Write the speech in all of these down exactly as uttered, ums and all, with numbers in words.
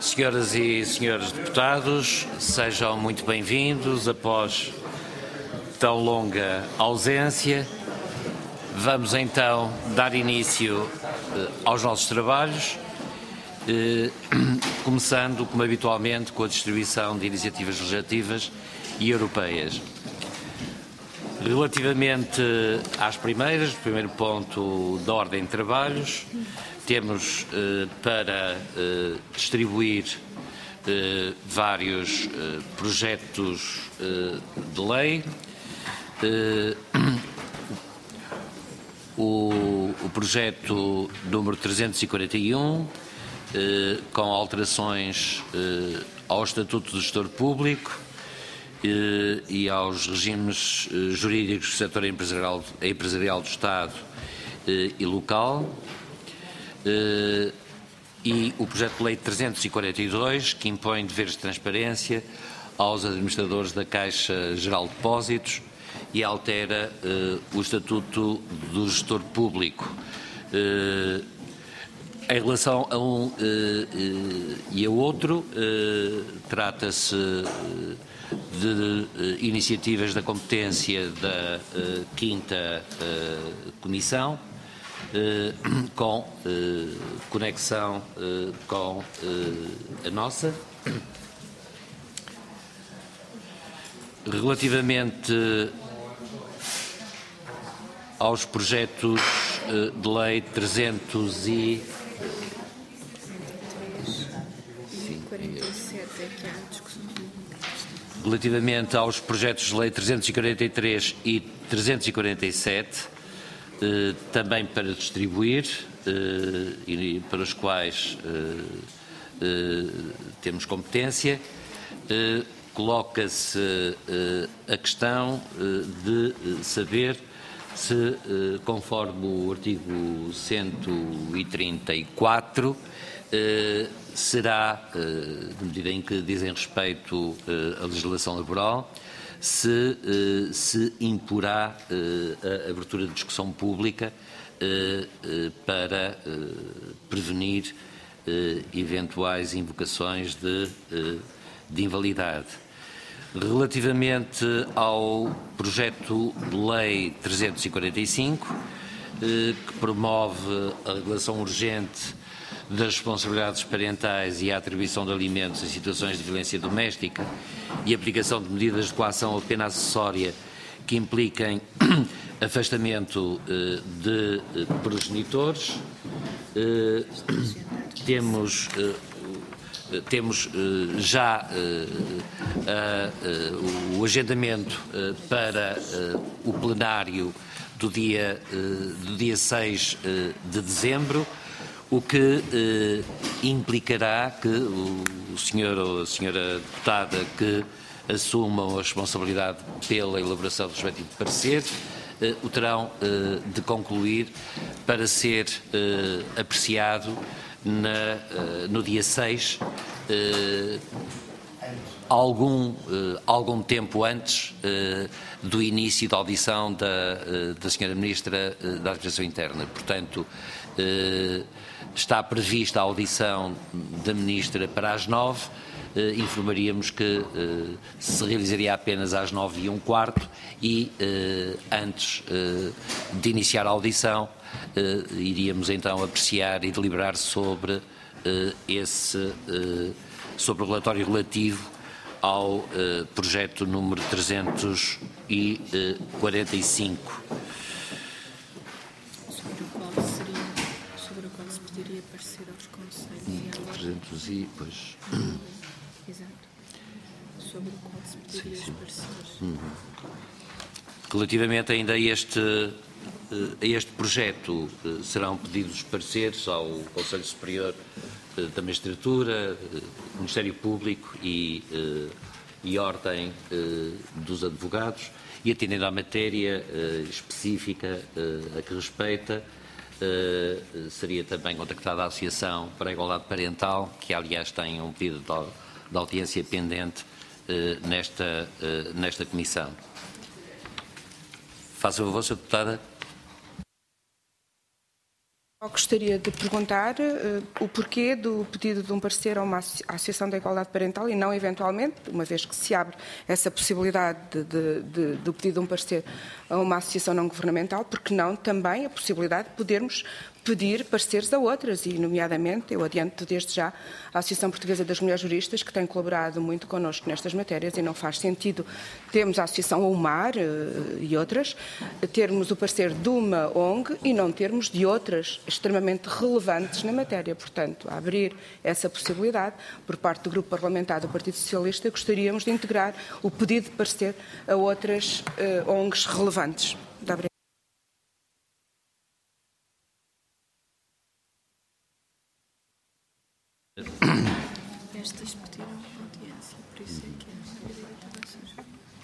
Senhoras e senhores deputados, sejam muito bem-vindos após tão longa ausência. Vamos então dar início eh, aos nossos trabalhos, eh, começando, como habitualmente, com a distribuição de iniciativas legislativas e europeias. Relativamente às primeiras, o primeiro ponto da ordem de trabalhos, temos eh, para eh, distribuir eh, vários eh, projetos eh, de lei. Eh, o, o projeto número trezentos e quarenta e um, eh, com alterações eh, ao Estatuto do Gestor Público eh, e aos regimes eh, jurídicos do setor empresarial, empresarial do Estado eh, e local. Uh, e o projeto de lei trezentos e quarenta e dois, que impõe deveres de transparência aos administradores da Caixa Geral de Depósitos e altera uh, o Estatuto do Gestor Público. Uh, em relação a um uh, uh, e a outro, uh, trata-se de uh, iniciativas da competência da uh, quinta uh, Comissão, Uh, com uh, conexão uh, com uh, a nossa. Relativamente aos projetos uh, de lei trezentos e relativamente aos projetos de lei trezentos e quarenta e três e trezentos e quarenta e sete, Uh, também para distribuir uh, e para os quais uh, uh, temos competência, uh, coloca-se uh, a questão uh, de saber se, uh, conforme o artigo cento e trinta e quatro, uh, será, uh, de medida em que dizem respeito uh, à legislação laboral, se uh, se imporá uh, a abertura de discussão pública uh, uh, para uh, prevenir uh, eventuais invocações de, uh, de invalidade. Relativamente ao projeto de lei trezentos e quarenta e cinco, uh, que promove a regulação urgente das responsabilidades parentais e a atribuição de alimentos em situações de violência doméstica e aplicação de medidas de coação ou pena acessória que impliquem afastamento eh, de eh, progenitores. Eh, temos eh, temos eh, já eh, eh, o agendamento eh, para eh, o plenário do dia, eh, do dia seis eh, de dezembro, o que eh, implicará que o, o senhor ou a senhora deputada que assumam a responsabilidade pela elaboração do respectivo parecer eh, o terão eh, de concluir para ser eh, apreciado na, eh, no dia seis, eh, algum, eh, algum tempo antes eh, do início da audição da, eh, da senhora Ministra eh, da Administração Interna. Portanto, eh, está prevista a audição da Ministra para as nove, eh, informaríamos que eh, se realizaria apenas às nove e um quarto e eh, antes eh, de iniciar a audição eh, iríamos então apreciar e deliberar sobre eh, esse eh, sobre o relatório relativo ao eh, projeto número trezentos e quarenta e cinco. trezentos e, pois... Exato. Sobre o qual se pediria os pareceres. Uhum. Relativamente ainda a este, a este projeto, serão pedidos os pareceres ao Conselho Superior da Magistratura, Ministério Público e, e Ordem dos Advogados, e atendendo à matéria específica a que respeita, Uh, seria também contactada a Associação para a Igualdade Parental, que aliás tem um pedido de, de audiência pendente uh, nesta, uh, nesta comissão. Faça o favor, senhora Deputada. Eu gostaria de perguntar uh, o porquê do pedido de um parecer a uma Associação da Igualdade Parental e não, eventualmente, uma vez que se abre essa possibilidade de, de, de, do pedido de um parecer a uma associação não governamental, porque não também a possibilidade de podermos pedir pareceres a outras, e nomeadamente, eu adianto desde já, a Associação Portuguesa das Mulheres Juristas, que tem colaborado muito connosco nestas matérias, e não faz sentido termos a Associação Aumar uh, e outras, termos o parecer de uma O N G e não termos de outras extremamente relevantes na matéria. Portanto, a abrir essa possibilidade, por parte do Grupo Parlamentar do Partido Socialista, gostaríamos de integrar o pedido de parecer a outras uh, O N Gs relevantes. Muito obrigada. Estas pediram audiência, por isso é que é.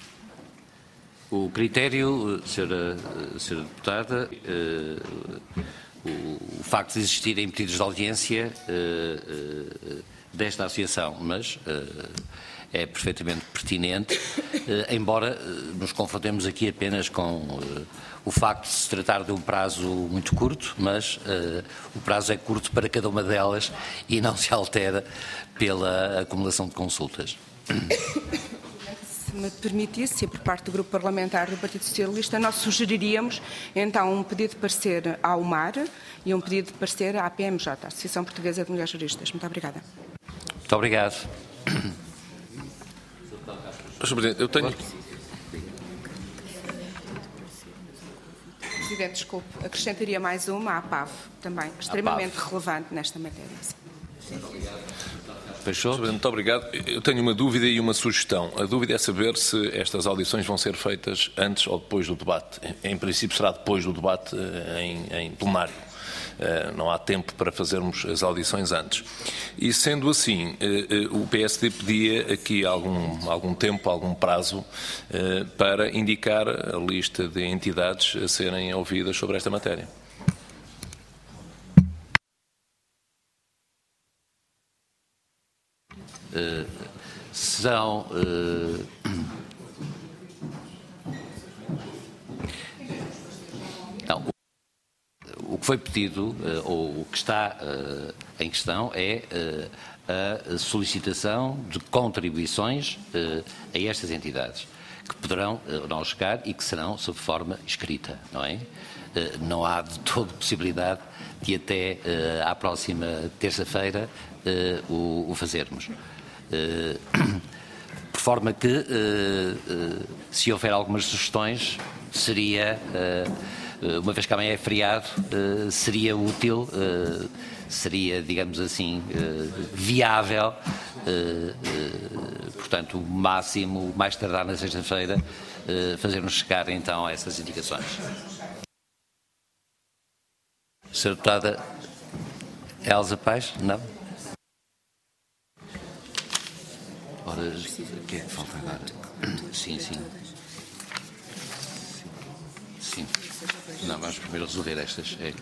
O critério, senhora, senhora Deputada, uh, o, o facto de existirem pedidos de audiência uh, uh, desta associação, mas uh, é perfeitamente pertinente, uh, embora uh, nos confrontemos aqui apenas com uh, o facto de se tratar de um prazo muito curto, mas uh, o prazo é curto para cada uma delas e não se altera pela acumulação de consultas. Se me permitisse, por parte do Grupo Parlamentar do Partido Socialista, nós sugeriríamos então um pedido de parecer ao M A R e um pedido de parecer à A P M J, a Associação Portuguesa de Mulheres Juristas. Muito obrigada. Muito obrigado. senhor Presidente, eu tenho... Presidente, desculpe, acrescentaria mais uma, à P A V, também, extremamente relevante nesta matéria. Fechou? Muito obrigado. Eu tenho uma dúvida e uma sugestão. A dúvida é saber se estas audições vão ser feitas antes ou depois do debate. Em princípio será depois do debate em, em plenário. Não há tempo para fazermos as audições antes. E sendo assim, o P S D pedia aqui algum, algum tempo, algum prazo para indicar a lista de entidades a serem ouvidas sobre esta matéria. Uh, são uh, não, o, o que foi pedido uh, ou o que está uh, em questão é uh, a solicitação de contribuições uh, a estas entidades que poderão uh, não chegar e que serão sob forma escrita, não é? Uh, não há de toda possibilidade de até uh, à próxima terça-feira uh, o, o fazermos. Uh, por forma que, uh, uh, se houver algumas sugestões, seria, uh, uma vez que amanhã é feriado, uh, seria útil, uh, seria, digamos assim, uh, viável, uh, uh, portanto, o máximo, o mais tardar na sexta-feira, uh, fazer-nos chegar então a essas indicações. senhora Deputada Elsa Paes? Não? Ora, o que é que falta agora? Sim, sim. Sim. Não, vamos primeiro resolver estas. É.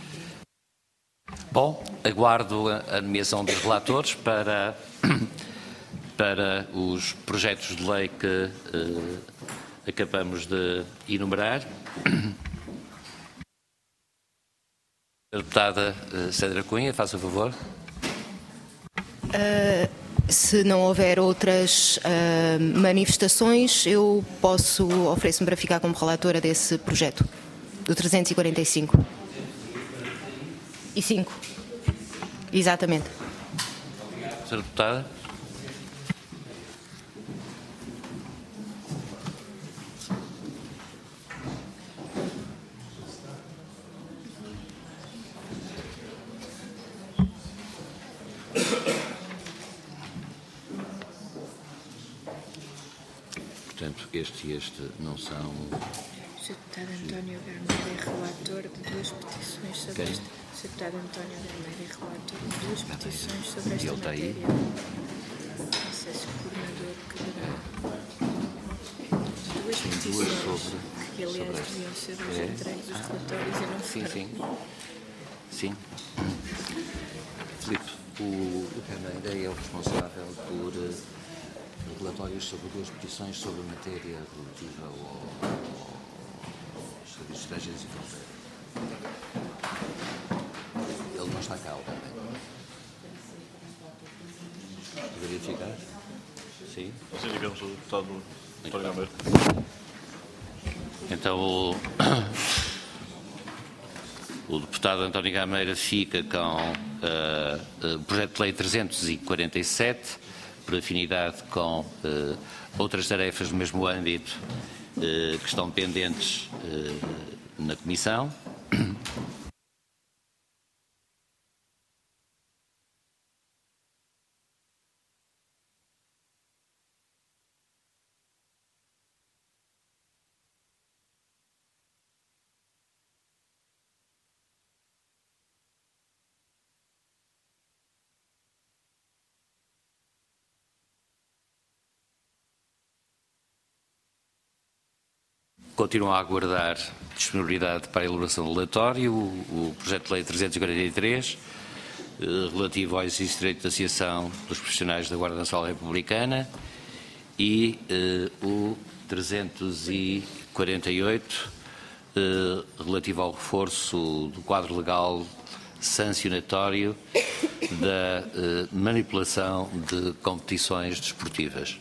Bom, aguardo a nomeação dos relatores para, para os projetos de lei que uh, acabamos de enumerar. A deputada uh, Sandra Cunha, faça favor. Uh... Se não houver outras uh, manifestações, eu posso, ofereço-me para ficar como relatora desse projeto, do trezentos e quarenta e cinco. E cinco. Exatamente. senhora Deputada. Portanto, este e este não são... O senhor Deputado António Garmeira é relator de duas petições sobre Quem? esta... O senhor Deputado António Garmeira é relator de duas petições sobre esta Ele está aí? matéria. Não sei se o coordenador quererá... Duas Tem petições duas sobre... que, aliás, sobre deviam ser os é? entregues os relatórios e não Sim, foram. sim. Sim. Filipe, o Garmeira é o responsável por... Uh, relatórios sobre duas petições sobre matéria relativa ao, ao serviço de estrangeiros e fronteiras. está cá. Verificar? Sim. Sim, digamos o deputado António Gameiro. Então o, o deputado António Gameiro fica com uh, o projeto de lei trezentos e quarenta e sete, por afinidade com uh, outras tarefas do mesmo âmbito uh, que estão pendentes uh, na Comissão. Continuo a aguardar disponibilidade para a elaboração do relatório, o, o projeto de lei trezentos e quarenta e três, eh, relativo ao exercício de direito de associação dos profissionais da Guarda Nacional Republicana, e eh, o trezentos e quarenta e oito, eh, relativo ao reforço do quadro legal sancionatório da eh, manipulação de competições desportivas.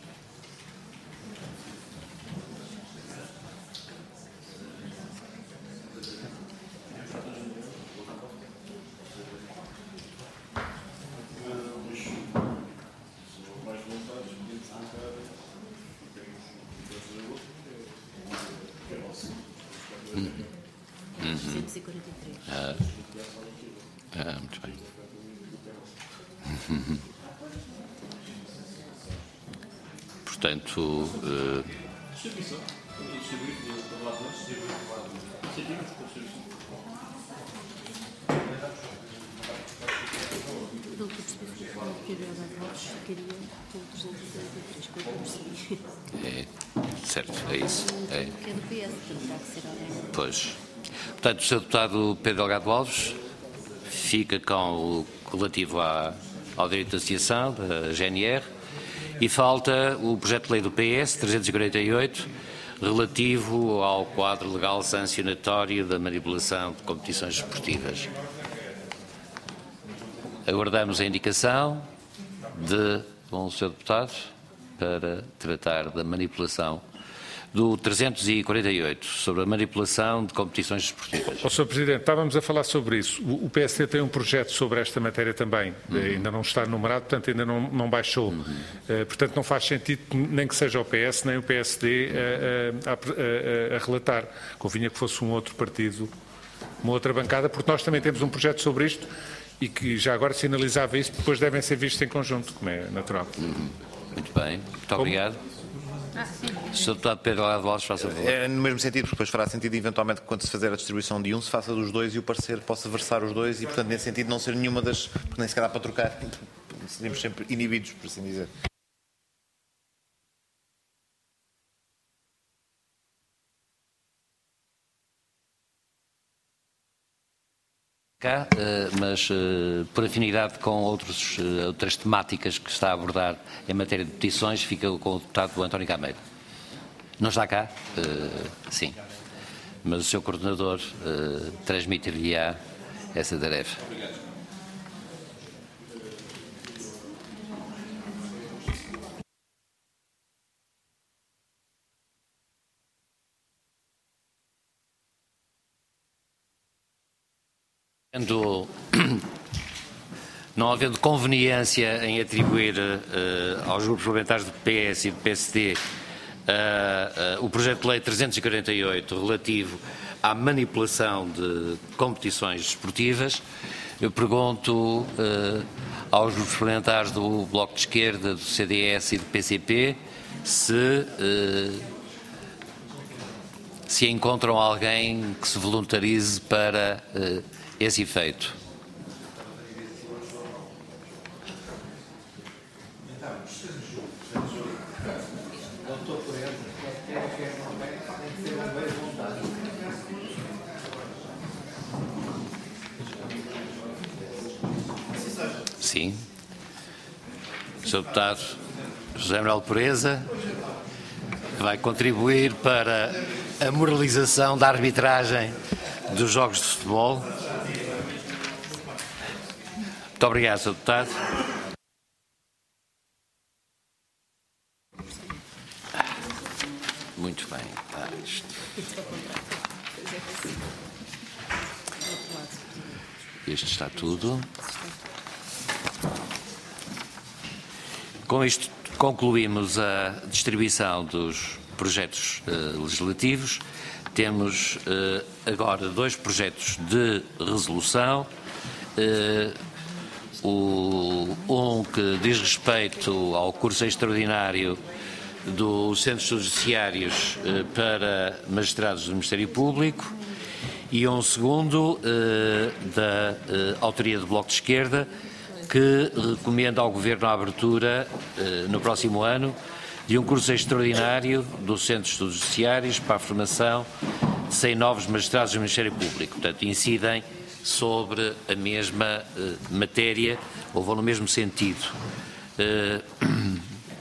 trezentos e quarenta e três. Ah, ah, muito bem. Portanto, uh... Pelo que eu percebi, foi a prioridade de votos ficaria com o trezentos e quarenta e três, pelo que eu percebi. É, certo, é isso. É. Que é do P S, portanto, terá que ser alguém. Pois. Portanto, o senhor deputado Pedro Delgado Alves fica com o relativo à, ao direito de associação da G N R e falta o projeto de lei do P S trezentos e quarenta e oito relativo ao quadro legal sancionatório da manipulação de competições esportivas. Aguardamos a indicação de um senhor deputado para tratar da manipulação do trezentos e quarenta e oito, sobre a manipulação de competições desportivas. Oh, senhor Presidente, estávamos a falar sobre isso. O P S D tem um projeto sobre esta matéria também, uhum. ainda não está numerado, portanto ainda não, não baixou. Uhum. Uh, portanto não faz sentido nem que seja o P S, nem o P S D a, a, a, a relatar. Convinha que fosse um outro partido, uma outra bancada, porque nós também temos um projeto sobre isto e que já agora sinalizava isso, depois devem ser vistos em conjunto, como é natural. Uhum. Muito bem, muito como? obrigado. Ah, sim. senhor Deputado Pedro Delgado Alves, faça favor. É no mesmo sentido, porque depois fará sentido, eventualmente, quando se fizer a distribuição de um, se faça dos dois e o parecer possa versar os dois e, portanto, nesse sentido, não ser nenhuma das. Porque nem sequer dá para trocar. Seríamos sempre inibidos, por assim dizer. Cá, mas por afinidade com outros, outras temáticas que está a abordar em matéria de petições, fica com o deputado António Gameiro. Não está cá? Sim. Mas o seu coordenador transmitir-lhe-á essa tarefa. Não havendo conveniência em atribuir uh, aos grupos parlamentares do P S e do P S D uh, uh, o projeto de lei trezentos e quarenta e oito relativo à manipulação de competições desportivas, eu pergunto uh, aos grupos parlamentares do Bloco de Esquerda, do C D S e do P C P se, uh, se encontram alguém que se voluntarize para uh, esse efeito. Sim. senhor Deputado José Manuel Pureza vai contribuir para a moralização da arbitragem dos jogos de futebol. Muito obrigado, senhor Deputado. Muito bem. Tá, isto. Este está tudo. Com isto concluímos a distribuição dos projetos uh, legislativos. Temos uh, agora dois projetos de resolução. Uh, o, um que diz respeito ao curso extraordinário do Centro de Estudos Judiciários uh, para magistrados do Ministério Público e um segundo uh, da uh, autoria do Bloco de Esquerda, que recomenda ao Governo a abertura uh, no próximo ano de um curso extraordinário do Centro de Estudos Judiciários para a formação de cem novos magistrados do Ministério Público. Portanto, incidem sobre a mesma uh, matéria, ou vão no mesmo sentido. Uh,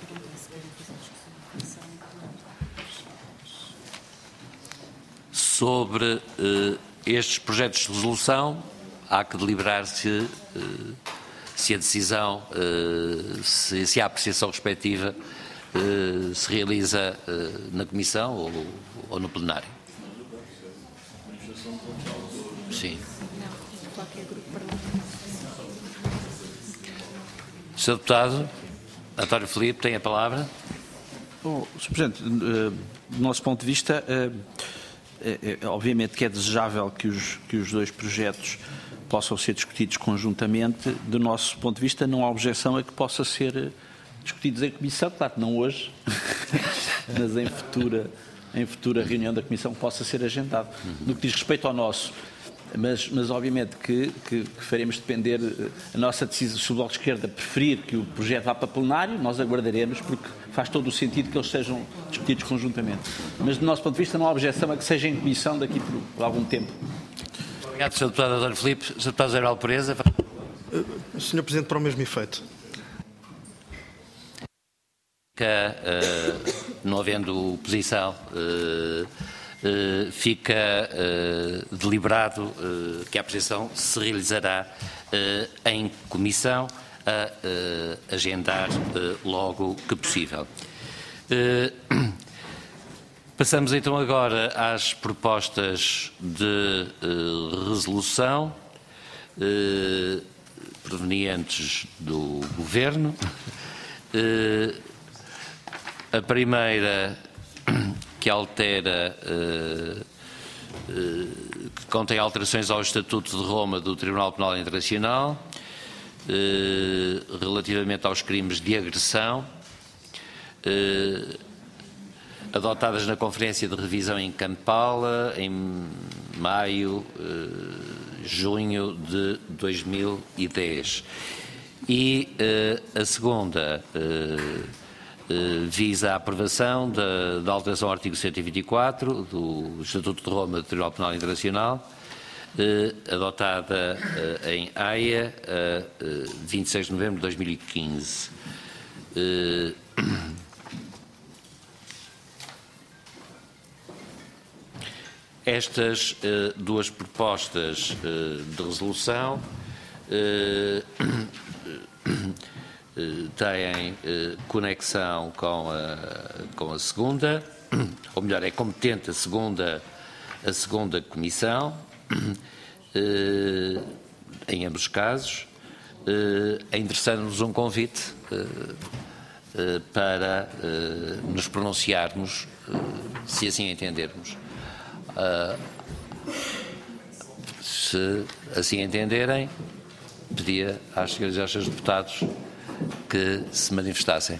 sobre uh, estes projetos de resolução, há que deliberar se, uh, se a decisão, uh, se, se a apreciação respectiva uh, se realiza uh, na Comissão ou, ou no plenário. Sim. senhor Deputado António Filipe tem a palavra. Bom, senhor Presidente, do nosso ponto de vista, é, é, obviamente que é desejável que os, que os dois projetos possam ser discutidos conjuntamente. Do nosso ponto de vista, não há objeção a que possa ser discutidos em Comissão, claro que não hoje, mas em futura, em futura reunião da Comissão possa ser agendado. No que diz respeito ao nosso, mas, mas obviamente que, que, que faremos depender a nossa decisão, se o Bloco de Esquerda preferir que o projeto vá para plenário, nós aguardaremos, porque faz todo o sentido que eles sejam discutidos conjuntamente. Mas do nosso ponto de vista não há objeção a que seja em Comissão daqui por, por algum tempo. Obrigado, senhor Deputado António Filipe. senhor Deputado José Manuel Pereza. senhor Presidente, para o mesmo efeito. Que, uh, não havendo oposição, uh, uh, fica uh, deliberado uh, que a apreciação se realizará uh, em Comissão, a uh, agendar uh, logo que possível. Uh, passamos então agora às propostas de uh, resolução uh, provenientes do Governo. Uh, A primeira, que altera, uh, uh, que contém alterações ao Estatuto de Roma do Tribunal Penal Internacional, uh, relativamente aos crimes de agressão, uh, adotadas na Conferência de Revisão em Kampala, em maio, uh, junho de dois mil e dez. E uh, a segunda uh, Uh, visa a aprovação da, da alteração ao artigo cento e vinte e quatro do Estatuto de Roma do Tribunal Penal Internacional, uh, adotada uh, em Haia, a uh, vinte e seis de novembro de dois mil e quinze. Uh, estas uh, duas propostas uh, de resolução uh, têm eh, conexão com a, com a segunda, ou melhor, é competente a segunda, a segunda comissão, eh, em ambos os casos, eh, endereçando-nos um convite eh, eh, para eh, nos pronunciarmos, eh, se assim entendermos. Uh, se assim entenderem, pedia às senhoras e aos seus deputados que se manifestassem.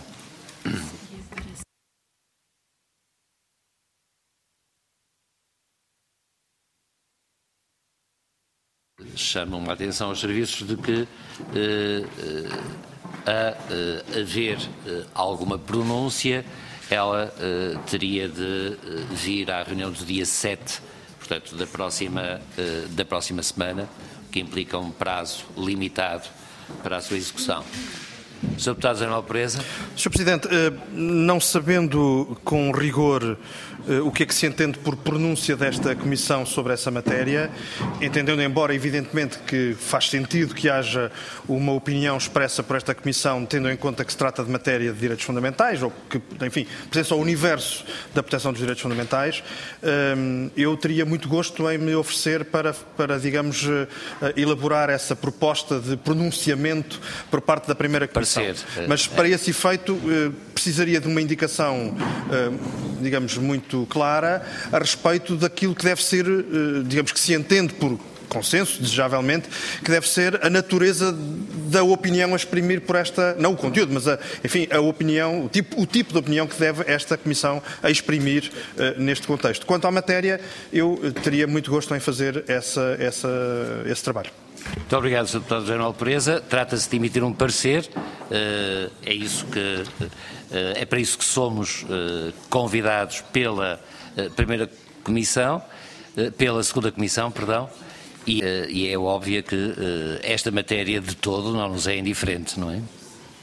Chamam a atenção aos serviços de que eh, a eh, haver eh, alguma pronúncia, ela eh, teria de eh, vir à reunião do dia sete, portanto, da próxima, eh, da próxima semana, que implica um prazo limitado para a sua execução. senhor Deputado José Manuel Pereza. senhor Presidente, não sabendo com rigor o que é que se entende por pronúncia desta Comissão sobre essa matéria, entendendo, embora evidentemente que faz sentido que haja uma opinião expressa por esta Comissão, tendo em conta que se trata de matéria de direitos fundamentais, ou que, enfim, pertence ao universo da proteção dos direitos fundamentais, eu teria muito gosto em me oferecer para, para digamos, elaborar essa proposta de pronunciamento por parte da primeira Comissão. Mas para esse efeito precisaria de uma indicação, digamos, muito clara a respeito daquilo que deve ser, digamos, que se entende por consenso, desejavelmente, que deve ser a natureza da opinião a exprimir por esta, não o conteúdo, mas, a, enfim, a opinião, o tipo, o tipo de opinião que deve esta Comissão a exprimir uh, neste contexto. Quanto à matéria, eu teria muito gosto em fazer essa, essa, esse trabalho. Muito obrigado, senhor Deputado General Pereza. Trata-se de emitir um parecer, uh, é, isso que, uh, é para isso que somos uh, convidados pela uh, primeira Comissão, uh, pela segunda Comissão, perdão, E, uh, e é óbvio que uh, esta matéria de todo não nos é indiferente, não é? Muito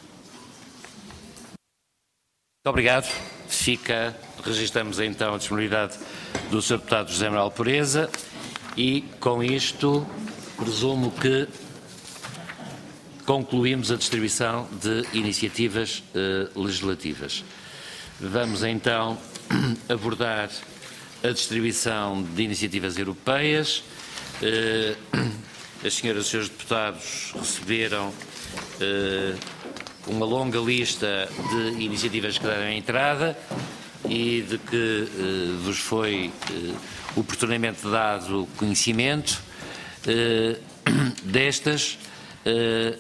obrigado. Fica, registramos então a disponibilidade do senhor Deputado José Manuel Pereza e com isto presumo que concluímos a distribuição de iniciativas uh, legislativas. Vamos então abordar a distribuição de iniciativas europeias. Uh, as senhoras e os senhores deputados receberam uh, uma longa lista de iniciativas que deram entrada e de que uh, vos foi uh, oportunamente dado conhecimento. Uh, destas uh,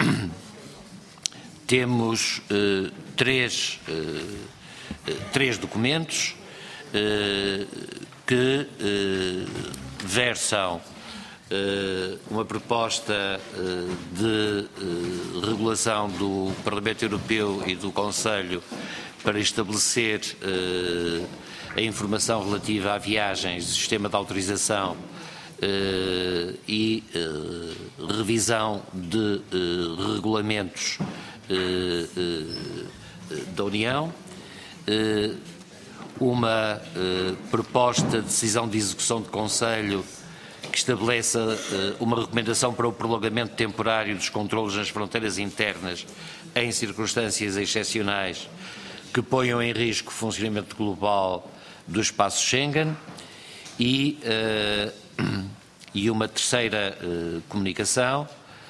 temos uh, três, uh, três documentos uh, que uh, versam uh, uma proposta uh, de uh, regulação do Parlamento Europeu e do Conselho para estabelecer uh, a informação relativa a viagens do sistema de autorização uh, e uh, revisão de uh, regulamentos uh, uh, da União. Uh, uma uh, proposta de decisão de execução de Conselho que estabeleça uh, uma recomendação para o prolongamento temporário dos controlos nas fronteiras internas em circunstâncias excepcionais que ponham em risco o funcionamento global do espaço Schengen e, uh, e uma terceira uh, comunicação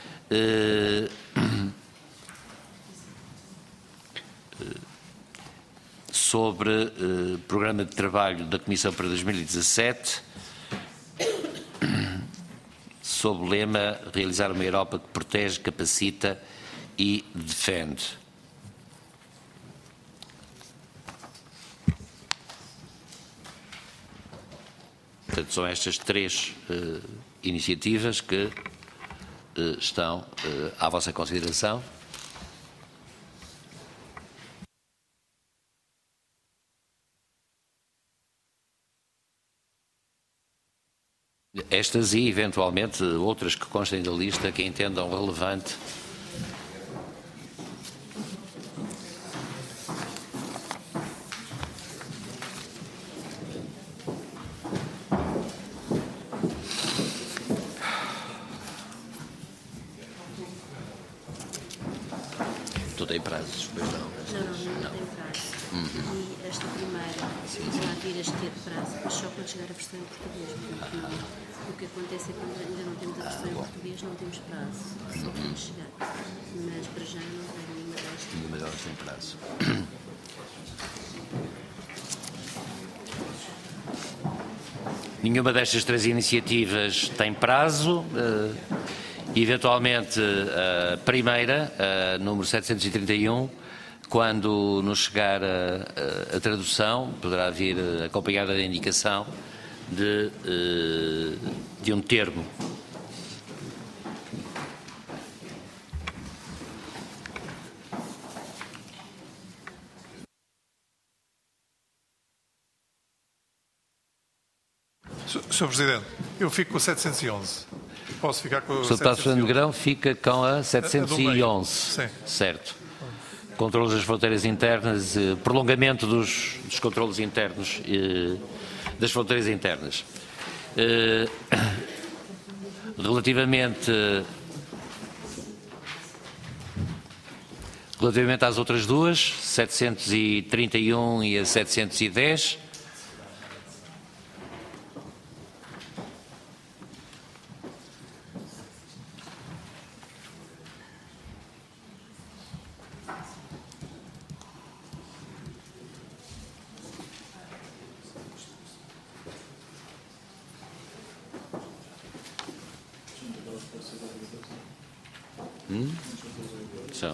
uh, sobre uh, programa de trabalho da Comissão para dois mil e dezassete, sob o lema realizar uma Europa que protege, capacita e defende. Portanto, são estas três uh, iniciativas que uh, estão uh, à vossa consideração. Estas e, eventualmente, outras que constem da lista que entendam relevante. Tudo em prazos, pois não? Não, não, não, não tem prazo. Uhum. E esta primeira já vir a ter prazo, mas só quando chegar a versão em português. Portanto, não. O que acontece é que quando ainda não temos a versão em português, não temos prazo. Só uhum. quando chegar. Mas para já não tem nenhuma destas. Nenhuma delas tem prazo. Nenhuma destas três iniciativas tem prazo. Uh, eventualmente, a primeira, a número setecentos e trinta e um, quando nos chegar a, a, a tradução, poderá vir acompanhada da indicação de, de um termo. senhor Presidente, eu fico com o setecentos e onze. Posso ficar com o senhor Deputado Fernando Negrão fica com a setecentos e onze. Sim. Certo. controles das fronteiras internas, eh, prolongamento dos, dos controles internos, eh, das fronteiras internas. Eh, relativamente, relativamente às outras duas, setecentos e trinta e um e a setecentos e dez, Hum? São.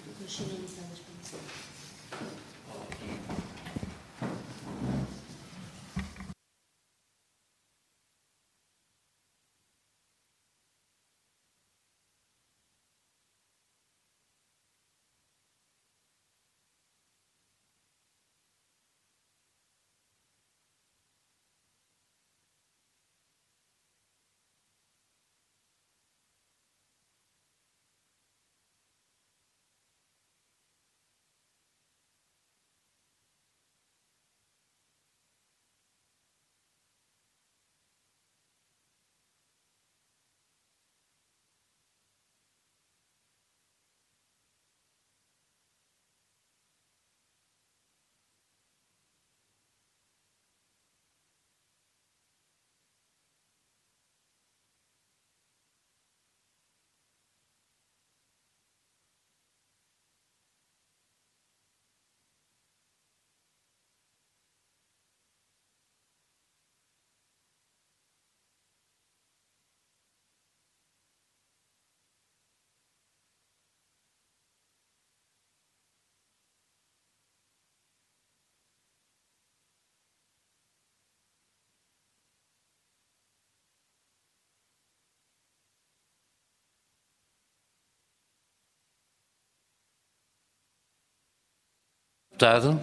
Deputado.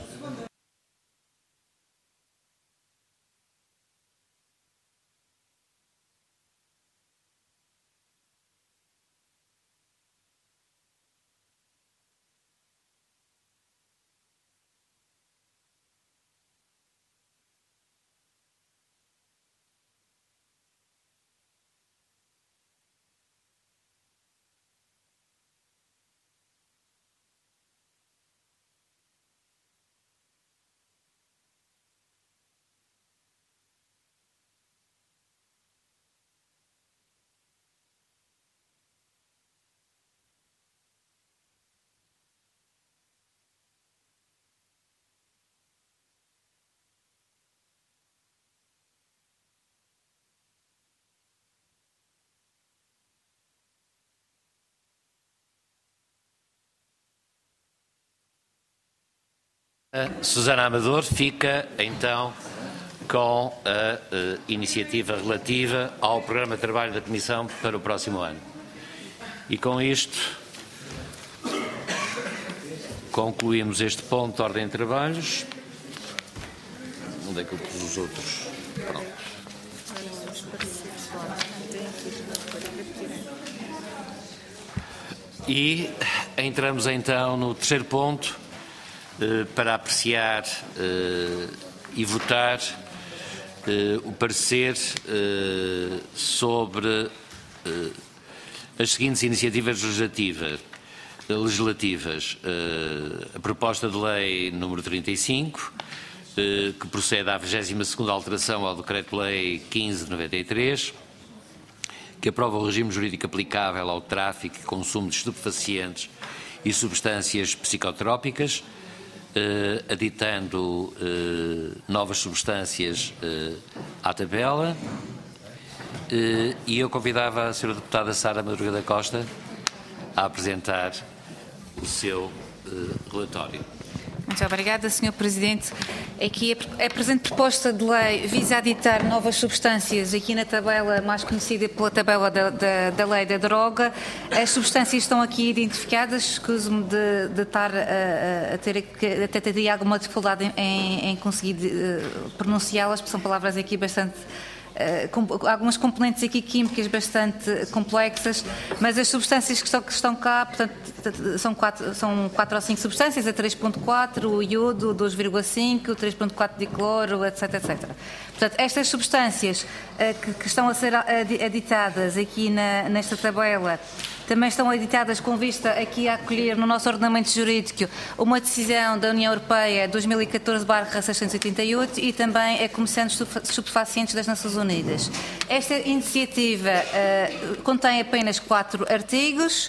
A Susana Amador fica, então, com a uh, iniciativa relativa ao programa de trabalho da Comissão para o próximo ano. E com isto, concluímos este ponto de ordem de trabalhos. Onde é que eu pus os outros? Pronto. E entramos, então, no terceiro ponto, para apreciar uh, e votar uh, o parecer uh, sobre uh, as seguintes iniciativas legislativas. legislativas uh, a proposta de lei número trinta e cinco, uh, que procede à vigésima segunda alteração ao Decreto-Lei quinze de noventa e três, que aprova o regime jurídico aplicável ao tráfico e consumo de estupefacientes e substâncias psicotrópicas, Uh, aditando uh, novas substâncias uh, à tabela, uh, e eu convidava a senhora deputada Sara Madruga da Costa a apresentar o seu uh, relatório. Muito obrigada, senhor Presidente. Aqui a presente proposta de lei visa aditar novas substâncias aqui na tabela mais conhecida pela tabela da, da, da lei da droga. As substâncias estão aqui identificadas, escuso-me de, de estar a, a ter até teria alguma dificuldade em, em conseguir uh, pronunciá-las, porque são palavras aqui bastante com, algumas componentes aqui químicas bastante complexas, mas as substâncias que estão, que estão cá, portanto, são quatro, são quatro ou cinco substâncias, a três ponto quatro, o iodo, dois vírgula cinco, o três ponto quatro de cloro, etc, etcétera. Portanto, estas substâncias que, que estão a ser aditadas aqui na, nesta tabela também estão editadas com vista aqui a acolher no nosso ordenamento jurídico uma decisão da União Europeia dois mil e catorze barra seiscentos e oitenta e oito e também a Comissão de Estupefacientes das Nações Unidas. Esta iniciativa uh, contém apenas quatro artigos.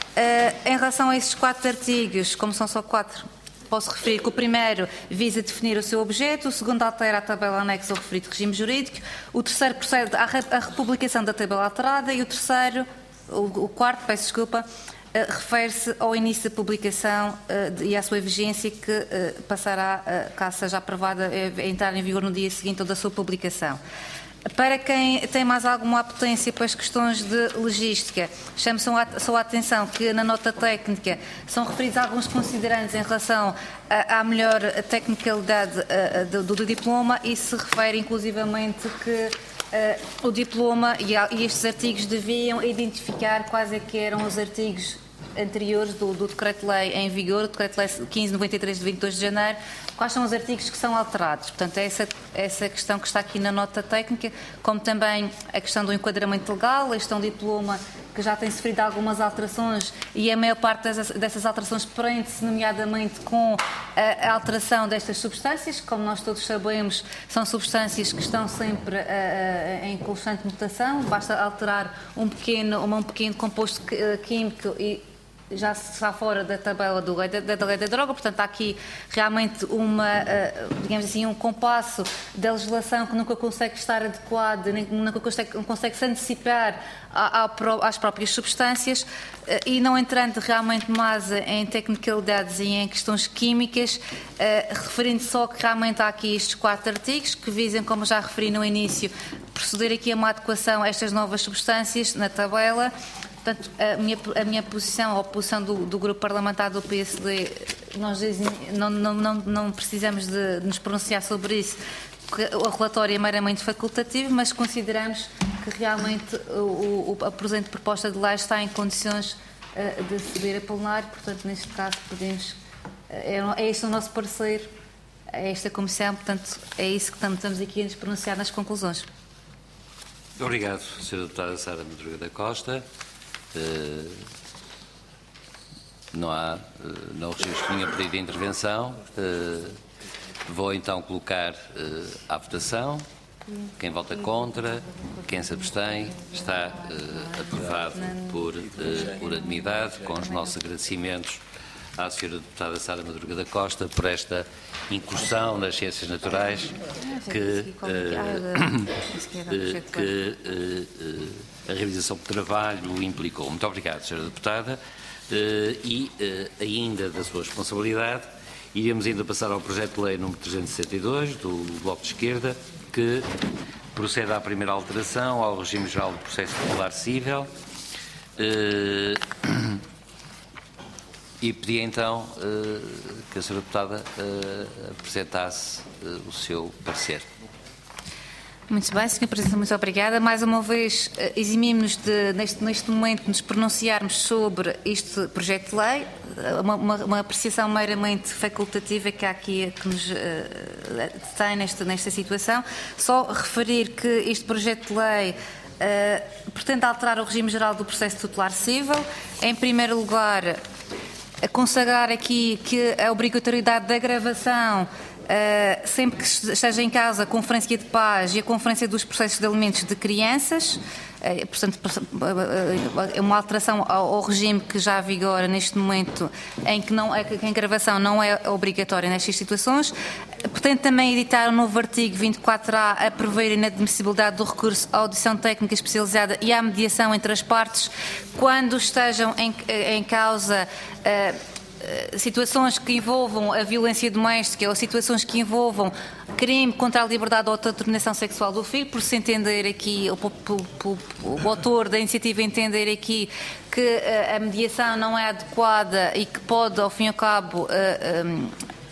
Uh, em relação a esses quatro artigos, como são só quatro, posso referir que o primeiro visa definir o seu objeto, o segundo altera a tabela anexa ao referido regime jurídico, o terceiro procede à republicação da tabela alterada e o terceiro, o, o quarto, peço desculpa, uh, refere-se ao início da publicação uh, e à sua vigência que uh, passará, uh, caso seja aprovada, a entrar em vigor no dia seguinte ou da sua publicação. Para quem tem mais alguma apetência para as questões de logística, chamo só a atenção que na nota técnica são referidos alguns considerandos em relação à melhor tecnicalidade do, do diploma e se refere inclusivamente que uh, o diploma e, e estes artigos deviam identificar quais é que eram os artigos anteriores do, do Decreto-Lei em vigor, o Decreto-Lei quinze noventa e três de vinte e dois de janeiro, quais são os artigos que são alterados. Portanto, é essa, essa questão que está aqui na nota técnica, como também a questão do enquadramento legal, a questão do diploma, que já tem sofrido algumas alterações e a maior parte dessas, dessas alterações prende-se nomeadamente com a, a alteração destas substâncias, que, como nós todos sabemos, são substâncias que estão sempre a, a, em constante mutação, basta alterar um pequeno, um pequeno composto químico e já está fora da tabela do, da, da lei da droga, portanto há aqui realmente uma, digamos assim, um compasso da legislação que nunca consegue estar adequado, nem nunca consegue, não consegue se antecipar às próprias substâncias e não entrando realmente mais em tecnicalidades e em questões químicas, referindo só que realmente há aqui estes quatro artigos que visam, como já referi no início, proceder aqui a uma adequação a estas novas substâncias na tabela. Portanto, a minha, a minha posição, a posição do, do grupo parlamentar do P S D, nós não, não, não, não precisamos de nos pronunciar sobre isso, porque o relatório é meramente facultativo, mas consideramos que realmente o, o, a presente proposta de lei está em condições uh, de subir a plenário, portanto, neste caso, podemos, é, é este o nosso parecer, é esta comissão, portanto, é isso que estamos, estamos aqui a nos pronunciar nas conclusões. Obrigado, senhora Deputada Sara Madruga da Costa. Uh, não há, uh, não registro nenhum pedido de intervenção. Uh, vou então colocar uh, à votação. Quem vota contra, quem se abstém, está uh, aprovado por uh, unanimidade, com os nossos agradecimentos à senhora Deputada Sara Madruga da Costa por esta incursão nas ciências naturais que, uh, uh, que uh, uh, a realização do trabalho implicou. Muito obrigado, senhora Deputada. Uh, e, uh, ainda da sua responsabilidade, iremos ainda passar ao projeto de lei número trezentos e sessenta e dois, do Bloco de Esquerda, que procede à primeira alteração ao regime geral do processo popular civil. Uh, e pedi então uh, que a senhora Deputada uh, apresentasse uh, o seu parecer. Muito bem, senhora Presidente, muito obrigada. Mais uma vez, eximimos-nos de, neste, neste momento, nos pronunciarmos sobre este projeto de lei, uma, uma, uma apreciação meramente facultativa que há aqui que nos uh, tem nesta, nesta situação. Só referir que este projeto de lei uh, pretende alterar o regime geral do processo tutelar civil. Em primeiro lugar, a consagrar aqui que a obrigatoriedade da gravação Uh, sempre que esteja em causa a Conferência de Paz e a Conferência dos Processos de Alimentos de Crianças, uh, portanto, é uma alteração ao, ao regime que já vigora neste momento, em que, não, em que a gravação não é obrigatória nestas situações. Pretende também editar um novo artigo vinte e quatro A a prever a inadmissibilidade do recurso à audição técnica especializada e à mediação entre as partes quando estejam em, em causa uh, situações que envolvam a violência doméstica ou situações que envolvam crime contra a liberdade ou autodeterminação sexual do filho, por se entender aqui, o, o, o, o autor da iniciativa entender aqui que a mediação não é adequada e que pode, ao fim e ao cabo,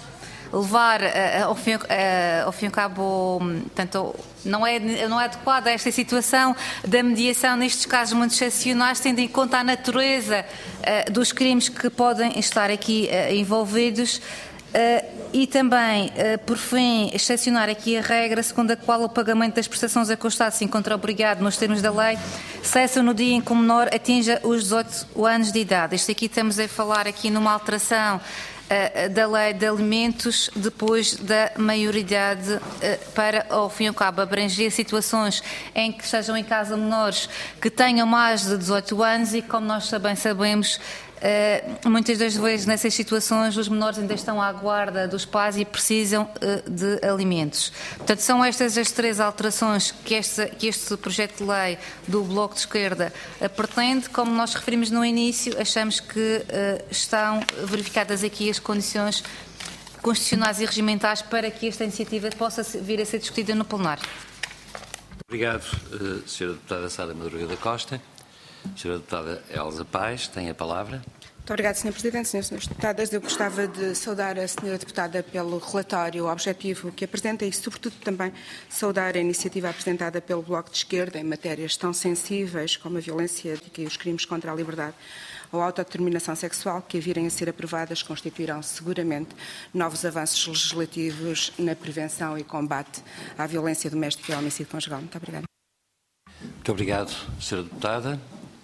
levar ao fim, ao fim e ao cabo, portanto, não é, não é adequada esta situação da mediação nestes casos muito excepcionais, tendo em conta a natureza uh, dos crimes que podem estar aqui uh, envolvidos. Uh, e também, uh, por fim, excepcionar aqui a regra segundo a qual o pagamento das prestações a que o Estado se encontra obrigado nos termos da lei cessa no dia em que o menor atinja os dezoito anos de idade. Isto aqui estamos a falar aqui numa alteração uh, da lei de alimentos depois da maioridade uh, para, ao fim e ao cabo, abranger situações em que estejam em casa menores que tenham mais de dezoito anos e, como nós também sabemos, Uh, muitas das vezes nessas situações os menores ainda estão à guarda dos pais e precisam uh, de alimentos. Portanto, são estas as três alterações que este, que este projeto de lei do Bloco de Esquerda uh, pretende. Como nós referimos no início, achamos que uh, estão verificadas aqui as condições constitucionais e regimentais para que esta iniciativa possa vir a ser discutida no plenário. Obrigado, uh, senhora Deputada Sara Madruga da Costa. senhora Deputada Elsa Paes, tem a palavra. Muito obrigada, senhor Presidente. senhoras e senhores deputadas, eu gostava de saudar a senhora Deputada pelo relatório objetivo que apresenta e, sobretudo, também saudar a iniciativa apresentada pelo Bloco de Esquerda em matérias tão sensíveis como a violência e os crimes contra a liberdade ou a autodeterminação sexual, que a virem a ser aprovadas, constituirão seguramente novos avanços legislativos na prevenção e combate à violência doméstica e ao homicídio conjugal. Muito obrigada. Muito obrigado, senhora Deputada.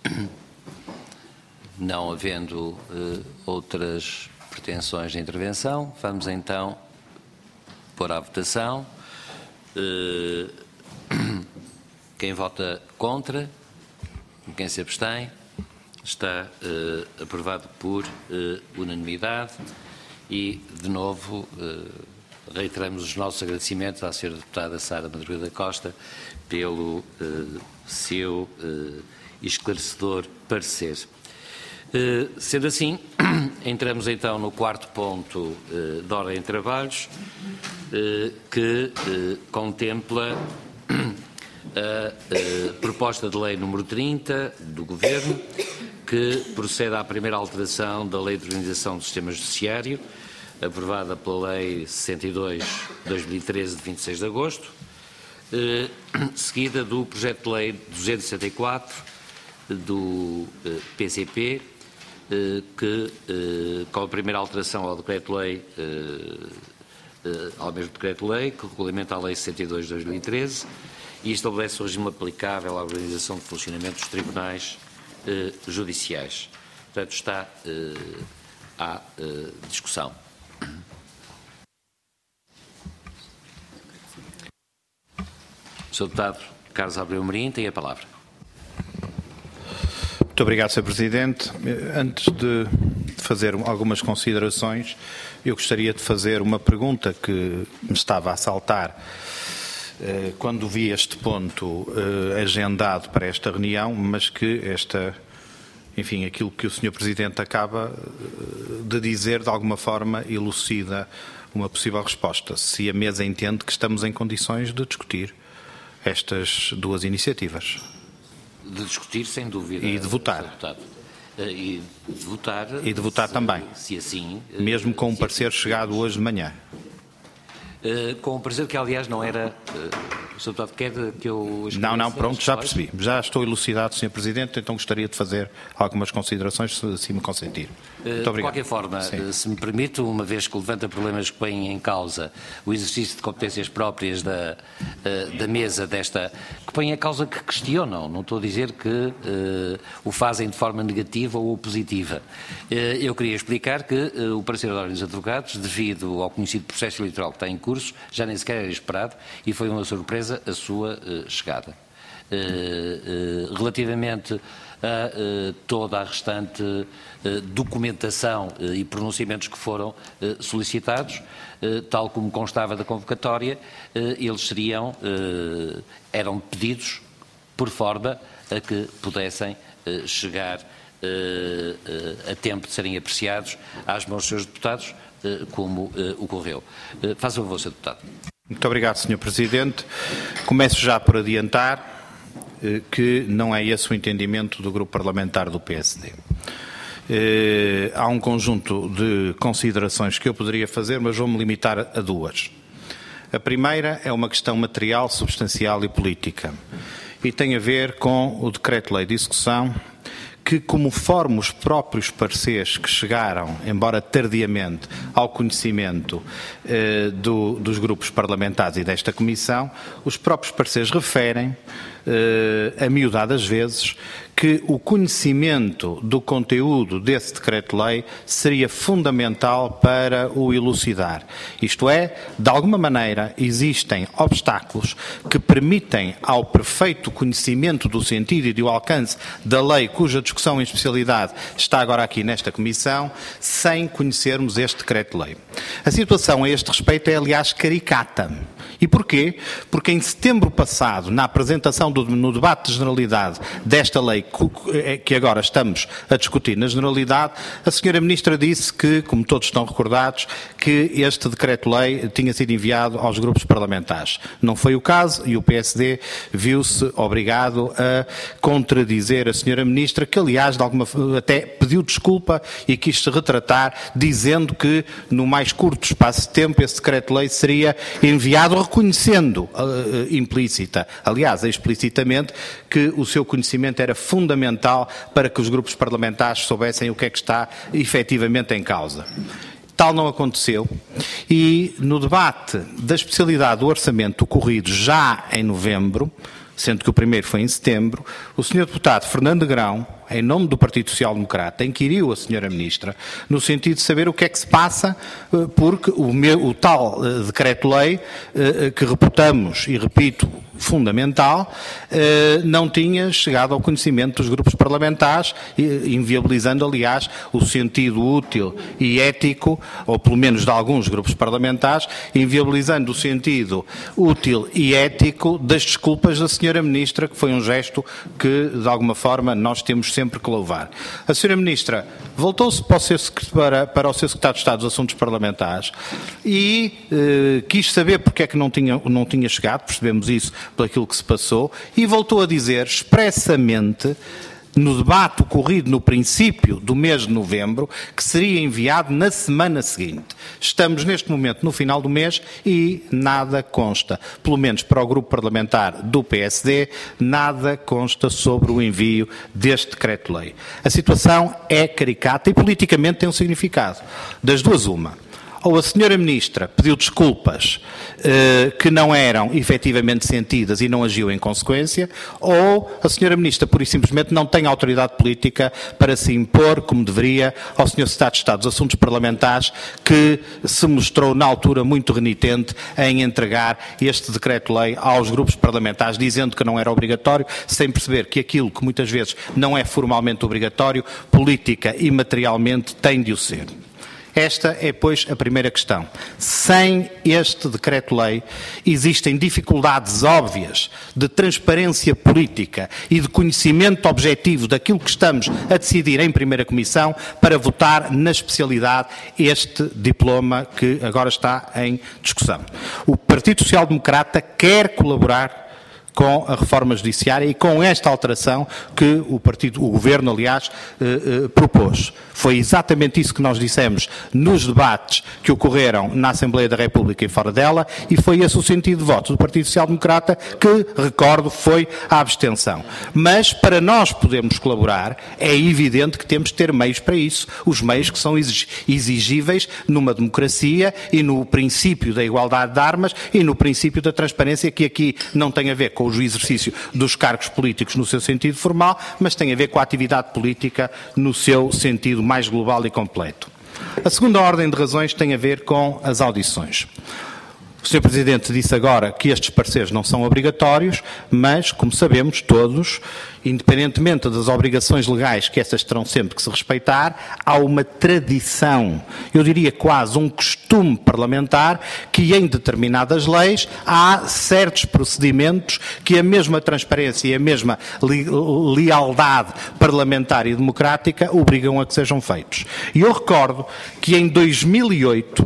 Não havendo uh, outras pretensões de intervenção, vamos então pôr à votação. Uh, quem vota contra, quem se abstém, está uh, aprovado por uh, unanimidade e, de novo, uh, reiteramos os nossos agradecimentos à senhora Deputada Sara Madruga da Costa pelo uh, seu uh, esclarecedor parecer. Uh, sendo assim, entramos então no quarto ponto uh, da ordem de trabalhos, uh, que uh, contempla a uh, proposta de lei número trinta do Governo, que procede à primeira alteração da Lei de Organização do Sistema Judiciário, aprovada pela Lei sessenta e dois de dois mil e treze, de vinte e seis de agosto, uh, seguida do projeto de lei duzentos e sessenta e quatro do uh, P C P, uh, que, uh, com a primeira alteração ao decreto-lei, uh, uh, ao mesmo decreto-lei, que regulamenta a Lei sessenta e dois de dois mil e treze e estabelece o regime aplicável à organização de funcionamento dos tribunais uh, judiciais. Portanto, está uh, à uh, discussão. senhor Deputado Carlos Abreu Amorim tem a palavra. Muito obrigado, senhor Presidente. Antes de fazer algumas considerações, eu gostaria de fazer uma pergunta que me estava a saltar eh, quando vi este ponto eh, agendado para esta reunião, mas que esta, enfim, aquilo que o senhor Presidente acaba de dizer, de alguma forma, elucida uma possível resposta. Se a mesa entende que estamos em condições de discutir estas duas iniciativas. De discutir, sem dúvida. E de votar. E de votar. E de votar se, também. Se assim. Mesmo com um parecer assim, chegado hoje de manhã. Uh, com um parecer que, aliás, não era. Uh, o senhor Deputado quer que eu. Não, não, pronto, já percebi. Já estou elucidado, senhor Presidente, então gostaria de fazer algumas considerações, se assim me consentir. Muito obrigado. De qualquer forma, Sim. se me permite, uma vez que levanta problemas que põem em causa o exercício de competências próprias da, da mesa desta, que põem em causa, que questionam, não estou a dizer que uh, o fazem de forma negativa ou positiva. Uh, eu queria explicar que uh, o parecer da Ordem dos Advogados, devido ao conhecido processo eleitoral que está em curso, já nem sequer era esperado e foi uma surpresa a sua uh, chegada. Uh, uh, relativamente a uh, toda a restante uh, documentação uh, e pronunciamentos que foram uh, solicitados, uh, tal como constava da convocatória, uh, eles seriam, uh, eram pedidos por forma a que pudessem uh, chegar uh, uh, a tempo de serem apreciados às mãos dos seus deputados, uh, como uh, ocorreu. Uh, Faça o favor, senhor Deputado. Muito obrigado, senhor Presidente. Começo já por adiantar que não é esse o entendimento do Grupo Parlamentar do P S D. Eh, há um conjunto de considerações que eu poderia fazer, mas vou-me limitar a duas. A primeira é uma questão material, substancial e política, e tem a ver com o Decreto-Lei de Execução, que, conforme os próprios pareceres que chegaram, embora tardiamente, ao conhecimento eh, do, dos grupos parlamentares e desta Comissão, os próprios pareceres referem, eh, a miudadas vezes, que o conhecimento do conteúdo desse Decreto-Lei seria fundamental para o elucidar. Isto é, de alguma maneira, existem obstáculos que permitem ao perfeito conhecimento do sentido e do alcance da lei cuja discussão em especialidade está agora aqui nesta Comissão, sem conhecermos este Decreto-Lei. A situação a este respeito é, aliás, caricata. E porquê? Porque em setembro passado, na apresentação do, no debate de generalidade desta lei que agora estamos a discutir na generalidade, a senhora Ministra disse que, como todos estão recordados, que este Decreto-Lei tinha sido enviado aos grupos parlamentares. Não foi o caso e o P S D viu-se obrigado a contradizer a senhora Ministra, que aliás de alguma, até pediu desculpa e quis se retratar, dizendo que no mais curto espaço de tempo esse Decreto-Lei seria enviado, reconhecendo uh, implícita, aliás, explicitamente, que o seu conhecimento era fundamental para que os grupos parlamentares soubessem o que é que está efetivamente em causa. Tal não aconteceu e no debate da especialidade do orçamento ocorrido já em novembro, sendo que o primeiro foi em setembro, o senhor deputado Fernando Negrão, em nome do Partido Social Democrata, inquiriu a senhora Ministra no sentido de saber o que é que se passa, porque o, meu, o tal uh, Decreto-Lei, uh, que reputamos, e repito, fundamental, uh, não tinha chegado ao conhecimento dos grupos parlamentares, inviabilizando, aliás, o sentido útil e ético, ou pelo menos de alguns grupos parlamentares, inviabilizando o sentido útil e ético das desculpas da senhora Ministra, que foi um gesto que, de alguma forma, nós temos sempre que louvar. A senhora Ministra voltou-se para, para, para o seu Secretário de Estado dos Assuntos Parlamentares e eh, quis saber porque é que não tinha, não tinha chegado, percebemos isso por aquilo que se passou, e voltou a dizer expressamente, no debate ocorrido no princípio do mês de novembro, que seria enviado na semana seguinte. Estamos neste momento no final do mês e nada consta, pelo menos para o grupo parlamentar do P S D, nada consta sobre o envio deste Decreto-Lei. A situação é caricata e politicamente tem um significado. Das duas, uma. Ou a senhora Ministra pediu desculpas eh, que não eram efetivamente sentidas e não agiu em consequência, ou a senhora Ministra, pura e simplesmente, não tem autoridade política para se impor, como deveria, ao senhor Secretário de Estado dos Assuntos Parlamentares, que se mostrou, na altura, muito renitente em entregar este Decreto-Lei aos grupos parlamentares, dizendo que não era obrigatório, sem perceber que aquilo que muitas vezes não é formalmente obrigatório, política e materialmente tem de o ser. Esta é, pois, a primeira questão. Sem este Decreto-Lei, existem dificuldades óbvias de transparência política e de conhecimento objetivo daquilo que estamos a decidir em primeira comissão para votar na especialidade este diploma que agora está em discussão. O Partido Social Democrata quer colaborar com a reforma judiciária e com esta alteração que o partido, o Governo, aliás, eh, eh, propôs. Foi exatamente isso que nós dissemos nos debates que ocorreram na Assembleia da República e fora dela, e foi esse o sentido de voto do Partido Social Democrata, que, recordo, foi a abstenção. Mas, para nós podermos colaborar, é evidente que temos de ter meios para isso, os meios que são exigíveis numa democracia e no princípio da igualdade de armas e no princípio da transparência, que aqui não tem a ver com o exercício dos cargos políticos no seu sentido formal, mas tem a ver com a atividade política no seu sentido mais global e completo. A segunda ordem de razões tem a ver com as audições. O senhor Presidente disse agora que estes pareceres não são obrigatórios, mas, como sabemos todos, independentemente das obrigações legais, que essas terão sempre que se respeitar, há uma tradição, eu diria quase um costume parlamentar, que em determinadas leis há certos procedimentos que a mesma transparência e a mesma li lealdade parlamentar e democrática obrigam a que sejam feitos. E eu recordo que em dois mil e oito,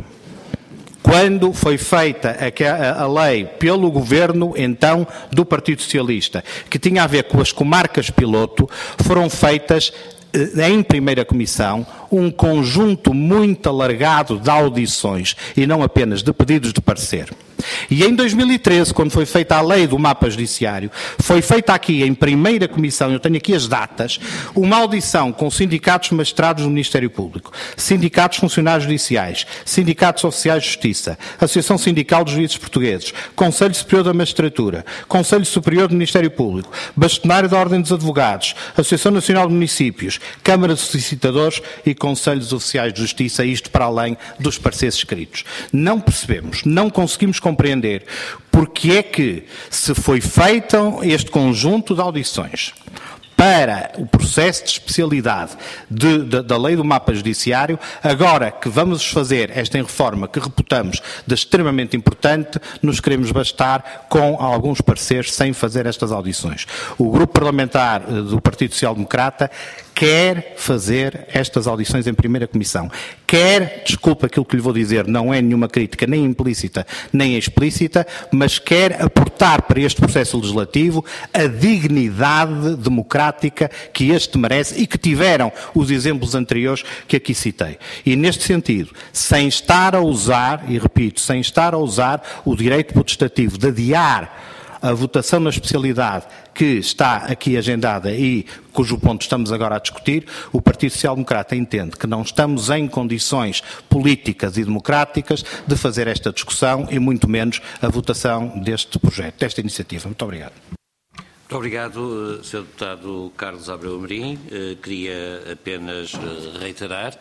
quando foi feita a, a, a lei pelo Governo, então, do Partido Socialista, que tinha a ver com as comarcas piloto, foram feitas em primeira comissão, um conjunto muito alargado de audições e não apenas de pedidos de parecer. E em dois mil e treze, quando foi feita a lei do mapa judiciário, foi feita aqui em primeira comissão, eu tenho aqui as datas, uma audição com sindicatos magistrados do Ministério Público, sindicatos funcionários judiciais, sindicatos oficiais de justiça, Associação Sindical dos Juízes Portugueses, Conselho Superior da Magistratura, Conselho Superior do Ministério Público, Bastonário da Ordem dos Advogados, Associação Nacional de Municípios, Câmara de Solicitadores e Conselhos Oficiais de Justiça, isto para além dos pareceres escritos. Não percebemos, não conseguimos compreender porque é que se foi feito este conjunto de audições para o processo de especialidade de, de, da lei do mapa judiciário, agora que vamos fazer esta reforma que reputamos de extremamente importante, nos queremos bastar com alguns pareceres sem fazer estas audições. O grupo parlamentar do Partido Social Democrata quer fazer estas audições em primeira comissão. Quer, desculpa aquilo que lhe vou dizer, não é nenhuma crítica nem implícita nem explícita, mas quer aportar para este processo legislativo a dignidade democrática que este merece e que tiveram os exemplos anteriores que aqui citei. E neste sentido, sem estar a usar, e repito, sem estar a usar o direito potestativo de adiar a votação na especialidade que está aqui agendada e cujo ponto estamos agora a discutir, o Partido Social Democrata entende que não estamos em condições políticas e democráticas de fazer esta discussão e muito menos a votação deste projeto, desta iniciativa. Muito obrigado. Muito obrigado, senhor Deputado Carlos Abreu Amorim. Queria apenas reiterar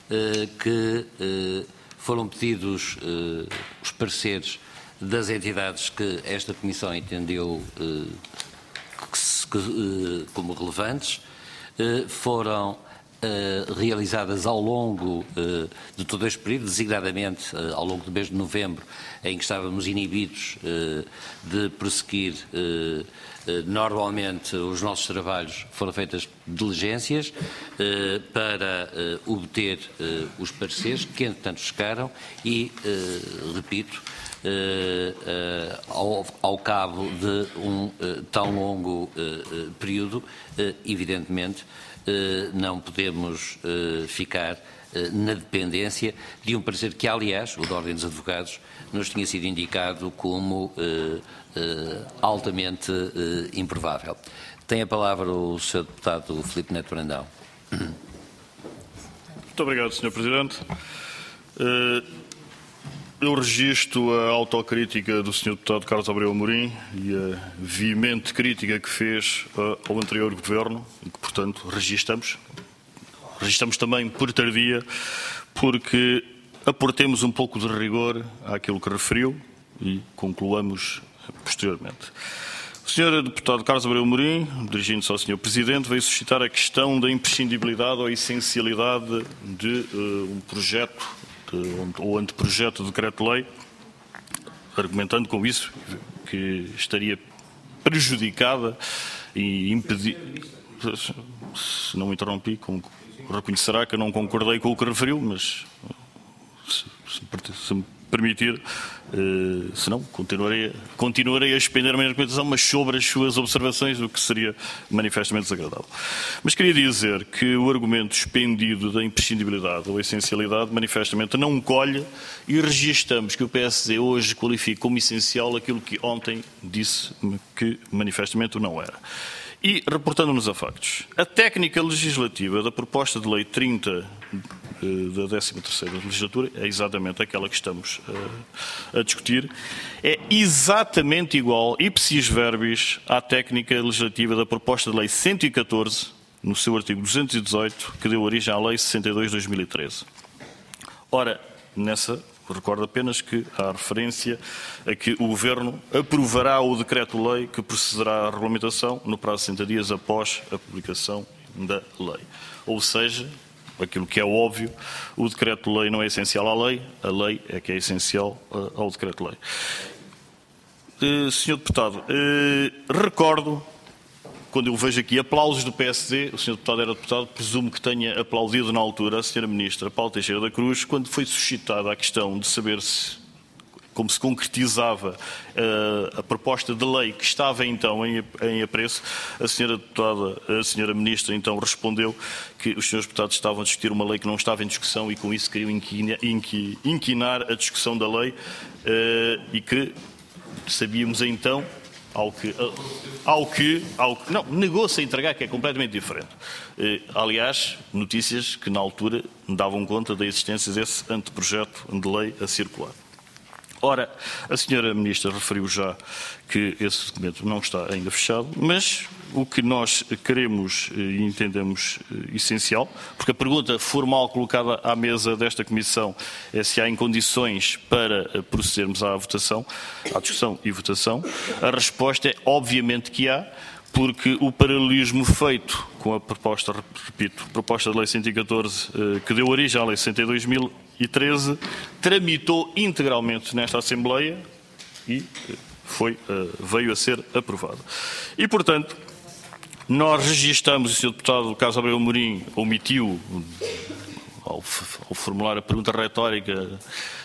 que foram pedidos os pareceres das entidades que esta Comissão entendeu eh, que se, que, eh, como relevantes, eh, foram eh, realizadas ao longo eh, de todo este período, designadamente eh, ao longo do mês de novembro, em que estávamos inibidos eh, de prosseguir eh, eh, normalmente os nossos trabalhos, foram feitas diligências eh, para eh, obter eh, os pareceres que entretanto chegaram e, eh, repito, Uh, uh, ao, ao cabo de um uh, tão longo uh, uh, período, uh, evidentemente, uh, não podemos uh, ficar uh, na dependência de um parecer que, aliás, o da Ordem dos Advogados, nos tinha sido indicado como uh, uh, altamente uh, improvável. Tem a palavra o senhor Deputado Filipe Neto Brandão. Muito obrigado, senhor Presidente. Uh... Eu registro a autocrítica do senhor Deputado Carlos Abreu Amorim e a veemente crítica que fez uh, ao anterior Governo e que, portanto, registramos. Registramos também por tardia, porque aportemos um pouco de rigor àquilo que referiu e concluamos posteriormente. O senhor Deputado Carlos Abreu Amorim, dirigindo-se ao senhor Presidente, veio suscitar a questão da imprescindibilidade ou essencialidade de uh, um projeto ou anteprojeto de decreto-lei, argumentando com isso que estaria prejudicada e impedir... Se não interrompi, reconhecerá que eu não concordei com o que referiu, mas se me permitir, se não, continuarei, continuarei a expender a minha argumentação, mas sobre as suas observações, o que seria manifestamente desagradável. Mas queria dizer que o argumento expendido da imprescindibilidade ou essencialidade manifestamente não colhe e registramos que o P S D hoje qualifica como essencial aquilo que ontem disse que manifestamente não era. E, reportando-nos a factos, a técnica legislativa da proposta de lei trinta da décima terceira legislatura, é exatamente aquela que estamos uh, a discutir, é exatamente igual, ipsis verbis, à técnica legislativa da proposta de lei cento e catorze, no seu artigo duzentos e dezoito, que deu origem à lei sessenta e dois de dois mil e treze. Ora, nessa, recordo apenas que há referência a que o Governo aprovará o decreto-lei que procederá à regulamentação no prazo de sessenta dias após a publicação da lei. Ou seja, aquilo que é óbvio, o decreto-lei não é essencial à lei, a lei é que é essencial uh, ao decreto-lei. Uh, senhor Deputado, uh, recordo, quando eu vejo aqui aplausos do P S D, o senhor Deputado era deputado, presumo que tenha aplaudido na altura a senhora Ministra Paula Teixeira da Cruz, quando foi suscitada a questão de saber se como se concretizava uh, a proposta de lei que estava então em, em apreço, a senhora deputada, a senhora ministra então respondeu que os senhores deputados estavam a discutir uma lei que não estava em discussão e com isso queriam inquina, inqui, inquinar a discussão da lei uh, e que sabíamos então ao que, ao que, ao que não, negou-se a entregar, que é completamente diferente. Uh, aliás, notícias que na altura davam conta da existência desse anteprojeto de lei a circular. Ora, a senhora Ministra referiu já que esse documento não está ainda fechado, mas o que nós queremos e entendemos essencial, porque a pergunta formal colocada à mesa desta Comissão é se há em condições para procedermos à votação, à discussão e votação. A resposta é obviamente que há, porque o paralelismo feito com a proposta, repito, proposta de lei cento e catorze, que deu origem à lei sessenta e dois mil e treze, tramitou integralmente nesta Assembleia e foi, veio a ser aprovado. E, portanto, nós registamos, o senhor Deputado Carlos Abreu Amorim omitiu, ao, ao formular a pergunta retórica,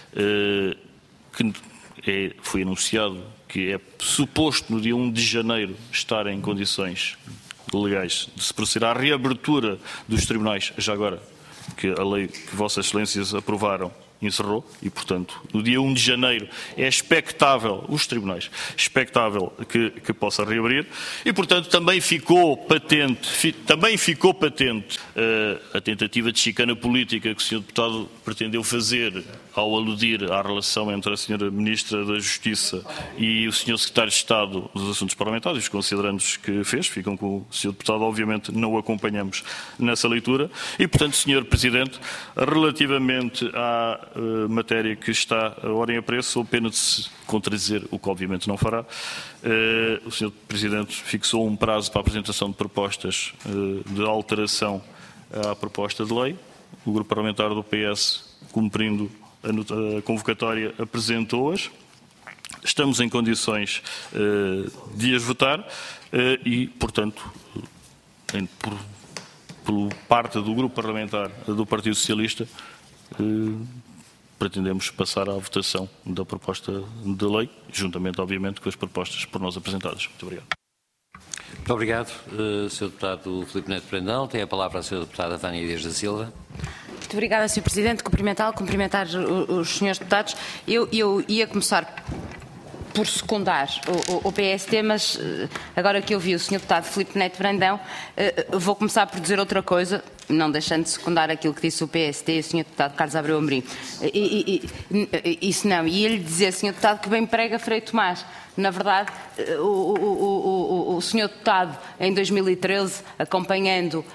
que é, foi anunciado que é suposto no dia um de janeiro estar em condições legais de se proceder à reabertura dos tribunais, já agora que a lei que Vossas Excelências aprovaram encerrou e, portanto, no dia um de janeiro é expectável, os tribunais, expectável que, que possa reabrir e, portanto, também ficou patente, fi, também ficou patente uh, a tentativa de chicana política que o senhor Deputado pretendeu fazer ao aludir à relação entre a senhora Ministra da Justiça e o senhor Secretário de Estado dos Assuntos Parlamentares, os considerandos que fez, ficam com o senhor Deputado, obviamente não o acompanhamos nessa leitura e, portanto, senhor Presidente, relativamente à Uh, matéria que está a ordem a preço, ou pena de se contradizer, o que obviamente não fará. Uh, o senhor Presidente fixou um prazo para a apresentação de propostas uh, de alteração à proposta de lei. O Grupo Parlamentar do P S, cumprindo a, a convocatória, apresentou-as. Estamos em condições uh, de as votar uh, e, portanto, em, por, por parte do Grupo Parlamentar do Partido Socialista, uh, pretendemos passar à votação da proposta de lei, juntamente, obviamente, com as propostas por nós apresentadas. Muito obrigado. Muito obrigado, uh, senhor Deputado Filipe Neto Brandão. Tem a palavra a senhora Deputada Vânia Dias da Silva. Muito obrigada, senhor Presidente. Cumprimentá-lo, cumprimentar os senhores deputados. Eu, eu ia começar por secundar o, o, o P S T, mas agora que eu vi o senhor Deputado Filipe Neto Brandão, uh, vou começar por dizer outra coisa, não deixando de secundar aquilo que disse o P S T e o senhor Deputado Carlos Abreu Amorim. E, e, e, isso não. E ele dizer, senhor Deputado, que bem prega Frei Tomás. Na verdade, o, o, o, o, o senhor Deputado, em dois mil e treze, acompanhando uh,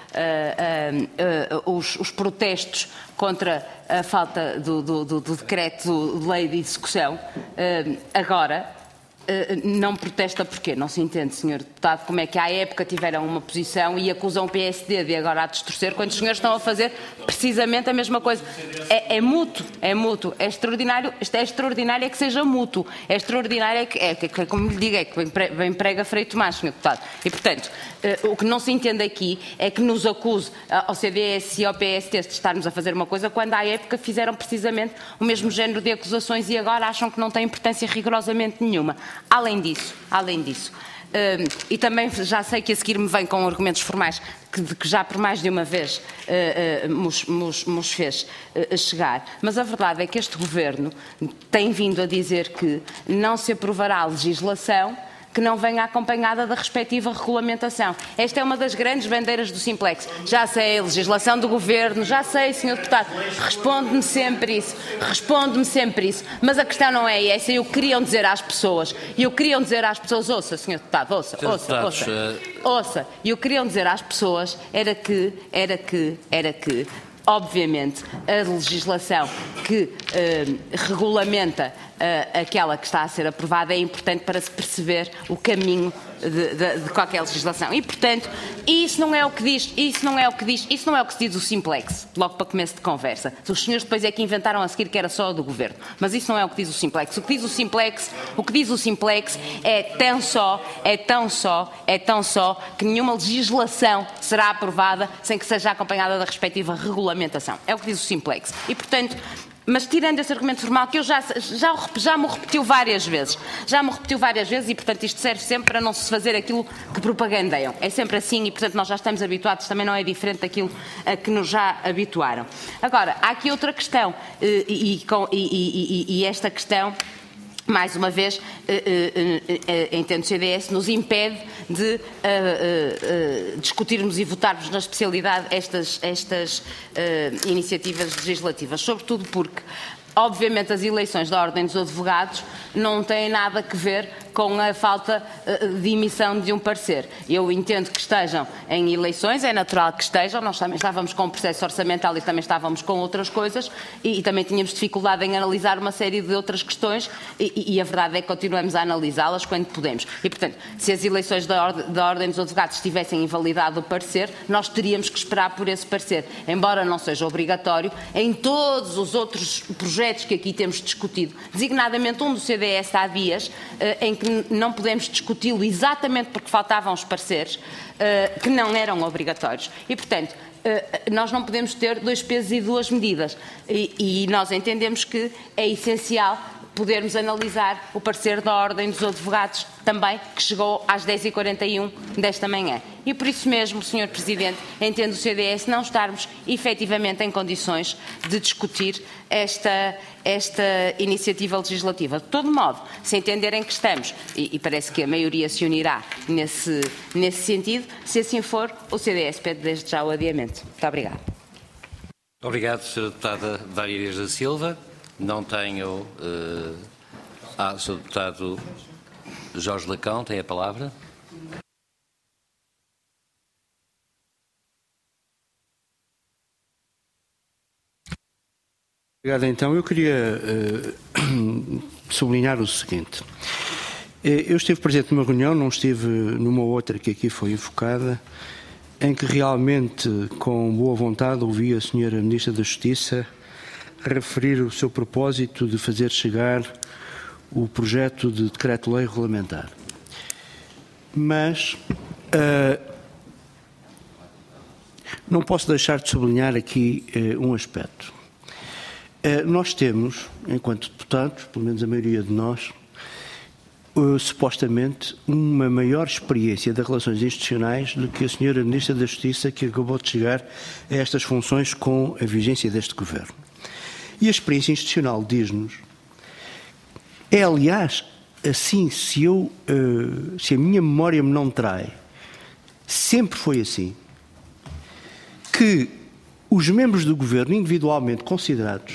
uh, uh, os, os protestos contra a falta do, do, do, do decreto de lei de execução, uh, agora uh, não protesta porquê? Não se entende, senhor Deputado, como é que à época tiveram uma posição e acusam o P S D de agora a distorcer, quando os senhores estão a fazer precisamente a mesma coisa. É, é mútuo, é mútuo, é extraordinário, é extraordinário é que seja mútuo, é extraordinário é que, é, que, é como lhe digo, é que bem prega Frei Tomás, senhor Deputado. E, portanto, uh, o que não se entende aqui é que nos acuse ao C D S e ao P S T de estarmos a fazer uma coisa quando à época fizeram precisamente o mesmo género de acusações e agora acham que não tem importância rigorosamente nenhuma. Além disso, além disso, Uh, e também já sei que a seguir me vem com argumentos formais que, que já por mais de uma vez uh, uh, nos, nos, nos fez uh, chegar, mas a verdade é que este Governo tem vindo a dizer que não se aprovará a legislação que não venha acompanhada da respectiva regulamentação. Esta é uma das grandes bandeiras do Simplex. Já sei, a legislação do Governo, já sei, senhor Deputado, responde-me sempre isso, responde-me sempre isso, mas a questão não é essa, eu queriam dizer às pessoas, e eu queriam dizer às pessoas, ouça, senhor Deputado, ouça, ouça, ouça, ouça, e eu queriam dizer às pessoas, era que, era que, era que, obviamente, a legislação que uh, regulamenta uh, aquela que está a ser aprovada é importante para se perceber o caminho de, de, de qualquer legislação. E, portanto, isso não é o que diz, isso não é o que diz, isso não é o que se diz o Simplex, logo para começo de conversa. Os senhores depois é que inventaram a seguir que era só do Governo. Mas isso não é o que diz o Simplex. O que diz o Simplex, o que diz o Simplex é tão só, é tão só, é tão só que nenhuma legislação será aprovada sem que seja acompanhada da respectiva regulamentação. É o que diz o Simplex. E, portanto, Mas tirando esse argumento formal, que eu já, já, já me repetiu várias vezes, já me repetiu várias vezes e, portanto, isto serve sempre para não se fazer aquilo que propagandeiam. É sempre assim e, portanto, nós já estamos habituados, também não é diferente daquilo a que nos já habituaram. Agora, há aqui outra questão, e, e, e, e, e esta questão, mais uma vez, entendo que o C D S nos impede de uh, uh, uh, discutirmos e votarmos na especialidade estas, estas uh, iniciativas legislativas, sobretudo porque, obviamente, as eleições da Ordem dos Advogados não têm nada a ver com a falta de emissão de um parecer. Eu entendo que estejam em eleições, é natural que estejam, nós também estávamos com um processo orçamental e também estávamos com outras coisas e, e também tínhamos dificuldade em analisar uma série de outras questões e, e a verdade é que continuamos a analisá-las quando podemos. E, portanto, se as eleições da Ordem, da Ordem dos Advogados tivessem invalidado o parecer, nós teríamos que esperar por esse parecer. Embora não seja obrigatório, em todos os outros projetos que aqui temos discutido, designadamente um do C D S há dias, em que não podemos discuti-lo exatamente porque faltavam os pareceres, que não eram obrigatórios. E, portanto, nós não podemos ter dois pesos e duas medidas. E, e nós entendemos que é essencial podermos analisar o parecer da Ordem dos Advogados também, que chegou às dez e quarenta e um desta manhã. E por isso mesmo, senhor Presidente, entendo o C D S não estarmos efetivamente em condições de discutir esta, esta iniciativa legislativa. De todo modo, se entenderem que estamos, e, e parece que a maioria se unirá nesse, nesse sentido, se assim for, o C D S pede desde já o adiamento. Muito obrigada. Obrigado, senhora Deputada Dária Dias da Silva. Não tenho... Uh... Ah, senhor Deputado Jorge Lacão tem a palavra. Obrigado, então. Eu queria uh, sublinhar o seguinte. Eu estive presente numa reunião, não estive numa outra que aqui foi invocada, em que realmente, com boa vontade, ouvi a senhora Ministra da Justiça referir o seu propósito de fazer chegar o projeto de decreto-lei regulamentar. Mas uh, não posso deixar de sublinhar aqui uh, um aspecto. Uh, nós temos, enquanto deputados, pelo menos a maioria de nós, uh, supostamente uma maior experiência das relações institucionais do que a senhora Ministra da Justiça, que acabou de chegar a estas funções com a vigência deste Governo. E a experiência institucional diz-nos, é aliás, assim, se, eu, uh, se a minha memória me não trai, sempre foi assim, que os membros do Governo, individualmente considerados,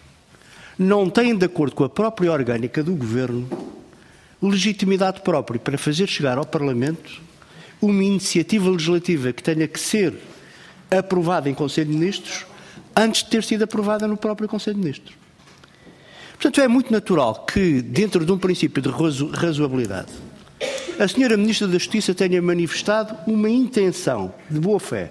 não têm, de acordo com a própria orgânica do Governo, legitimidade própria para fazer chegar ao Parlamento uma iniciativa legislativa que tenha que ser aprovada em Conselho de Ministros antes de ter sido aprovada no próprio Conselho de Ministros. Portanto, é muito natural que, dentro de um princípio de razo razoabilidade, a senhora Ministra da Justiça tenha manifestado uma intenção de boa-fé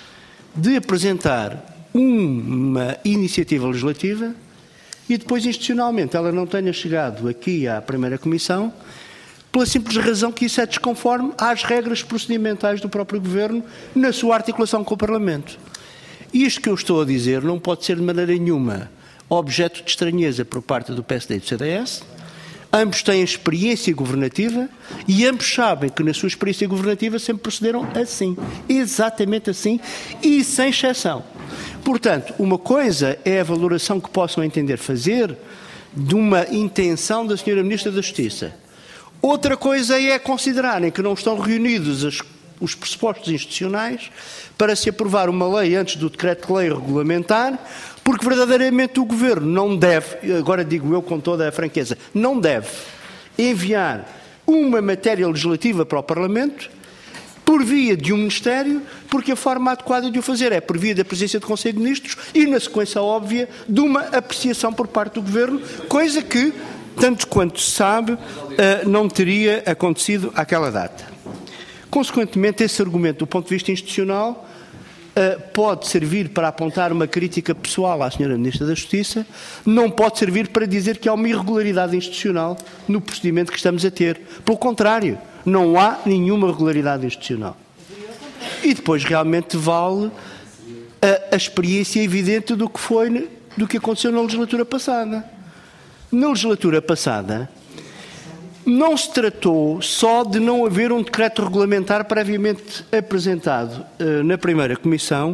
de apresentar uma iniciativa legislativa e depois, institucionalmente, ela não tenha chegado aqui à primeira Comissão pela simples razão que isso é desconforme às regras procedimentais do próprio Governo na sua articulação com o Parlamento. Isto que eu estou a dizer não pode ser de maneira nenhuma objeto de estranheza por parte do P S D e do C D S. Ambos têm experiência governativa e ambos sabem que na sua experiência governativa sempre procederam assim, exatamente assim e sem exceção. Portanto, uma coisa é a valoração que possam entender fazer de uma intenção da senhora Ministra da Justiça. Outra coisa é considerarem que não estão reunidos as os pressupostos institucionais para se aprovar uma lei antes do decreto-lei regulamentar, porque verdadeiramente o Governo não deve, agora digo eu com toda a franqueza, não deve enviar uma matéria legislativa para o Parlamento por via de um Ministério, porque a forma adequada de o fazer é por via da presença do Conselho de Ministros e na sequência óbvia de uma apreciação por parte do Governo, coisa que, tanto quanto se sabe, não teria acontecido àquela data. Consequentemente, esse argumento, do ponto de vista institucional, pode servir para apontar uma crítica pessoal à senhora Ministra da Justiça, não pode servir para dizer que há uma irregularidade institucional no procedimento que estamos a ter. Pelo contrário, não há nenhuma regularidade institucional. E depois realmente vale a, a experiência evidente do que foi do que aconteceu na legislatura passada. Na legislatura passada, não se tratou só de não haver um decreto regulamentar previamente apresentado uh, na primeira comissão,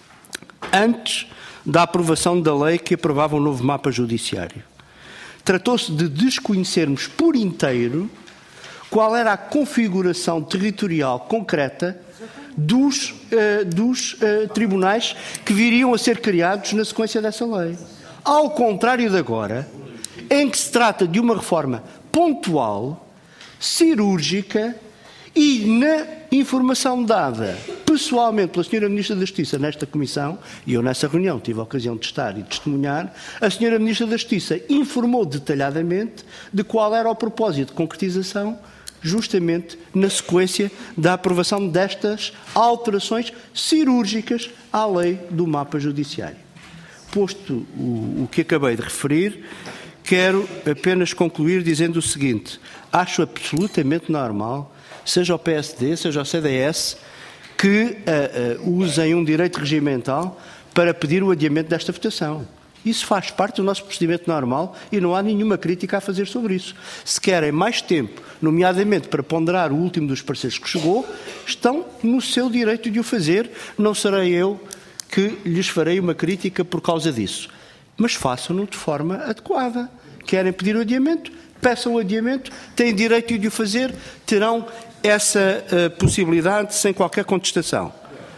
antes da aprovação da lei que aprovava o novo mapa judiciário. Tratou-se de desconhecermos por inteiro qual era a configuração territorial concreta dos, uh, dos uh, tribunais que viriam a ser criados na sequência dessa lei. Ao contrário de agora, em que se trata de uma reforma pontual, cirúrgica e na informação dada pessoalmente pela senhora Ministra da Justiça nesta comissão, e eu nessa reunião tive a ocasião de estar e testemunhar, a senhora Ministra da Justiça informou detalhadamente de qual era o propósito de concretização justamente na sequência da aprovação destas alterações cirúrgicas à lei do mapa judiciário. Posto o, o que acabei de referir, quero apenas concluir dizendo o seguinte: acho absolutamente normal, seja o P S D, seja o C D S, que uh, uh, usem um direito regimental para pedir o adiamento desta votação. Isso faz parte do nosso procedimento normal e não há nenhuma crítica a fazer sobre isso. Se querem mais tempo, nomeadamente para ponderar o último dos pareceres que chegou, estão no seu direito de o fazer. Não serei eu que lhes farei uma crítica por causa disso. Mas façam-no de forma adequada. Querem pedir o adiamento? Peçam o adiamento, têm direito de o fazer, terão essa uh, possibilidade sem qualquer contestação.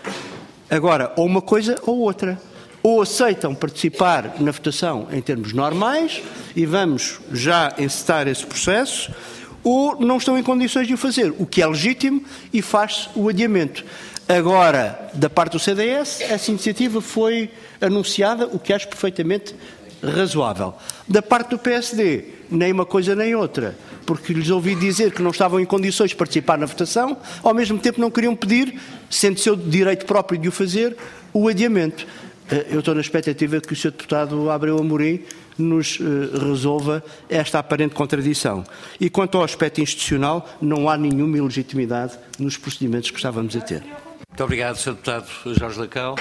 Agora, ou uma coisa ou outra. Ou aceitam participar na votação em termos normais, e vamos já encetar esse processo, ou não estão em condições de o fazer, o que é legítimo, e faz o adiamento. Agora, da parte do C D S, essa iniciativa foi anunciada, o que acho perfeitamente razoável. Da parte do P S D, nem uma coisa nem outra, porque lhes ouvi dizer que não estavam em condições de participar na votação, ao mesmo tempo não queriam pedir, sendo seu direito próprio de o fazer, o adiamento. Eu estou na expectativa de que o senhor Deputado Abreu Amorim nos resolva esta aparente contradição. E quanto ao aspecto institucional, não há nenhuma ilegitimidade nos procedimentos que estávamos a ter. Muito obrigado, senhor Deputado Jorge Lacão.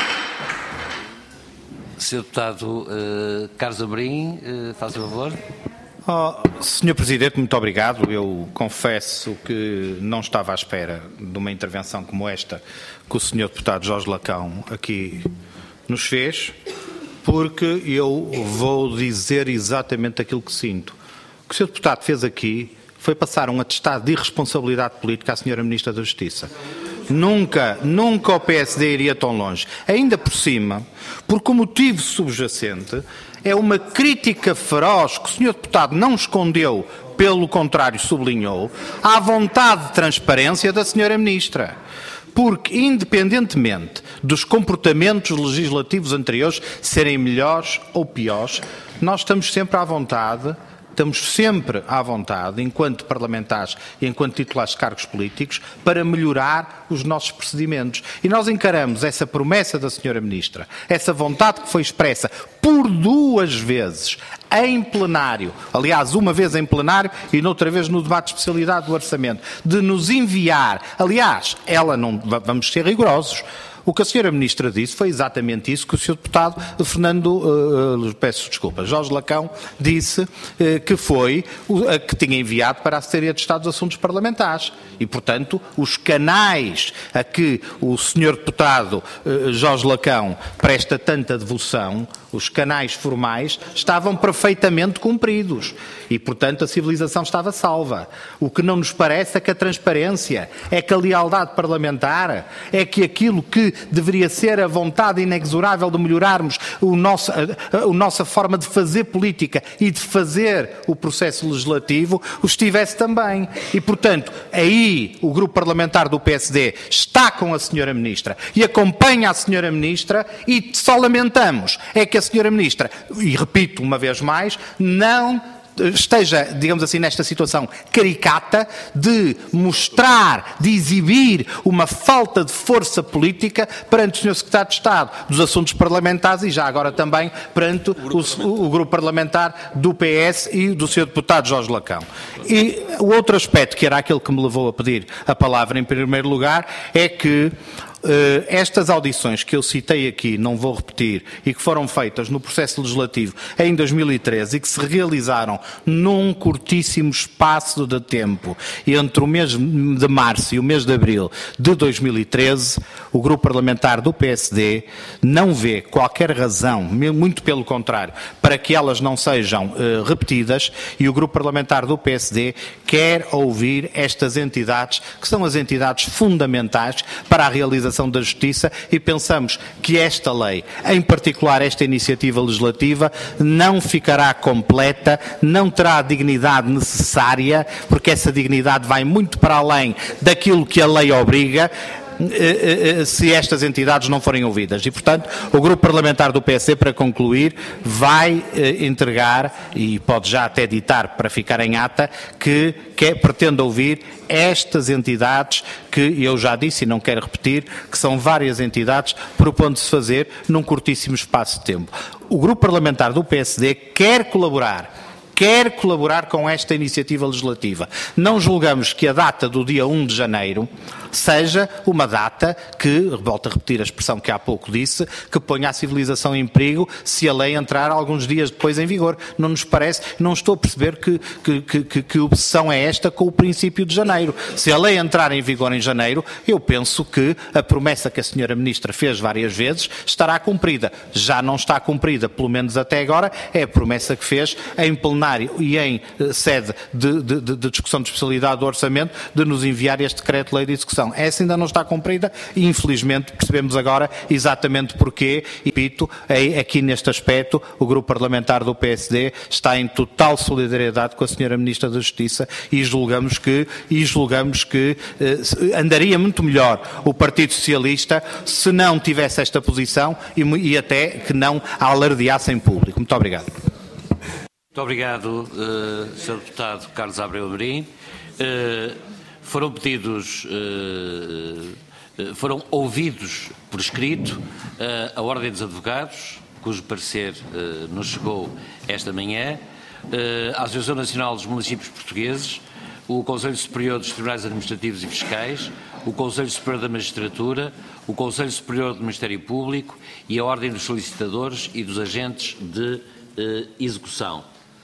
senhor Deputado uh, Carlos Amorim, uh, faz o favor. Oh, senhor Presidente, muito obrigado. Eu confesso que não estava à espera de uma intervenção como esta que o senhor Deputado Jorge Lacão aqui nos fez, porque eu vou dizer exatamente aquilo que sinto. O que o senhor Deputado fez aqui foi passar um atestado de irresponsabilidade política à senhora Ministra da Justiça. Nunca, nunca o P S D iria tão longe. Ainda por cima, porque o motivo subjacente é uma crítica feroz que o senhor Deputado não escondeu, pelo contrário sublinhou, à vontade de transparência da senhora Ministra. Porque, independentemente dos comportamentos legislativos anteriores serem melhores ou piores, nós estamos sempre à vontade, estamos sempre à vontade, enquanto parlamentares e enquanto titulares de cargos políticos, para melhorar os nossos procedimentos. E nós encaramos essa promessa da senhora Ministra, essa vontade que foi expressa por duas vezes em plenário, aliás, uma vez em plenário e noutra vez no debate de especialidade do Orçamento, de nos enviar, aliás, ela não, vamos ser rigorosos, o que a senhora Ministra disse foi exatamente isso que o senhor Deputado Fernando, uh, peço desculpa, Jorge Lacão, disse uh, que foi uh, que tinha enviado para a Secretaria de Estado dos Assuntos Parlamentares. E, portanto, os canais a que o senhor Deputado uh, Jorge Lacão presta tanta devoção, os canais formais, estavam perfeitamente cumpridos. E, portanto, a civilização estava salva. O que não nos parece é que a transparência, é que a lealdade parlamentar, é que aquilo que deveria ser a vontade inexorável de melhorarmos o nosso, a, a, a nossa forma de fazer política e de fazer o processo legislativo, o estivesse também. E, portanto, aí o grupo parlamentar do P S D está com a senhora Ministra e acompanha a senhora Ministra, e só lamentamos é que a senhora Ministra, e repito uma vez mais, não esteja, digamos assim, nesta situação caricata de mostrar, de exibir uma falta de força política perante o senhor Secretário de Estado dos Assuntos Parlamentares e já agora também perante o grupo, o, o grupo parlamentar do P S e do senhor Deputado Jorge Lacão. E o outro aspecto, que era aquele que me levou a pedir a palavra em primeiro lugar, é que Estas audições que eu citei aqui, não vou repetir, e que foram feitas no processo legislativo em dois mil e treze e que se realizaram num curtíssimo espaço de tempo entre o mês de março e o mês de abril de dois mil e treze, o grupo parlamentar do P S D não vê qualquer razão, muito pelo contrário, para que elas não sejam uh, repetidas, e o grupo parlamentar do P S D quer ouvir estas entidades, que são as entidades fundamentais para a realização da justiça, e pensamos que esta lei, em particular esta iniciativa legislativa, não ficará completa, não terá a dignidade necessária, porque essa dignidade vai muito para além daquilo que a lei obriga, se estas entidades não forem ouvidas. E, portanto, o Grupo Parlamentar do P S D, para concluir, vai entregar, e pode já até ditar para ficar em ata, que, que pretende ouvir estas entidades que eu já disse e não quero repetir, que são várias entidades, propondo-se fazer num curtíssimo espaço de tempo. O Grupo Parlamentar do P S D quer colaborar quer colaborar com esta iniciativa legislativa. Não julgamos que a data do dia um de janeiro seja uma data que, volto a repetir a expressão que há pouco disse, que ponha a civilização em perigo se a lei entrar alguns dias depois em vigor. Não nos parece, não estou a perceber que, que, que, que obsessão é esta com o princípio de janeiro. Se a lei entrar em vigor em janeiro, eu penso que a promessa que a senhora Ministra fez várias vezes estará cumprida. Já não está cumprida, pelo menos até agora, é a promessa que fez em plenário e em sede de, de, de discussão de especialidade do orçamento, de nos enviar este decreto-lei de execução. Essa ainda não está cumprida e, infelizmente, percebemos agora exatamente porquê. E, repito, aqui neste aspecto, o Grupo Parlamentar do P S D está em total solidariedade com a senhora Ministra da Justiça e julgamos que, e julgamos que eh, andaria muito melhor o Partido Socialista se não tivesse esta posição e, e até que não a alardeasse em público. Muito obrigado. Muito obrigado, uh, senhor Deputado Carlos Abreu Amorim. Uh, foram pedidos, uh, uh, foram ouvidos por escrito uh, a Ordem dos Advogados, cujo parecer uh, nos chegou esta manhã, uh, a Associação Nacional dos Municípios Portugueses, o Conselho Superior dos Tribunais Administrativos e Fiscais, o Conselho Superior da Magistratura, o Conselho Superior do Ministério Público e a Ordem dos Solicitadores e dos Agentes de uh, Execução.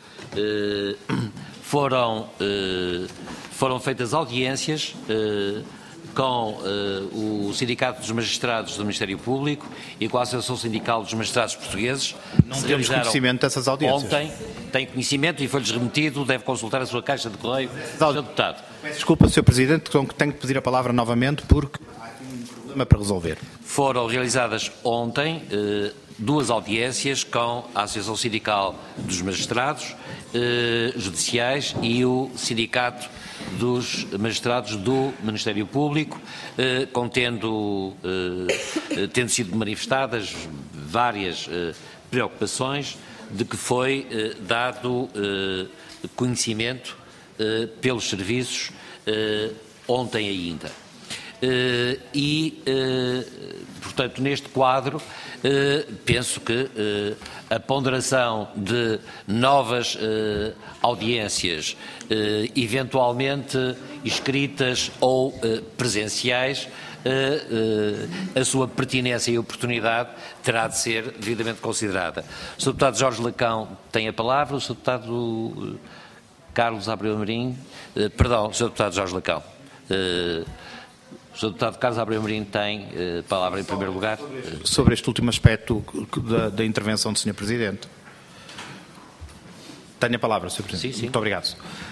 Uh, foram, uh, foram feitas audiências uh, com uh, o Sindicato dos Magistrados do Ministério Público e com a Associação Sindical dos Magistrados Portugueses. Não temos conhecimento dessas audiências. Ontem tem conhecimento e foi-lhes remetido, deve consultar a sua caixa de correio, senhor Deputado. Desculpa, senhor Presidente, tenho que pedir a palavra novamente porque há aqui um problema para resolver. Foram realizadas ontem uh, duas audiências com a Associação Sindical dos Magistrados eh, Judiciais e o Sindicato dos Magistrados do Ministério Público, eh, contendo, eh, tendo sido manifestadas várias eh, preocupações de que foi eh, dado eh, conhecimento eh, pelos serviços eh, ontem ainda. Uh, e, uh, portanto, neste quadro, uh, penso que uh, a ponderação de novas uh, audiências, uh, eventualmente escritas ou uh, presenciais, uh, uh, a sua pertinência e oportunidade terá de ser devidamente considerada. O senhor Deputado Jorge Lacão tem a palavra, o senhor Deputado uh, Carlos Abreu Amorim, uh, perdão, o senhor Deputado Jorge Lacão. Uh, O senhor Deputado Carlos Abreu Amorim tem uh, palavra em primeiro lugar. Sobre este último aspecto da, da intervenção do senhor Presidente. Tenho a palavra, senhor Presidente. Sim, sim. Muito obrigado.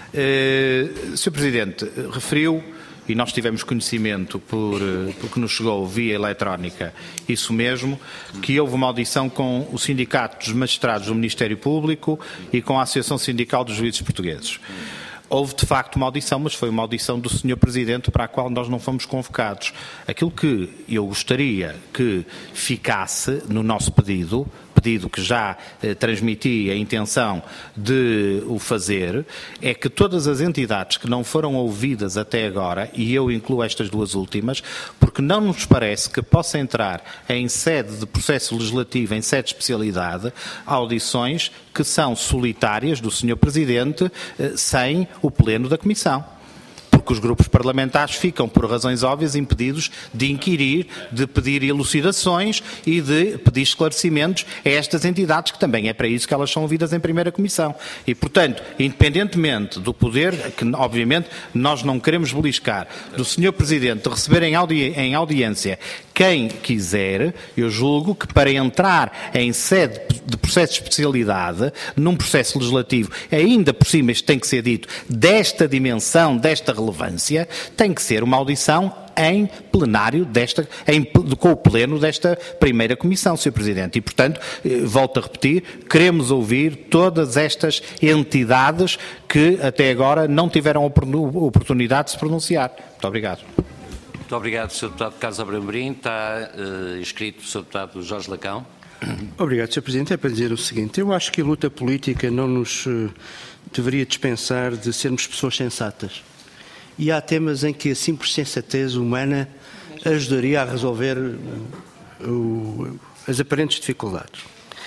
Uh, senhor Presidente, referiu, e nós tivemos conhecimento por, porque nos chegou via eletrónica, isso mesmo, que houve uma audição com o Sindicato dos Magistrados do Ministério Público e com a Associação Sindical dos Juízes Portugueses. Houve, de facto, uma audição, mas foi uma audição do senhor Presidente para a qual nós não fomos convocados. Aquilo que eu gostaria que ficasse no nosso pedido, pedido que já eh, transmiti a intenção de o fazer, é que todas as entidades que não foram ouvidas até agora, e eu incluo estas duas últimas, porque não nos parece que possa entrar em sede de processo legislativo, em sede de especialidade, audições que são solitárias do senhor Presidente, eh, sem o pleno da Comissão. porque os grupos parlamentares ficam, por razões óbvias, impedidos de inquirir, de pedir elucidações e de pedir esclarecimentos a estas entidades, que também é para isso que elas são ouvidas em primeira comissão. E, portanto, independentemente do poder, que obviamente nós não queremos beliscar, do senhor Presidente de receber em, audi em audiência quem quiser, eu julgo que para entrar em sede de processo de especialidade, num processo legislativo, ainda por cima isto tem que ser dito, desta dimensão, desta relevância, tem que ser uma audição em plenário desta, em, com o pleno desta primeira comissão, senhor Presidente. E, portanto, volto a repetir, queremos ouvir todas estas entidades que até agora não tiveram oportunidade de se pronunciar. Muito obrigado. Muito obrigado, senhor Deputado Carlos Abreu Amorim. Está uh, inscrito o senhor Deputado Jorge Lacão. Obrigado, senhor Presidente. É para dizer o seguinte, eu acho que a luta política não nos uh, deveria dispensar de sermos pessoas sensatas. E há temas em que a simples sensatez humana ajudaria a resolver uh, o, as aparentes dificuldades.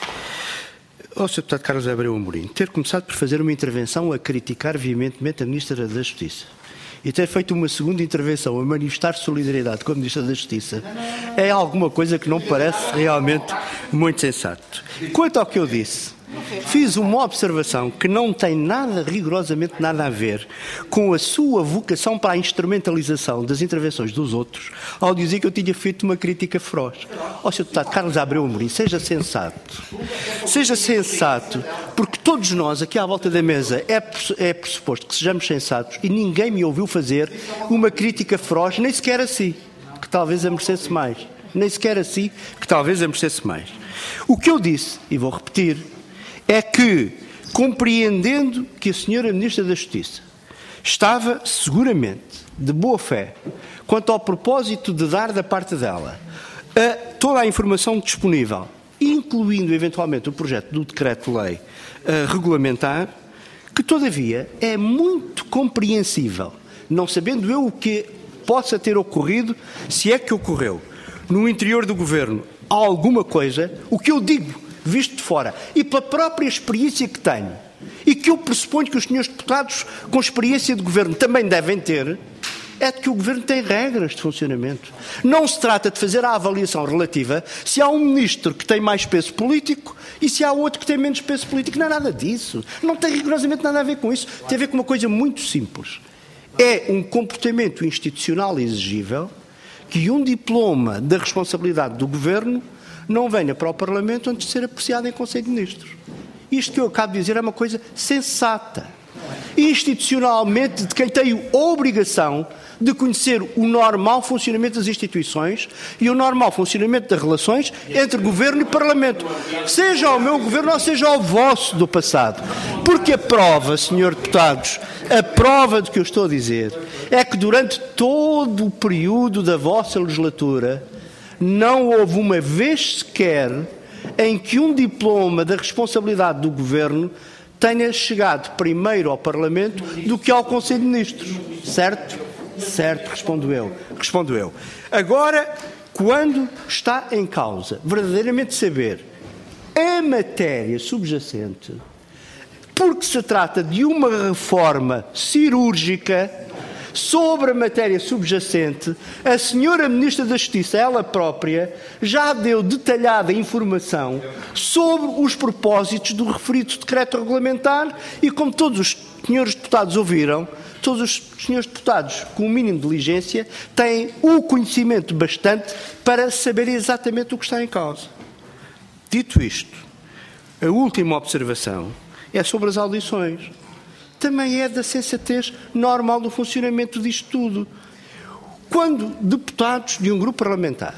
Ao senhor Deputado Carlos Abreu Amorim, ter começado por fazer uma intervenção a criticar veementemente a Ministra da Justiça e ter feito uma segunda intervenção a manifestar solidariedade com a Ministra da Justiça é alguma coisa que não parece realmente muito sensato. Quanto ao que eu disse, fiz uma observação que não tem nada, rigorosamente nada a ver com a sua vocação para a instrumentalização das intervenções dos outros, ao dizer que eu tinha feito uma crítica feroz. Ó senhor Deputado Carlos Abreu Amorim, seja sensato. Seja sensato, porque todos nós aqui à volta da mesa é, é pressuposto que sejamos sensatos e ninguém me ouviu fazer uma crítica feroz, nem sequer assim, que talvez a merecesse mais. Nem sequer assim, que talvez a merecesse mais. O que eu disse, e vou repetir, é que, compreendendo que a senhora Ministra da Justiça estava seguramente de boa fé quanto ao propósito de dar da parte dela a toda a informação disponível, incluindo eventualmente o projeto do decreto-lei uh, regulamentar, que todavia é muito compreensível, não sabendo eu o que possa ter ocorrido, se é que ocorreu, no interior do Governo alguma coisa, o que eu digo, visto de fora, e pela própria experiência que tenho, e que eu pressuponho que os senhores deputados com experiência de governo também devem ter, é de que o governo tem regras de funcionamento. Não se trata de fazer a avaliação relativa se há um ministro que tem mais peso político e se há outro que tem menos peso político. Não é nada disso. Não tem rigorosamente nada a ver com isso. Tem a ver com uma coisa muito simples. É um comportamento institucional exigível que um diploma da responsabilidade do governo não venha para o Parlamento antes de ser apreciado em Conselho de Ministros. Isto que eu acabo de dizer é uma coisa sensata. Institucionalmente, de quem tem a obrigação de conhecer o normal funcionamento das instituições e o normal funcionamento das relações entre Governo e Parlamento. Seja o meu Governo ou seja o vosso do passado. Porque a prova, senhores deputados, a prova do que eu estou a dizer é que durante todo o período da vossa legislatura não houve uma vez sequer em que um diploma da responsabilidade do Governo tenha chegado primeiro ao Parlamento do que ao Conselho de Ministros. Certo? Certo, respondo eu. Respondo eu. Agora, quando está em causa verdadeiramente saber a matéria subjacente, porque se trata de uma reforma cirúrgica sobre a matéria subjacente, a senhora Ministra da Justiça, ela própria, já deu detalhada informação sobre os propósitos do referido decreto regulamentar e, como todos os senhores deputados ouviram, todos os senhores deputados, com o mínimo de diligência, têm o conhecimento bastante para saber exatamente o que está em causa. Dito isto, a última observação é sobre as audições. Também é da sensatez normal do funcionamento disto tudo. Quando deputados de um grupo parlamentar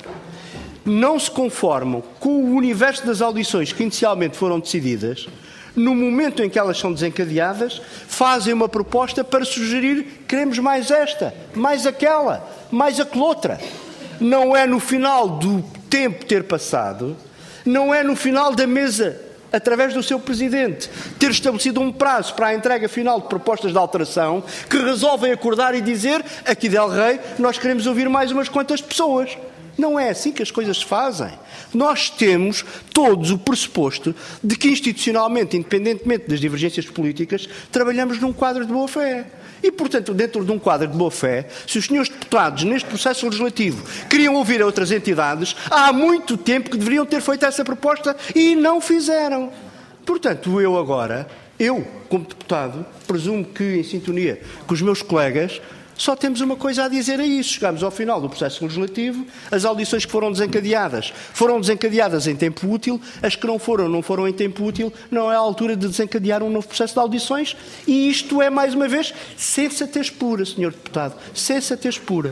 não se conformam com o universo das audições que inicialmente foram decididas, no momento em que elas são desencadeadas, fazem uma proposta para sugerir queremos mais esta, mais aquela, mais aquela outra. Não é no final do tempo ter passado, não é no final da mesa, através do seu Presidente, ter estabelecido um prazo para a entrega final de propostas de alteração, que resolvem acordar e dizer, aqui del Rei, nós queremos ouvir mais umas quantas pessoas. Não é assim que as coisas se fazem. Nós temos todos o pressuposto de que institucionalmente, independentemente das divergências políticas, trabalhamos num quadro de boa-fé. E, portanto, dentro de um quadro de boa-fé, se os senhores deputados, neste processo legislativo, queriam ouvir a outras entidades, há muito tempo que deveriam ter feito essa proposta e não fizeram. Portanto, eu agora, eu, como deputado, presumo que, em sintonia com os meus colegas, só temos uma coisa a dizer a isso. Chegámos ao final do processo legislativo, as audições que foram desencadeadas, foram desencadeadas em tempo útil, as que não foram, não foram em tempo útil, não é a altura de desencadear um novo processo de audições, e isto é, mais uma vez, sensatez pura, senhor deputado, sensatez pura.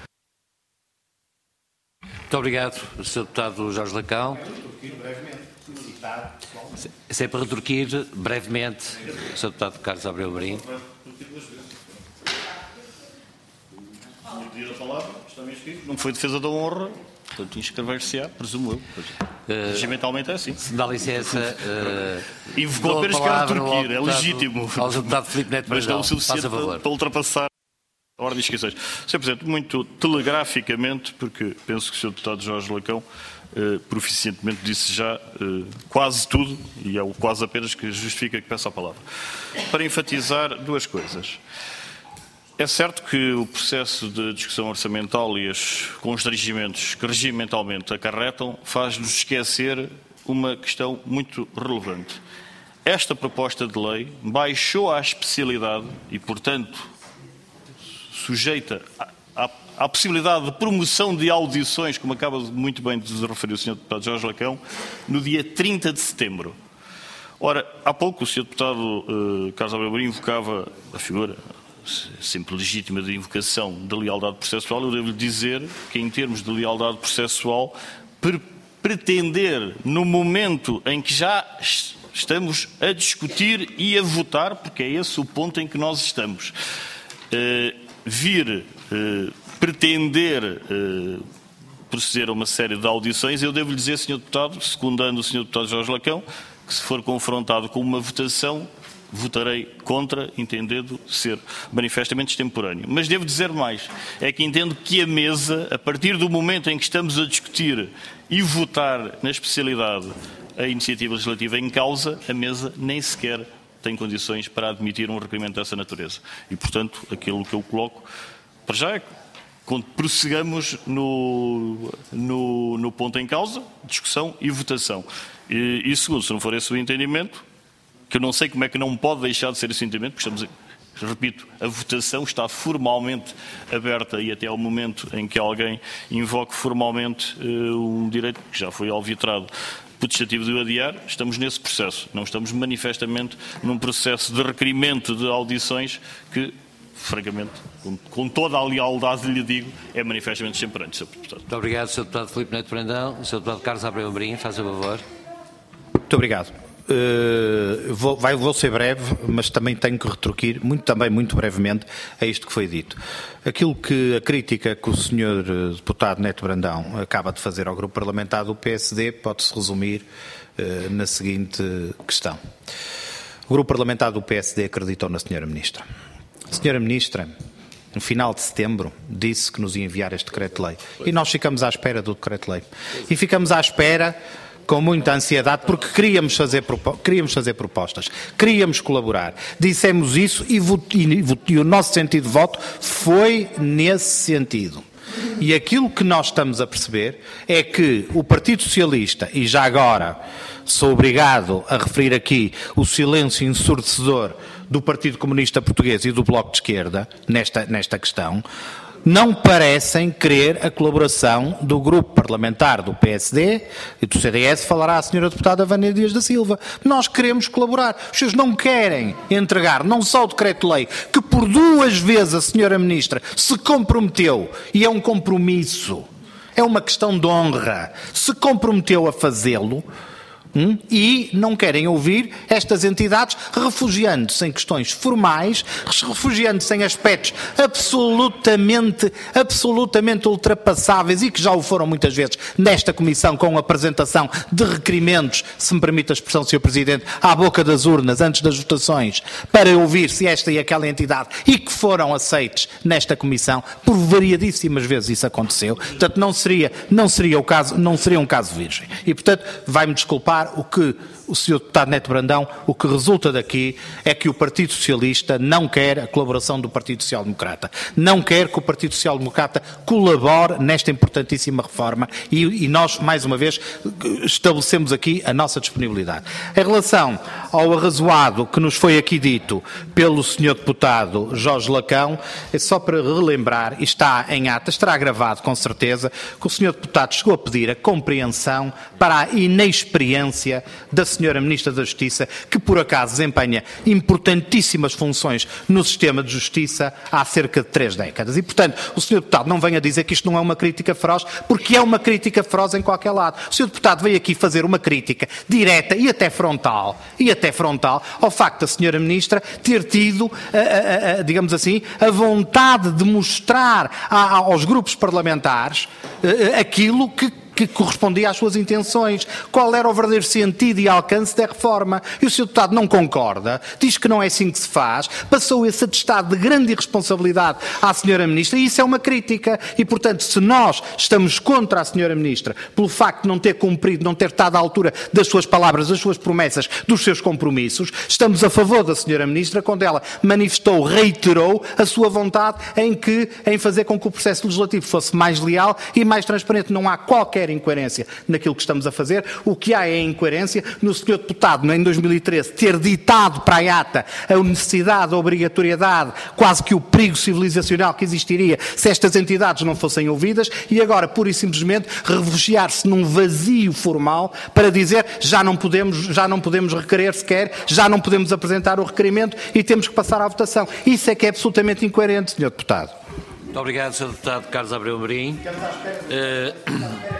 Muito obrigado, senhor Deputado Jorge Lacão. Se é para retorquir brevemente, senhor Deputado Carlos Abreu Amorim. Não foi defesa da honra, portanto inscrever-se-á, presumo eu. Regimentalmente é assim. Se me dá licença, uh, invocou apenas que era retorquir, é legítimo. Ao deputado Filipe Neto Mas não o Brandão, suficiente para, para ultrapassar a ordem de inscrições. senhor Presidente, muito telegraficamente, porque penso que o senhor Deputado Jorge Lacão Uh, proficientemente disse já uh, quase tudo, e é o quase apenas que justifica que peço a palavra. Para enfatizar duas coisas. É certo que o processo de discussão orçamental e os constrangimentos que regimentalmente acarretam faz-nos esquecer uma questão muito relevante. Esta proposta de lei baixou à especialidade e, portanto, sujeita a à possibilidade de promoção de audições, como acaba muito bem de se referir o senhor Deputado Jorge Lacão, no dia trinta de setembro. Ora, há pouco o senhor Deputado uh, Carlos Abreu Amorim invocava a figura sempre legítima de invocação da lealdade processual. Eu devo-lhe dizer que, em termos de lealdade processual, pre pretender, no momento em que já estamos a discutir e a votar, porque é esse o ponto em que nós estamos, uh, vir... Uh, pretender uh, proceder a uma série de audições, eu devo-lhe dizer, senhor Deputado, secundando o senhor Deputado Jorge Lacão, que se for confrontado com uma votação, votarei contra, entendendo ser manifestamente extemporâneo. Mas devo dizer mais, é que entendo que a mesa, a partir do momento em que estamos a discutir e votar na especialidade a iniciativa legislativa em causa, a mesa nem sequer tem condições para admitir um requerimento dessa natureza. E, portanto, aquilo que eu coloco, para já é quando prossigamos no, no, no ponto em causa, discussão e votação. E, e segundo, se não for esse o entendimento, que eu não sei como é que não pode deixar de ser esse o entendimento, porque estamos, repito, a votação está formalmente aberta e até ao momento em que alguém invoque formalmente uh, um direito que já foi alvitrado potestativo de o adiar, estamos nesse processo. Não estamos manifestamente num processo de requerimento de audições que, francamente, com, com toda a lealdade lhe digo, é manifestamente extemporâneo, senhor Deputado. Muito obrigado, senhor Deputado Filipe Neto Brandão. senhor Deputado Carlos Abreu Amorim, faz o favor. Muito obrigado. Uh, vou, vai, vou ser breve, mas também tenho que retorquir, muito, também muito brevemente, a isto que foi dito. Aquilo que a crítica que o senhor Deputado Neto Brandão acaba de fazer ao grupo parlamentar do P S D pode-se resumir uh, na seguinte questão. O grupo parlamentar do P S D acreditou na senhora Ministra. A senhora Ministra, no final de setembro, disse que nos ia enviar este decreto-lei. E nós ficamos à espera do decreto-lei. E ficamos à espera com muita ansiedade, porque queríamos fazer, queríamos fazer propostas, queríamos colaborar. Dissemos isso e, e, e o nosso sentido de voto foi nesse sentido. E aquilo que nós estamos a perceber é que o Partido Socialista, e já agora sou obrigado a referir aqui o silêncio ensurdecedor do Partido Comunista Português e do Bloco de Esquerda nesta, nesta questão, não parecem querer a colaboração do grupo parlamentar do P S D e do C D S, falará a senhora deputada Vânia Dias da Silva. Nós queremos colaborar. Os senhores não querem entregar não só o decreto-lei, que por duas vezes a senhora Ministra se comprometeu, e é um compromisso, é uma questão de honra, se comprometeu a fazê-lo. Hum? E não querem ouvir estas entidades refugiando-se em questões formais, refugiando-se em aspectos absolutamente, absolutamente ultrapassáveis e que já o foram muitas vezes nesta Comissão com a apresentação de requerimentos, se me permite a expressão, senhor Presidente, à boca das urnas antes das votações, para ouvir se esta e aquela entidade e que foram aceites nesta Comissão. Por variadíssimas vezes isso aconteceu. Portanto, não seria, não seria, o caso, não seria um caso virgem. E, portanto, vai-me desculpar o que o senhor deputado Neto Brandão, o que resulta daqui é que o Partido Socialista não quer a colaboração do Partido Social Democrata. Não quer que o Partido Social Democrata colabore nesta importantíssima reforma e, e nós, mais uma vez, estabelecemos aqui a nossa disponibilidade. Em relação ao arrazoado que nos foi aqui dito pelo senhor deputado Jorge Lacão, é só para relembrar, e está em ata, estará gravado com certeza, que o senhor deputado chegou a pedir a compreensão para a inexperiência da senhora Ministra da Justiça, que por acaso desempenha importantíssimas funções no sistema de justiça há cerca de três décadas. E, portanto, o senhor deputado não venha dizer que isto não é uma crítica feroz, porque é uma crítica feroz em qualquer lado. O senhor deputado veio aqui fazer uma crítica direta e até frontal, e até frontal, ao facto da senhora Ministra ter tido, a, a, a, digamos assim, a vontade de mostrar a, aos grupos parlamentares a, aquilo que que correspondia às suas intenções, qual era o verdadeiro sentido e alcance da reforma. E o senhor deputado não concorda, diz que não é assim que se faz, passou esse atestado de grande irresponsabilidade à senhora Ministra, e isso é uma crítica. E, portanto, se nós estamos contra a senhora Ministra pelo facto de não ter cumprido, não ter estado à altura das suas palavras, das suas promessas, dos seus compromissos, estamos a favor da senhora Ministra quando ela manifestou, reiterou a sua vontade em, que, em fazer com que o processo legislativo fosse mais leal e mais transparente. Não há qualquer incoerência naquilo que estamos a fazer. O que há é incoerência no senhor deputado, em dois mil e treze, ter ditado para a ata a necessidade, a obrigatoriedade, quase que o perigo civilizacional que existiria se estas entidades não fossem ouvidas, e agora, pura e simplesmente, refugiar-se num vazio formal para dizer já não podemos, já não podemos requerer sequer, já não podemos apresentar o requerimento e temos que passar à votação. Isso é que é absolutamente incoerente, senhor deputado. Muito obrigado, senhor deputado Carlos Abreu Amorim. Uh...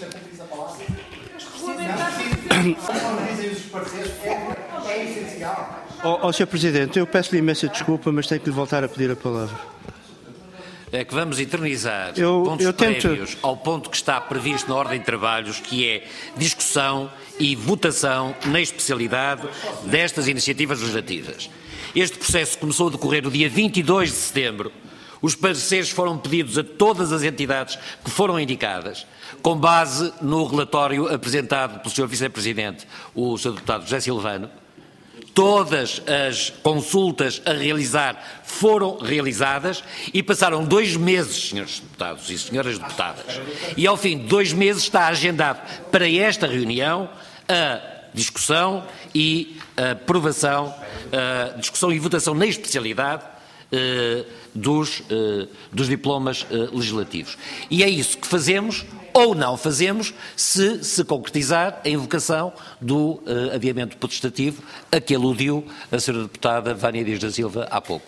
Oh, oh, senhor Presidente, eu peço-lhe imensa desculpa, mas tenho que lhe voltar a pedir a palavra. É que vamos eternizar eu, pontos eu tento... prévios ao ponto que está previsto na ordem de trabalhos, que é discussão e votação na especialidade destas iniciativas legislativas. Este processo começou a decorrer no dia vinte e dois de setembro. Os pareceres foram pedidos a todas as entidades que foram indicadas, com base no relatório apresentado pelo senhor Vice-Presidente, o senhor Deputado José Silvano. Todas as consultas a realizar foram realizadas e passaram dois meses, senhores deputados e senhoras deputadas. E ao fim de dois meses está agendado para esta reunião a discussão e a aprovação, a discussão e votação na especialidade uh, dos, uh, dos diplomas uh, legislativos. E é isso que fazemos ou não fazemos se se concretizar a invocação do uh, adiamento potestativo a que aludiu a senhora deputada Vânia Dias da Silva há pouco.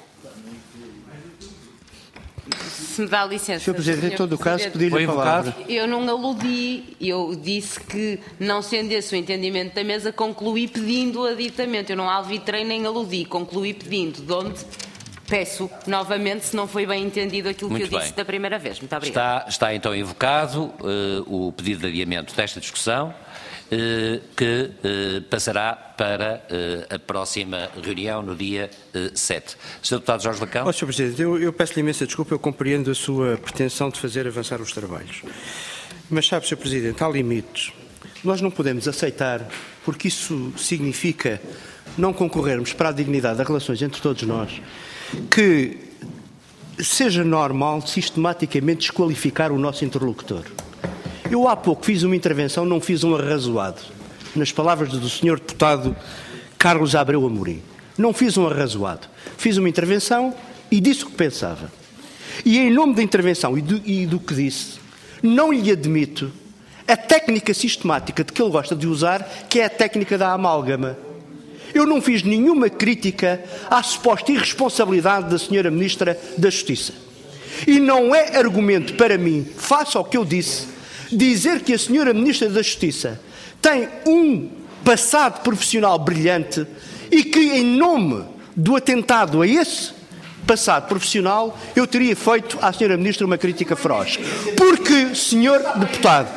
Se me dá licença. senhor Presidente, em todo o caso, pedi-lhe a palavra. Eu não aludi, eu disse que, não sendo esse o entendimento da mesa, concluí pedindo o aditamento. Eu não alvitrei nem aludi, concluí pedindo, de onde peço novamente se não foi bem entendido aquilo Muito que eu bem. disse da primeira vez. Muito obrigada. Está, está então invocado uh, o pedido de adiamento desta discussão, uh, que uh, passará para uh, a próxima reunião no dia uh, sete. senhor Deputado Jorge Lacão. Oh, senhor Presidente, eu, eu peço-lhe imensa desculpa, eu compreendo a sua pretensão de fazer avançar os trabalhos. Mas sabe, senhor Presidente, há limites. Nós não podemos aceitar, porque isso significa não concorrermos para a dignidade das relações entre todos nós, que seja normal sistematicamente desqualificar o nosso interlocutor. Eu há pouco fiz uma intervenção, não fiz um arrazoado, nas palavras do senhor deputado Carlos Abreu Amorim. Não fiz um arrazoado. Fiz uma intervenção e disse o que pensava. E em nome da intervenção e do, e do que disse, não lhe admito a técnica sistemática de que ele gosta de usar, que é a técnica da amálgama. Eu não fiz nenhuma crítica à suposta irresponsabilidade da senhora Ministra da Justiça. E não é argumento para mim, face ao que eu disse, dizer que a senhora Ministra da Justiça tem um, passado profissional brilhante e que, em nome do atentado a esse passado profissional, eu teria feito à senhora Ministra uma crítica feroz. Porque, senhor Deputado...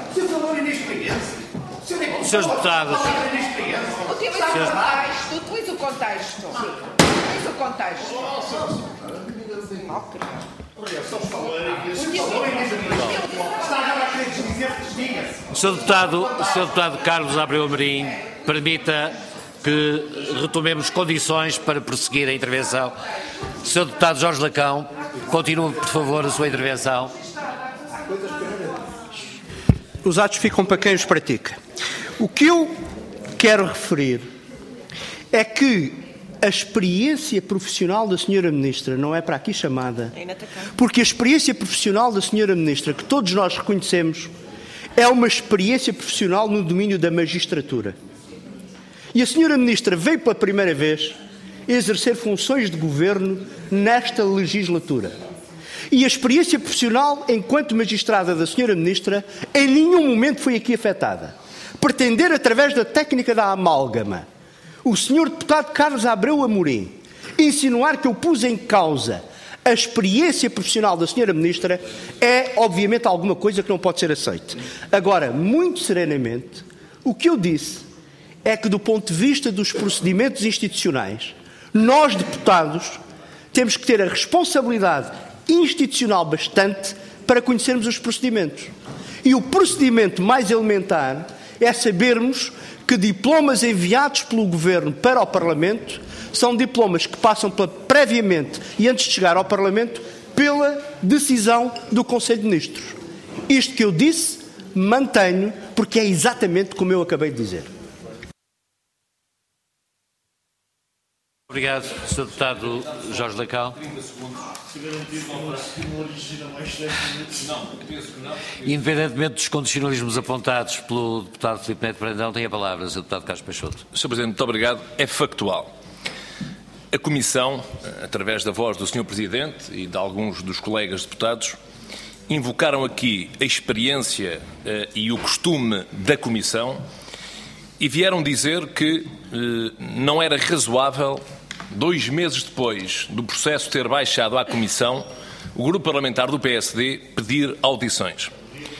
Senhores Deputados... Utilize o contexto. Utilize o contexto. senhor Deputado, senhor Deputado Carlos Abreu Amorim, permita que retomemos condições para prosseguir a intervenção. senhor Deputado Jorge Lacão, continue, por favor, a sua intervenção. Os atos ficam para quem os pratica. O que eu quero referir é que a experiência profissional da senhora Ministra não é para aqui chamada, porque a experiência profissional da senhora Ministra, que todos nós reconhecemos, é uma experiência profissional no domínio da magistratura. E a senhora Ministra veio pela primeira vez exercer funções de governo nesta legislatura. E a experiência profissional enquanto magistrada da senhora Ministra em nenhum momento foi aqui afetada. Pretender, através da técnica da amálgama, o senhor Deputado Carlos Abreu Amorim insinuar que eu pus em causa a experiência profissional da senhora Ministra é, obviamente, alguma coisa que não pode ser aceita. Agora, muito serenamente, o que eu disse é que, do ponto de vista dos procedimentos institucionais, nós, deputados, temos que ter a responsabilidade institucional bastante para conhecermos os procedimentos. E o procedimento mais elementar é sabermos que diplomas enviados pelo Governo para o Parlamento são diplomas que passam pela, previamente e antes de chegar ao Parlamento pela decisão do Conselho de Ministros. Isto que eu disse, mantenho, porque é exatamente como eu acabei de dizer. Obrigado, senhor Deputado Jorge Lacão. Independentemente dos condicionalismos apontados pelo Deputado Filipe Neto Brandão, tem a palavra o senhor Deputado Carlos Peixoto. senhor Presidente, muito obrigado. É factual. A Comissão, através da voz do senhor Presidente e de alguns dos colegas deputados, invocaram aqui a experiência eh, e o costume da Comissão e vieram dizer que eh, não era razoável, dois meses depois do processo ter baixado à Comissão, o Grupo Parlamentar do P S D pedir audições.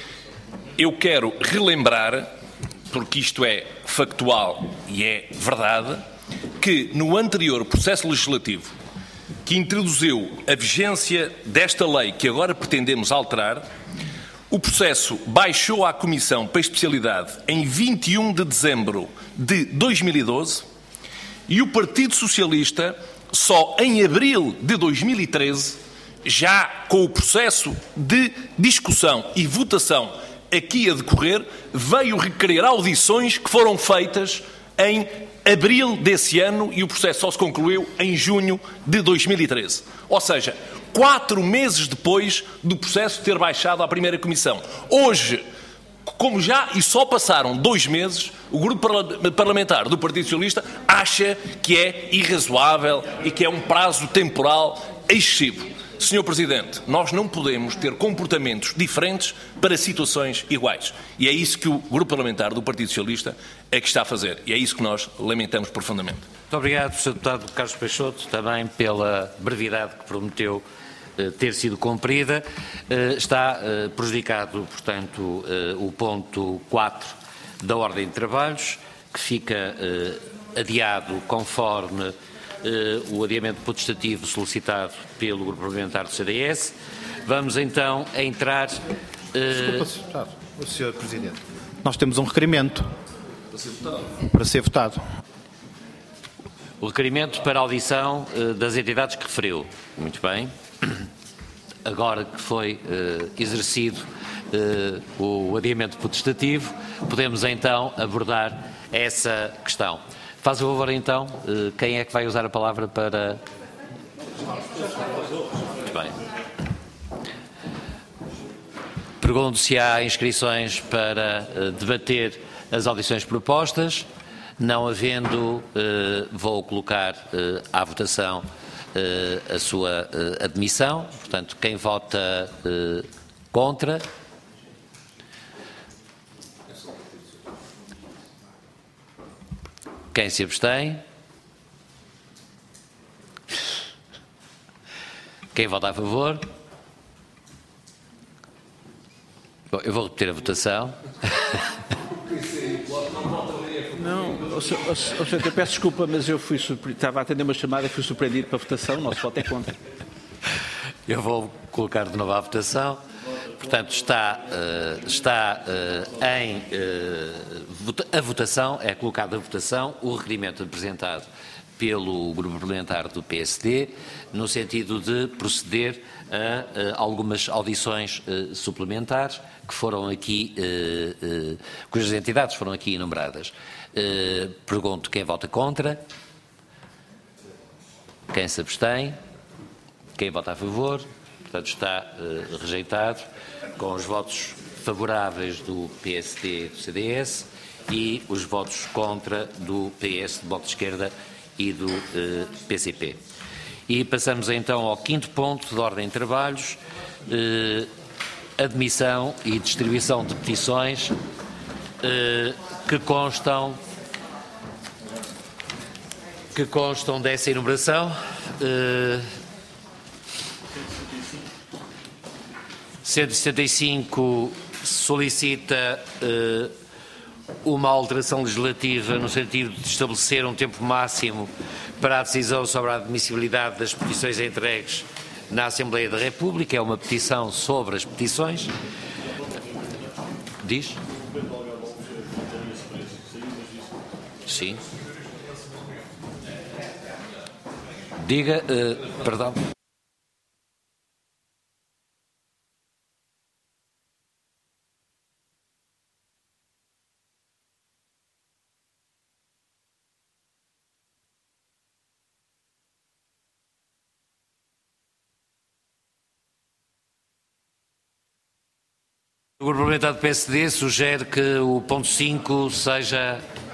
Eu quero relembrar, porque isto é factual e é verdade, que no anterior processo legislativo que introduziu a vigência desta lei que agora pretendemos alterar, o processo baixou à Comissão para a especialidade em vinte e um de dezembro de dois mil e doze e o Partido Socialista, só em abril de dois mil e treze, já com o processo de discussão e votação aqui a decorrer, veio requerer audições que foram feitas em abril desse ano e o processo só se concluiu em junho de dois mil e treze. Ou seja, quatro meses depois do processo ter baixado à primeira Comissão. Hoje, como já e só passaram dois meses, o Grupo Parlamentar do Partido Socialista acha que é irrazoável e que é um prazo temporal excessivo. senhor Presidente, nós não podemos ter comportamentos diferentes para situações iguais. E é isso que o Grupo Parlamentar do Partido Socialista é que está a fazer. E é isso que nós lamentamos profundamente. Muito obrigado, senhor Deputado Carlos Peixoto, também pela brevidade que prometeu eh, ter sido cumprida. Eh, está eh, prejudicado, portanto, eh, o ponto quatro da ordem de trabalhos, que fica eh, adiado conforme Uh, o adiamento potestativo solicitado pelo Grupo Parlamentar do C D S. Vamos então a entrar... Uh... Desculpa, o senhor Presidente. Nós temos um requerimento para ser votado. Para ser votado. O requerimento para audição uh, das entidades que referiu. Muito bem. Agora que foi uh, exercido uh, o adiamento potestativo, podemos então abordar essa questão. Faz o favor, então, quem é que vai usar a palavra para... Muito bem. Pergunto se há inscrições para debater as audições propostas. Não havendo, vou colocar à votação a sua admissão. Portanto, quem vota contra... Quem se abstém? Quem vota a favor? Bom, eu vou repetir a votação. Não, oh, senhor, oh, senhor, eu peço desculpa, mas eu fui estava a atender uma chamada e fui surpreendido para a votação. O nosso voto é contra. Eu vou colocar de novo à votação. Portanto, está, uh, está uh, em uh, vota a votação, é colocado à votação o requerimento apresentado pelo grupo parlamentar do P S D, no sentido de proceder a, a algumas audições uh, suplementares que foram aqui, uh, uh, cujas entidades foram aqui enumeradas. Uh, pergunto quem vota contra, quem se abstém, quem vota a favor. Portanto, está uh, rejeitado com os votos favoráveis do P S D e do C D S e os votos contra do P S, do Bloco de Esquerda e do uh, P C P. E passamos então ao quinto ponto de ordem de trabalhos, uh, admissão e distribuição de petições uh, que constam que constam dessa enumeração. Uh, cento e setenta e cinco solicita uh, uma alteração legislativa no sentido de estabelecer um tempo máximo para a decisão sobre a admissibilidade das petições entregues na Assembleia da República. É uma petição sobre as petições. Diz? Sim. Diga, uh, perdão. O grupo parlamentar do P S D sugere que o ponto cinco seja...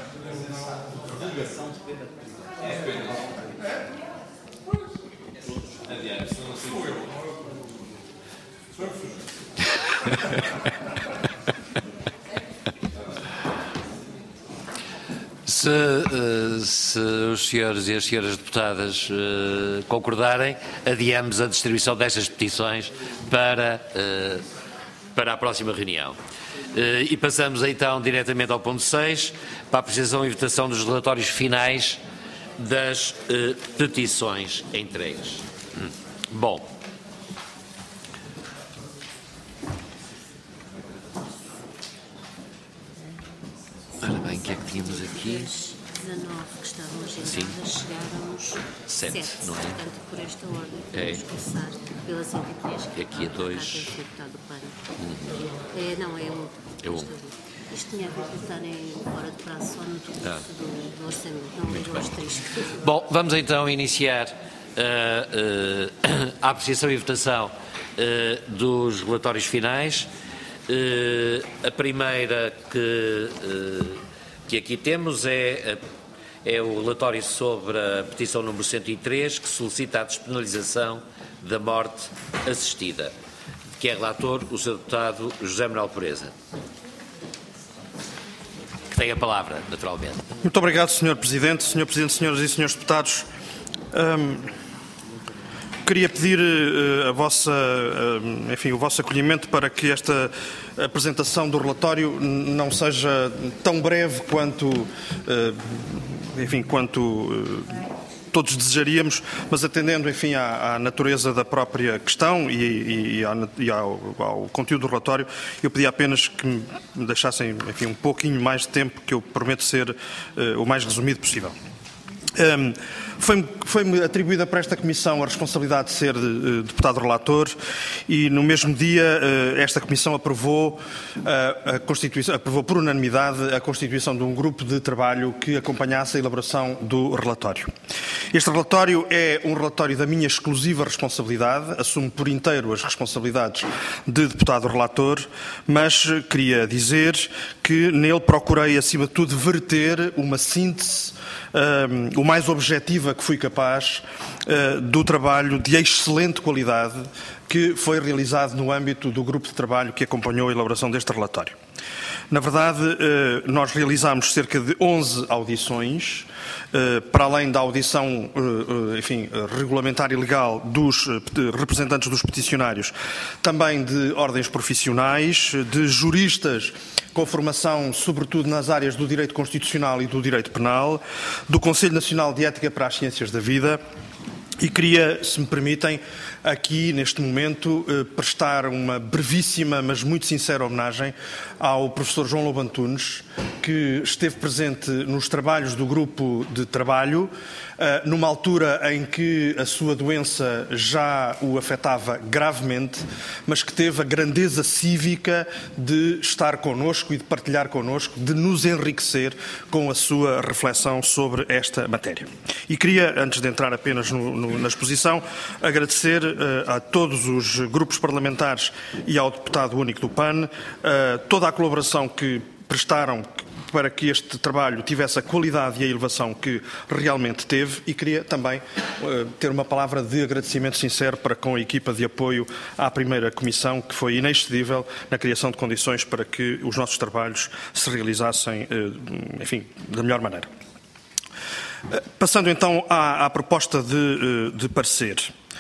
Se, se os senhores e as senhoras deputadas uh, concordarem, adiamos a distribuição destas petições para... Uh, para a próxima reunião. Uh, e passamos então diretamente ao ponto seis, para a apresentação e votação dos relatórios finais das uh, petições entregues. Hum. Bom. Ora bem, o que é que tínhamos aqui? dezanove que estavam agendadas, chegaram-nos sete, não é? Portanto, por esta ordem, É. vamos começar pela cento e três. E aqui é dois. Hum. É, não, é um. É um. Isto tinha a ver com estarem fora de prazo só no decurso Tá. do, do orçamento, não Muito ligo aos bem. três. Bom, vamos então iniciar uh, uh, a apreciação e votação uh, dos relatórios finais. Uh, a primeira que, uh, que aqui temos é, é o relatório sobre a petição número cento e três, que solicita a despenalização da morte assistida, que é relator o senhor deputado José Manuel Pureza, que tem a palavra, naturalmente. Muito obrigado, senhor Presidente. senhor Presidente, senhoras e senhores deputados. Hum, queria pedir uh, a vossa, uh, enfim, o vosso acolhimento para que esta apresentação do relatório não seja tão breve quanto, uh, enfim, quanto uh, todos desejaríamos, mas atendendo, enfim, à, à natureza da própria questão e, e, e, ao, e ao, ao conteúdo do relatório, eu pedi apenas que me deixassem, enfim, um pouquinho mais de tempo, que eu prometo ser uh, o mais resumido possível. Um, Foi-me foi atribuída para esta Comissão a responsabilidade de ser uh, deputado relator e no mesmo dia uh, esta Comissão aprovou, uh, a Constituição, aprovou por unanimidade a constituição de um grupo de trabalho que acompanhasse a elaboração do relatório. Este relatório é um relatório da minha exclusiva responsabilidade, assumo por inteiro as responsabilidades de deputado relator, mas queria dizer que nele procurei, acima de tudo, verter uma síntese Um, o mais objetiva que fui capaz uh, do trabalho de excelente qualidade que foi realizado no âmbito do grupo de trabalho que acompanhou a elaboração deste relatório. Na verdade, nós realizámos cerca de onze audições, para além da audição, enfim, regulamentar e legal dos representantes dos peticionários, também de ordens profissionais, de juristas com formação, sobretudo nas áreas do direito constitucional e do direito penal, do Conselho Nacional de Ética para as Ciências da Vida. E queria, se me permitem, aqui, neste momento, prestar uma brevíssima, mas muito sincera homenagem ao professor João Lobo Antunes, que esteve presente nos trabalhos do grupo de trabalho, numa altura em que a sua doença já o afetava gravemente, mas que teve a grandeza cívica de estar connosco e de partilhar connosco, de nos enriquecer com a sua reflexão sobre esta matéria. E queria, antes de entrar apenas no, no, na exposição, agradecer uh, a todos os grupos parlamentares e ao deputado único do P A N uh, toda a colaboração que prestaram para que este trabalho tivesse a qualidade e a elevação que realmente teve, e queria também uh, ter uma palavra de agradecimento sincero para com a equipa de apoio à primeira comissão, que foi inexcedível na criação de condições para que os nossos trabalhos se realizassem, uh, enfim, da melhor maneira. Uh, passando então à, à proposta de, uh, de parecer.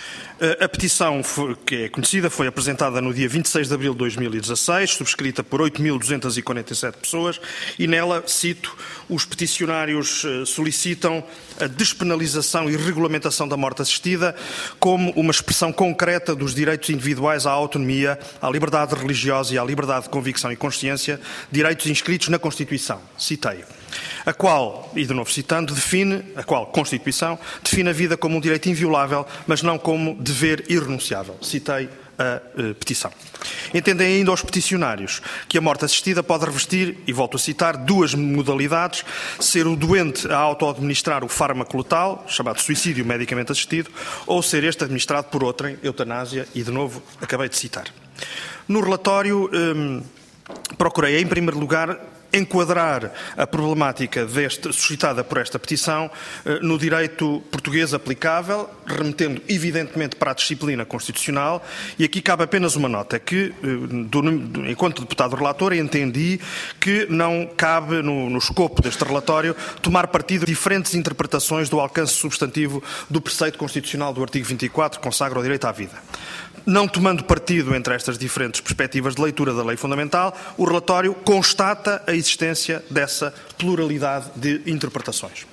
A petição, que é conhecida, foi apresentada no dia vinte e seis de abril de dois mil e dezasseis, subscrita por oito mil duzentas e quarenta e sete pessoas, e nela, cito, os peticionários solicitam a despenalização e regulamentação da morte assistida como uma expressão concreta dos direitos individuais à autonomia, à liberdade religiosa e à liberdade de convicção e consciência, direitos inscritos na Constituição. Citei. A qual, e de novo citando, define, a qual Constituição, define a vida como um direito inviolável, mas não como dever irrenunciável. Citei a uh, petição. Entendem ainda os peticionários que a morte assistida pode revestir, e volto a citar, duas modalidades: ser o doente a auto-administrar o fármaco letal, chamado suicídio medicamente assistido, ou ser este administrado por outrem, eutanásia, e de novo acabei de citar. No relatório, um, procurei, em primeiro lugar, enquadrar a problemática deste, suscitada por esta petição no direito português aplicável, remetendo evidentemente para a disciplina constitucional, e aqui cabe apenas uma nota, que, do, enquanto deputado relator, entendi que não cabe no, no escopo deste relatório tomar partido de diferentes interpretações do alcance substantivo do preceito constitucional do artigo vinte e quatro, que consagra o direito à vida. Não tomando partido entre estas diferentes perspectivas de leitura da lei fundamental, o relatório constata a existência dessa pluralidade de interpretações.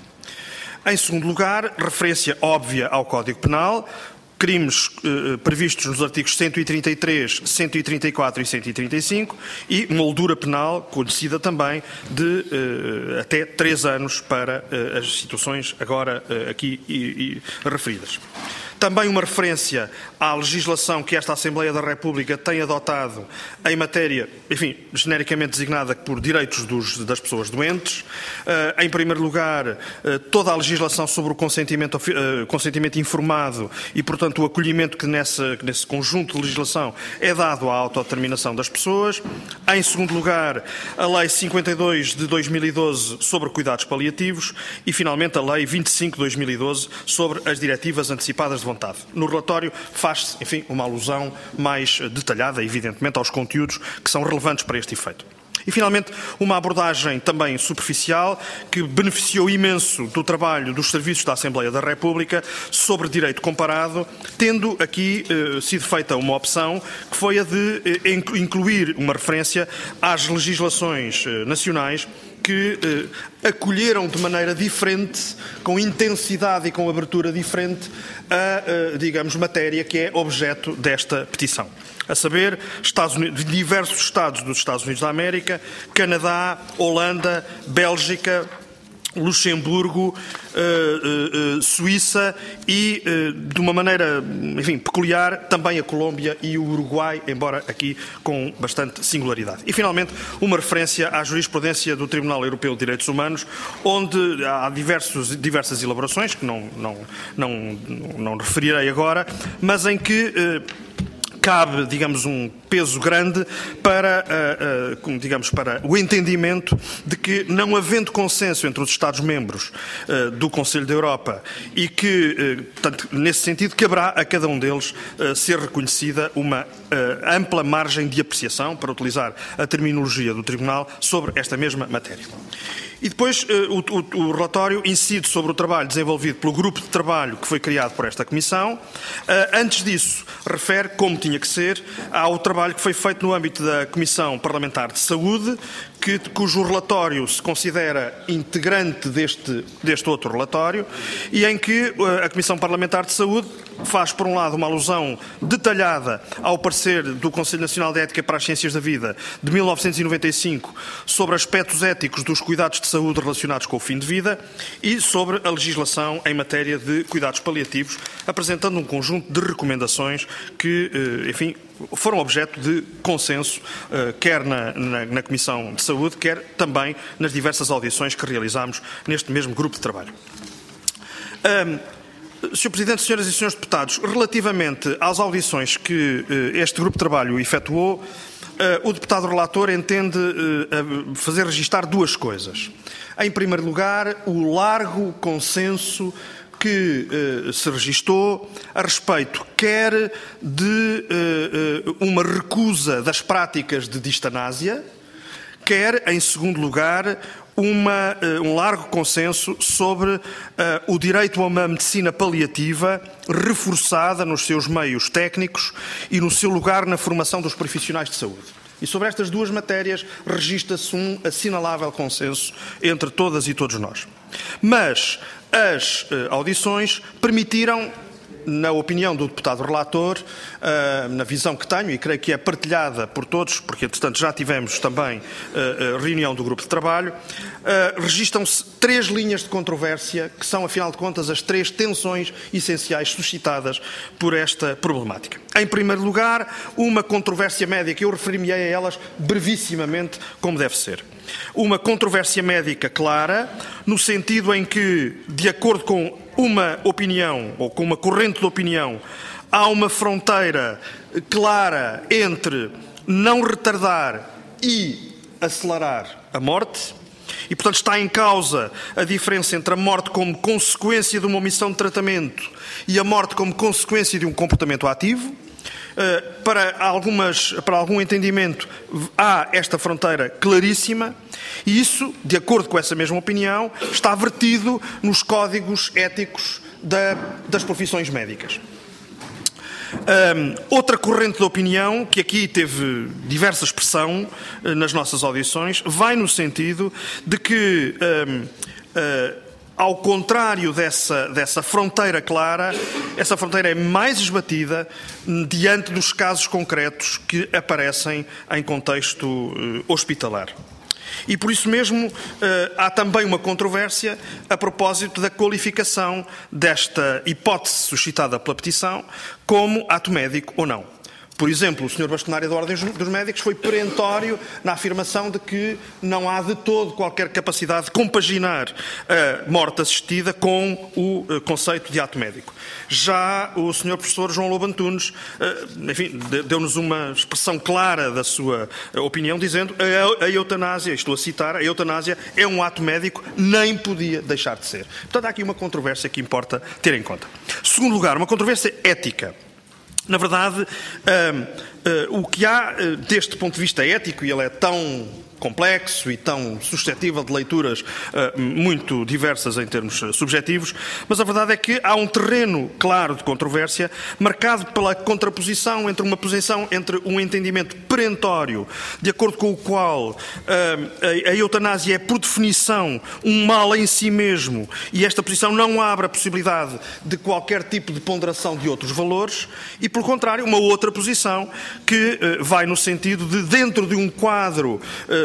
Em segundo lugar, referência óbvia ao Código Penal, crimes eh, previstos nos artigos cento e trinta e três, cento e trinta e quatro e cento e trinta e cinco, e moldura penal conhecida também de eh, até três anos para eh, as situações agora eh, aqui e, e referidas. Também uma referência à legislação que esta Assembleia da República tem adotado em matéria, enfim, genericamente designada por direitos dos, das pessoas doentes. Uh, em primeiro lugar, uh, toda a legislação sobre o consentimento, uh, consentimento informado e, portanto, o acolhimento que nessa, nesse conjunto de legislação é dado à autodeterminação das pessoas. Em segundo lugar, a Lei cinquenta e dois de dois mil e doze sobre cuidados paliativos e, finalmente, a Lei vinte e cinco de dois mil e doze sobre as diretivas antecipadas de vontade. No relatório faz-se, enfim, uma alusão mais detalhada, evidentemente, aos conteúdos que são relevantes para este efeito. E, finalmente, uma abordagem também superficial que beneficiou imenso do trabalho dos serviços da Assembleia da República sobre direito comparado, tendo aqui eh, sido feita uma opção que foi a de eh, incluir uma referência às legislações eh, nacionais que eh, acolheram de maneira diferente, com intensidade e com abertura diferente, a, eh, digamos, matéria que é objeto desta petição. A saber, Estados Unidos, diversos Estados dos Estados Unidos da América, Canadá, Holanda, Bélgica, Luxemburgo, uh, uh, uh, Suíça e, uh, de uma maneira, enfim, peculiar, também a Colômbia e o Uruguai, embora aqui com bastante singularidade. E, finalmente, uma referência à jurisprudência do Tribunal Europeu de Direitos Humanos, onde há diversos, diversas elaborações, que não, não, não, não referirei agora, mas em que uh, cabe, digamos, um peso grande para, uh, uh, digamos, para o entendimento de que, não havendo consenso entre os Estados-membros uh, do Conselho da Europa e que, uh, portanto, nesse sentido, caberá a cada um deles uh, ser reconhecida uma uh, ampla margem de apreciação, para utilizar a terminologia do Tribunal, sobre esta mesma matéria. E depois o, o, o relatório incide sobre o trabalho desenvolvido pelo grupo de trabalho que foi criado por esta Comissão. Antes disso, refere, como tinha que ser, ao trabalho que foi feito no âmbito da Comissão Parlamentar de Saúde, que, cujo relatório se considera integrante deste, deste outro relatório, e em que a Comissão Parlamentar de Saúde faz, por um lado, uma alusão detalhada ao parecer do Conselho Nacional de Ética para as Ciências da Vida de mil novecentos e noventa e cinco sobre aspectos éticos dos cuidados de saúde relacionados com o fim de vida e sobre a legislação em matéria de cuidados paliativos, apresentando um conjunto de recomendações que, enfim, foram objeto de consenso, quer na, na, na Comissão de Saúde, quer também nas diversas audições que realizámos neste mesmo grupo de trabalho. Um, senhor Presidente, senhoras e senhores deputados, relativamente às audições que este grupo de trabalho efetuou, o deputado relator entende fazer registar duas coisas. Em primeiro lugar, o largo consenso que eh, se registou a respeito quer de eh, uma recusa das práticas de distanásia, quer, em segundo lugar, uma, eh, um largo consenso sobre eh, o direito a uma medicina paliativa reforçada nos seus meios técnicos e no seu lugar na formação dos profissionais de saúde. E sobre estas duas matérias registra-se um assinalável consenso entre todas e todos nós. Mas as uh, audições permitiram, na opinião do deputado relator, uh, na visão que tenho, e creio que é partilhada por todos, porque, entretanto, já tivemos também uh, uh, reunião do grupo de trabalho, uh, registram-se três linhas de controvérsia, que são, afinal de contas, as três tensões essenciais suscitadas por esta problemática. Em primeiro lugar, uma controvérsia médica, eu referi-me a elas brevissimamente, como deve ser. Uma controvérsia médica clara, no sentido em que, de acordo com uma opinião, ou com uma corrente de opinião, há uma fronteira clara entre não retardar e acelerar a morte, e, portanto, está em causa a diferença entre a morte como consequência de uma omissão de tratamento e a morte como consequência de um comportamento ativo. Para, algumas, para algum entendimento, há esta fronteira claríssima e isso, de acordo com essa mesma opinião, está vertido nos códigos éticos da, das profissões médicas. Um, outra corrente de opinião, que aqui teve diversa expressão uh, nas nossas audições, vai no sentido de que, um, uh, ao contrário dessa, dessa fronteira clara, essa fronteira é mais esbatida diante dos casos concretos que aparecem em contexto uh, hospitalar. E por isso mesmo uh, há também uma controvérsia a propósito da qualificação desta hipótese suscitada pela petição como ato médico ou não. Por exemplo, o senhor Bastonário da Ordem dos Médicos foi perentório na afirmação de que não há de todo qualquer capacidade de compaginar a morte assistida com o conceito de ato médico. Já o senhor professor João Lobo Antunes, enfim, deu-nos uma expressão clara da sua opinião, dizendo a eutanásia, estou a citar, a eutanásia é um ato médico, nem podia deixar de ser. Portanto, há aqui uma controvérsia que importa ter em conta. Segundo lugar, uma controvérsia ética. Na verdade, uh, uh, o que há uh, deste ponto de vista ético, e ele é tão complexo e tão suscetível de leituras uh, muito diversas em termos uh, subjetivos, mas a verdade é que há um terreno claro de controvérsia marcado pela contraposição entre uma posição entre um entendimento perentório, de acordo com o qual uh, a, a eutanásia é, por definição, um mal em si mesmo, e esta posição não abre a possibilidade de qualquer tipo de ponderação de outros valores, e, pelo contrário, uma outra posição que uh, vai no sentido de, dentro de um quadro uh,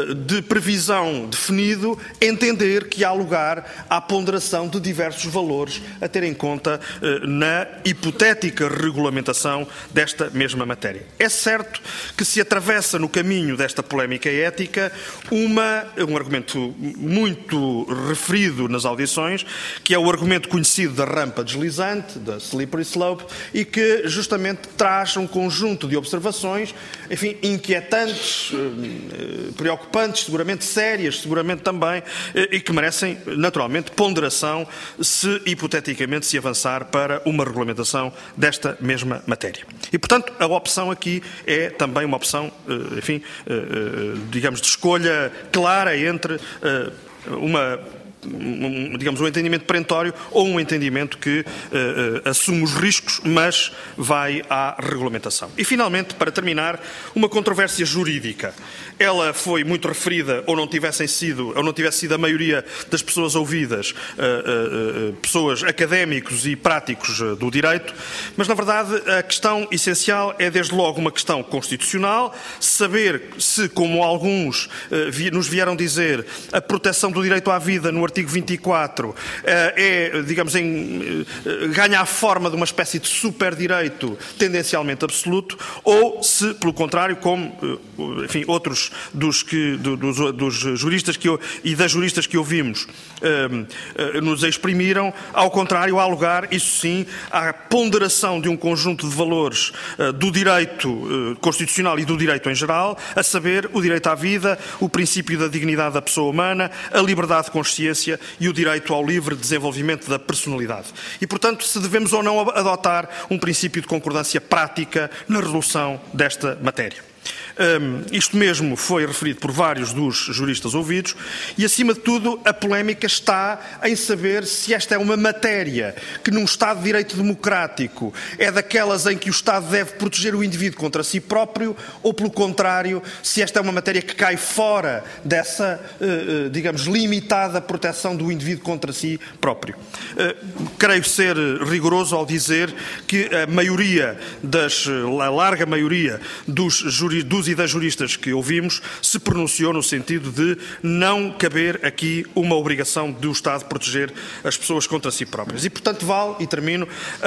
de previsão definido, entender que há lugar à ponderação de diversos valores a ter em conta na hipotética regulamentação desta mesma matéria. É certo que se atravessa no caminho desta polémica ética uma, um argumento muito referido nas audições, que é o argumento conhecido da rampa deslizante, da slippery slope, e que justamente traz um conjunto de observações, enfim, inquietantes, preocupantes, seguramente sérias, seguramente também, e que merecem, naturalmente, ponderação se, hipoteticamente, se avançar para uma regulamentação desta mesma matéria. E, portanto, a opção aqui é também uma opção, enfim, digamos, de escolha clara entre uma... Um, digamos, um entendimento perentório ou um entendimento que uh, uh, assume os riscos, mas vai à regulamentação. E, finalmente, para terminar, uma controvérsia jurídica. Ela foi muito referida, ou não tivessem sido, ou não tivesse sido a maioria das pessoas ouvidas, uh, uh, uh, pessoas académicos e práticos uh, do direito, mas, na verdade, a questão essencial é, desde logo, uma questão constitucional, saber se, como alguns uh, vi, nos vieram dizer, a proteção do direito à vida no artigo vinte e quatro é, digamos, em, ganha a forma de uma espécie de superdireito tendencialmente absoluto, ou se, pelo contrário, como, enfim, outros dos, que, dos, dos juristas que, e das juristas que ouvimos nos exprimiram, ao contrário, há lugar, isso sim, à ponderação de um conjunto de valores do direito constitucional e do direito em geral, a saber, o direito à vida, o princípio da dignidade da pessoa humana, a liberdade de consciência e o direito ao livre desenvolvimento da personalidade. E, portanto, se devemos ou não adotar um princípio de concordância prática na resolução desta matéria. Um, isto mesmo foi referido por vários dos juristas ouvidos e, acima de tudo, a polémica está em saber se esta é uma matéria que, num Estado de Direito democrático, é daquelas em que o Estado deve proteger o indivíduo contra si próprio ou, pelo contrário, se esta é uma matéria que cai fora dessa, uh, uh, digamos, limitada proteção do indivíduo contra si próprio. Uh, creio ser rigoroso ao dizer que a maioria das, a larga maioria dos juristas dos e das juristas que ouvimos se pronunciou no sentido de não caber aqui uma obrigação do Estado proteger as pessoas contra si próprias. E, portanto, vale, e termino,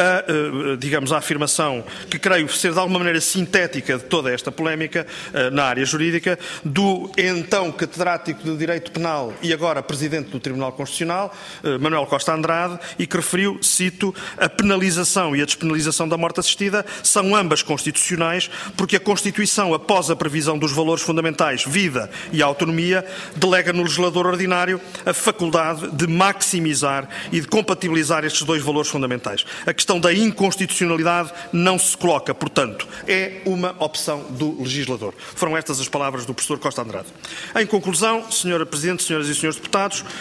a, digamos, a afirmação que creio ser de alguma maneira sintética de toda esta polémica na área jurídica, do então catedrático de Direito Penal e agora Presidente do Tribunal Constitucional, Manuel Costa Andrade, e que referiu, cito, a penalização e a despenalização da morte assistida são ambas constitucionais porque a Constituição, após a previsão dos valores fundamentais, vida e autonomia, delega no legislador ordinário a faculdade de maximizar e de compatibilizar estes dois valores fundamentais. A questão da inconstitucionalidade não se coloca, portanto, é uma opção do legislador. Foram estas as palavras do professor Costa Andrade. Em conclusão, senhora Presidente, senhoras e senhores deputados, uh,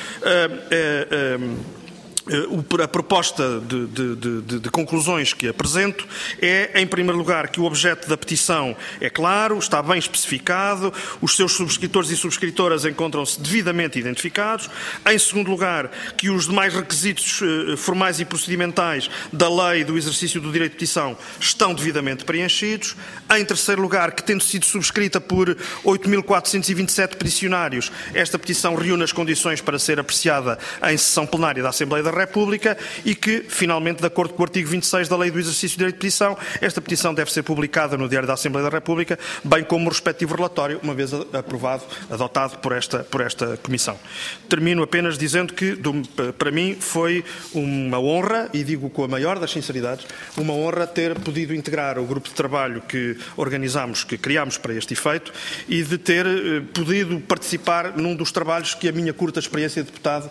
uh, uh, a proposta de, de, de, de conclusões que apresento é, em primeiro lugar, que o objeto da petição é claro, está bem especificado, os seus subscritores e subscritoras encontram-se devidamente identificados. Em segundo lugar, que os demais requisitos formais e procedimentais da lei do exercício do direito de petição estão devidamente preenchidos. Em terceiro lugar, que, tendo sido subscrita por oito mil quatrocentos e vinte e sete peticionários, esta petição reúne as condições para ser apreciada em sessão plenária da Assembleia da República e que, finalmente, de acordo com o artigo vinte e seis da Lei do Exercício do Direito de Petição, esta petição deve ser publicada no Diário da Assembleia da República, bem como o respectivo relatório, uma vez aprovado, adotado por esta, por esta Comissão. Termino apenas dizendo que, para mim, foi uma honra, e digo com a maior das sinceridades, uma honra ter podido integrar o grupo de trabalho que organizámos, que criámos para este efeito, e de ter podido participar num dos trabalhos que a minha curta experiência de deputado,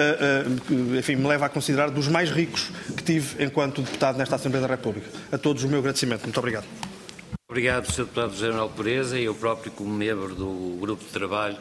enfim, me leva a considerar dos mais ricos que tive enquanto deputado nesta Assembleia da República. A todos o meu agradecimento. Muito obrigado. Obrigado, senhor Deputado José Manuel Pureza, e eu próprio, como membro do grupo de trabalho,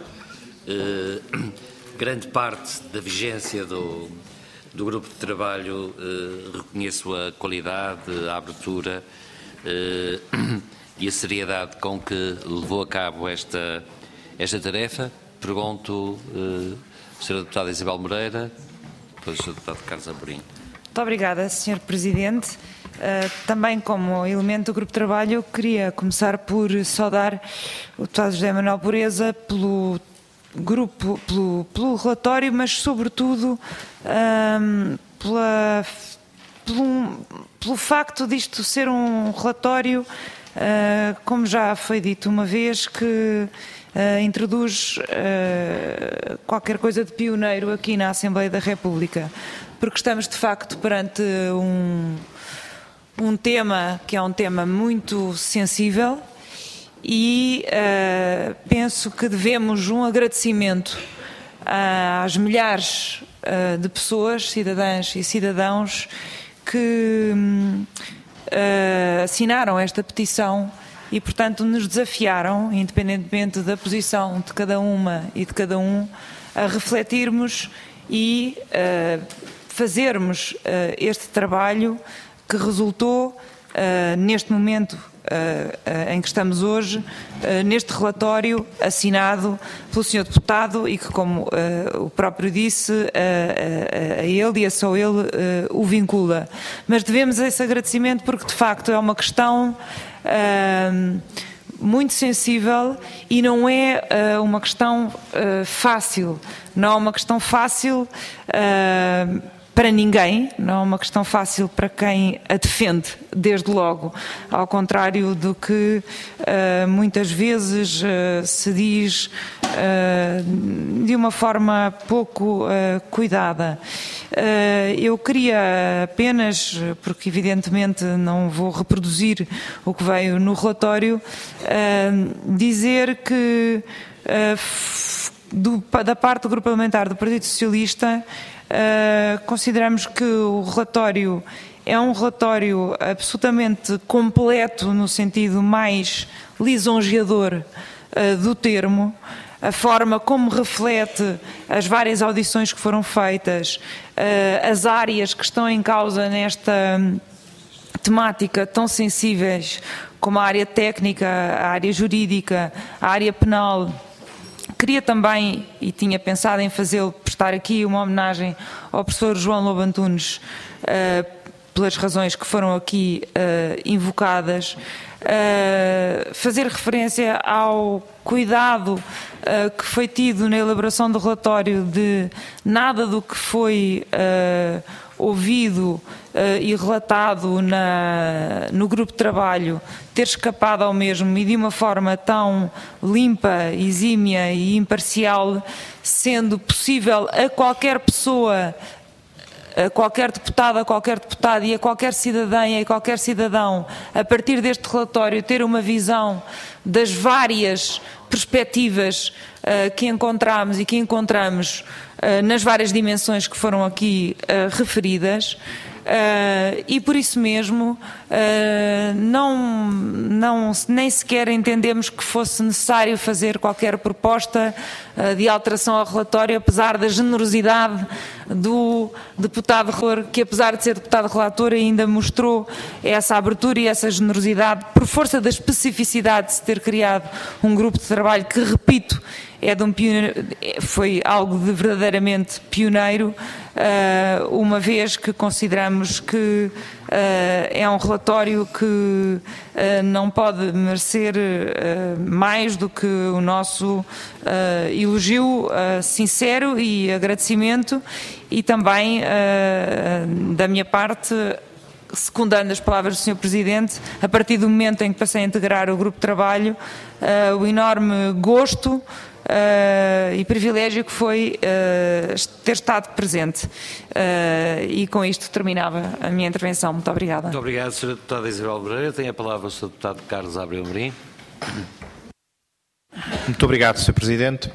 eh, grande parte da vigência do, do grupo de trabalho eh, reconheço a qualidade, a abertura eh, e a seriedade com que levou a cabo esta, esta tarefa. Pergunto, eh, senhora Deputada Isabel Moreira, depois o senhor Deputado Carlos Amorim. Muito obrigada, senhor Presidente. Uh, também como elemento do Grupo de Trabalho, eu queria começar por saudar o Deputado José Manuel Pureza pelo grupo, pelo, pelo relatório, mas sobretudo um, pela, pelo, pelo facto disto ser um relatório, uh, como já foi dito uma vez, que uh, introduz uh, qualquer coisa de pioneiro aqui na Assembleia da República, porque estamos de facto perante um, um tema que é um tema muito sensível. E uh, penso que devemos um agradecimento uh, às milhares uh, de pessoas, cidadãs e cidadãos, que uh, assinaram esta petição e, portanto, nos desafiaram, independentemente da posição de cada uma e de cada um, a refletirmos e uh, fazermos uh, este trabalho que resultou uh, neste momento Uh, uh, em que estamos hoje, uh, neste relatório assinado pelo senhor Deputado e que, como uh, o próprio disse, uh, uh, a ele e a só ele uh, o vincula. Mas devemos esse agradecimento porque, de facto, é uma questão uh, muito sensível e não é uh, uma questão uh, fácil. Não é uma questão fácil uh, para ninguém, não é uma questão fácil para quem a defende, desde logo, ao contrário do que uh, muitas vezes uh, se diz uh, de uma forma pouco uh, cuidada. Uh, eu queria apenas, porque evidentemente não vou reproduzir o que veio no relatório, uh, dizer que uh, do, da parte do Grupo Parlamentar do Partido Socialista, Uh, consideramos que o relatório é um relatório absolutamente completo no sentido mais lisonjeador uh, do termo, a forma como reflete as várias audições que foram feitas, uh, as áreas que estão em causa nesta temática tão sensíveis como a área técnica, a área jurídica, a área penal. Queria também, e tinha pensado em fazê-lo, prestar aqui uma homenagem ao professor João Lobo Antunes, uh, pelas razões que foram aqui uh, invocadas, uh, fazer referência ao cuidado uh, que foi tido na elaboração do relatório de nada do que foi uh, ouvido uh, e relatado na, no grupo de trabalho ter escapado ao mesmo e de uma forma tão limpa, exímia e imparcial, sendo possível a qualquer pessoa, a qualquer deputado, a qualquer deputada e a qualquer cidadã e a qualquer cidadão, a partir deste relatório, ter uma visão das várias perspectivas uh, que encontramos e que encontramos uh, nas várias dimensões que foram aqui uh, referidas. Uh, e por isso mesmo uh, não, não, nem sequer entendemos que fosse necessário fazer qualquer proposta uh, de alteração ao relatório, apesar da generosidade do deputado relator, que apesar de ser deputado relator ainda mostrou essa abertura e essa generosidade por força da especificidade de se ter criado um grupo de trabalho que, repito, é de um pioneiro, foi algo de verdadeiramente pioneiro, uma vez que consideramos que é um relatório que não pode merecer mais do que o nosso elogio sincero e agradecimento, e também da minha parte, secundando as palavras do senhor Presidente, a partir do momento em que passei a integrar o grupo de trabalho, o enorme gosto Uh, e privilégio que foi uh, ter estado presente. Uh, e com isto terminava a minha intervenção. Muito obrigada. Muito obrigado, senhora Deputada Isabel Moreira. Tem a palavra o senhor Deputado Carlos Abreu Amorim. Muito obrigado, senhor Presidente.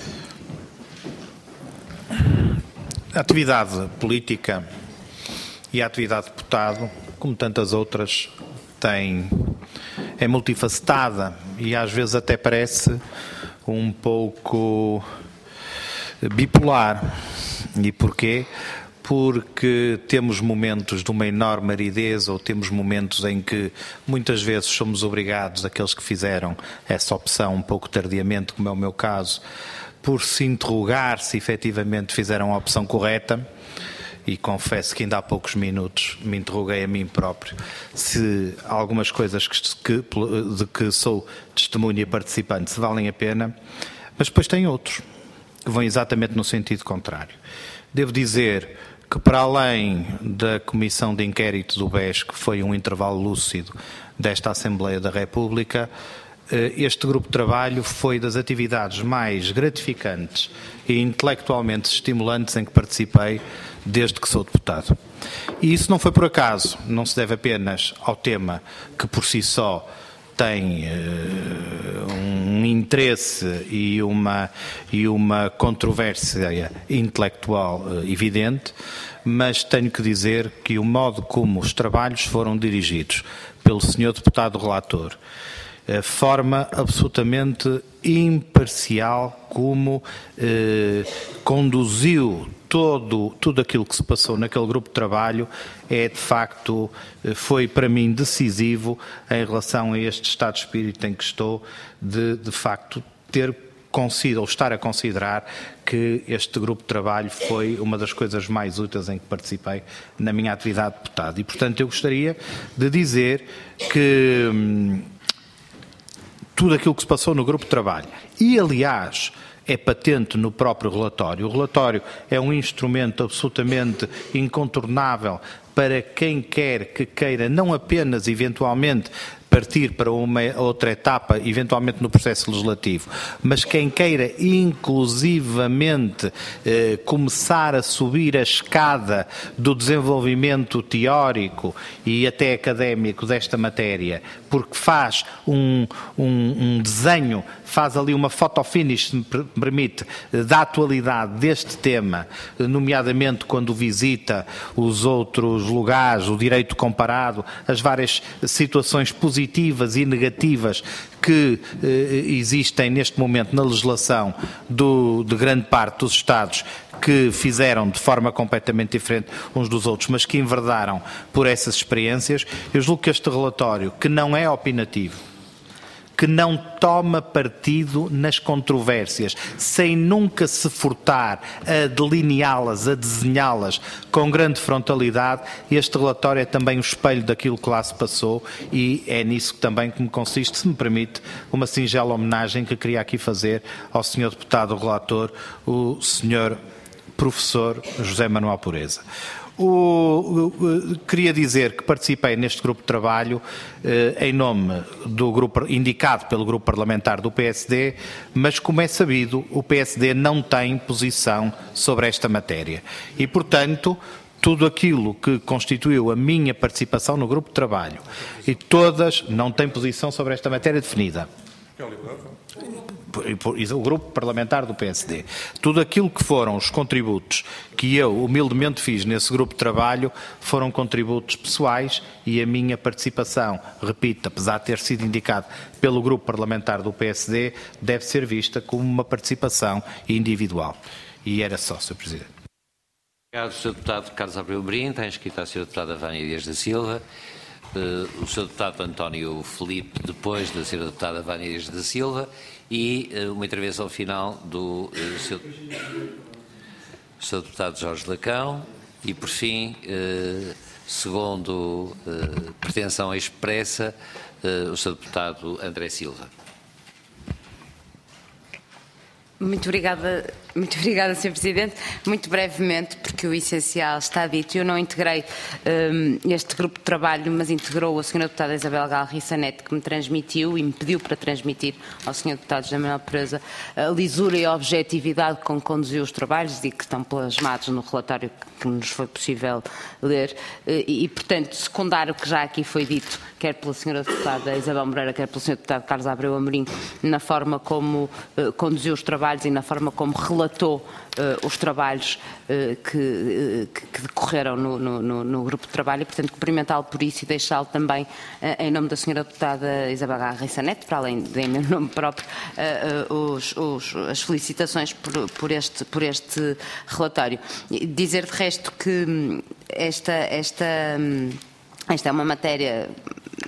A atividade política e a atividade de deputado, como tantas outras, tem, é multifacetada e às vezes até parece um pouco bipolar. E porquê? Porque temos momentos de uma enorme aridez ou temos momentos em que muitas vezes somos obrigados, aqueles que fizeram essa opção um pouco tardiamente, como é o meu caso, por se interrogar se efetivamente fizeram a opção correta. E confesso que ainda há poucos minutos me interroguei a mim próprio se algumas coisas que, que, de que sou testemunha e participante se valem a pena, mas depois tem outros, que vão exatamente no sentido contrário. Devo dizer que, para além da Comissão de Inquérito do B E S, que foi um intervalo lúcido desta Assembleia da República, este grupo de trabalho foi das atividades mais gratificantes e intelectualmente estimulantes em que participei desde que sou deputado. E isso não foi por acaso, não se deve apenas ao tema que por si só tem uh, um interesse e uma, e uma controvérsia intelectual uh, evidente, mas tenho que dizer que o modo como os trabalhos foram dirigidos pelo senhor deputado relator, a forma absolutamente imparcial como eh, conduziu todo, tudo aquilo que se passou naquele grupo de trabalho, é de facto, foi para mim decisivo em relação a este estado de espírito em que estou, de, de facto ter considerado, ou estar a considerar que este grupo de trabalho foi uma das coisas mais úteis em que participei na minha atividade de deputado. E, portanto, eu gostaria de dizer que hum, tudo aquilo que se passou no grupo de trabalho, e aliás é patente no próprio relatório, o relatório é um instrumento absolutamente incontornável para quem quer que queira não apenas eventualmente partir para uma outra etapa, eventualmente no processo legislativo, mas quem queira inclusivamente eh, começar a subir a escada do desenvolvimento teórico e até académico desta matéria, porque faz um, um, um desenho, faz ali uma fotofinish, se me permite, da atualidade deste tema, nomeadamente quando visita os outros lugares, o direito comparado, as várias situações positivas e negativas que eh, existem neste momento na legislação do, de grande parte dos Estados, que fizeram de forma completamente diferente uns dos outros, mas que enverdaram por essas experiências. Eu julgo que este relatório, que não é opinativo, que não toma partido nas controvérsias, sem nunca se furtar a delineá-las, a desenhá-las com grande frontalidade, este relatório é também um espelho daquilo que lá se passou e é nisso também que me consiste, se me permite, uma singela homenagem que queria aqui fazer ao senhor deputado relator, o senhor professor José Manuel Pureza. O, o, queria dizer que participei neste grupo de trabalho eh, em nome do grupo, indicado pelo grupo parlamentar do P S D, mas como é sabido, o P S D não tem posição sobre esta matéria. E, portanto, tudo aquilo que constituiu a minha participação no grupo de trabalho e todas não têm posição sobre esta matéria definida. O grupo parlamentar do P S D. Tudo aquilo que foram os contributos que eu humildemente fiz nesse grupo de trabalho foram contributos pessoais e a minha participação, repito, apesar de ter sido indicado pelo grupo parlamentar do P S D, deve ser vista como uma participação individual. E era só, senhor Presidente. Obrigado, senhor Deputado Carlos Abreu Amorim. Está inscrita a senhora Deputada Vânia Dias da Silva. Uh, o senhor Deputado António Filipe, depois da senhora Deputada Vânia Dias da Silva, e uh, uma intervenção final do uh, senhor Deputado Jorge Lacão, e por fim, uh, segundo uh, pretensão expressa, uh, o senhor Deputado André Silva. Muito obrigada, muito obrigada, senhor Presidente. Muito brevemente, porque o essencial está dito. Eu não integrei um, este grupo de trabalho, mas integrou a senhora Deputada Isabel Galriça Neto, que me transmitiu e me pediu para transmitir ao senhor Deputado José Manuel Pureza a lisura e a objetividade com que conduziu os trabalhos e que estão plasmados no relatório que nos foi possível ler. E, e portanto, secundar o que já aqui foi dito, quer pela senhora Deputada Isabel Moreira, quer pelo senhor Deputado Carlos Abreu Amorim, na forma como uh, conduziu os trabalhos e na forma como relatou uh, os trabalhos uh, que, uh, que decorreram no, no, no grupo de trabalho e, portanto, cumprimentá-lo por isso e deixá-lo também, uh, em nome da senhora Deputada Isabel Garriça Neto, para além de em meu nome próprio, uh, uh, os, os, as felicitações por, por, este, por este relatório. Dizer de resto que esta, esta, esta é uma matéria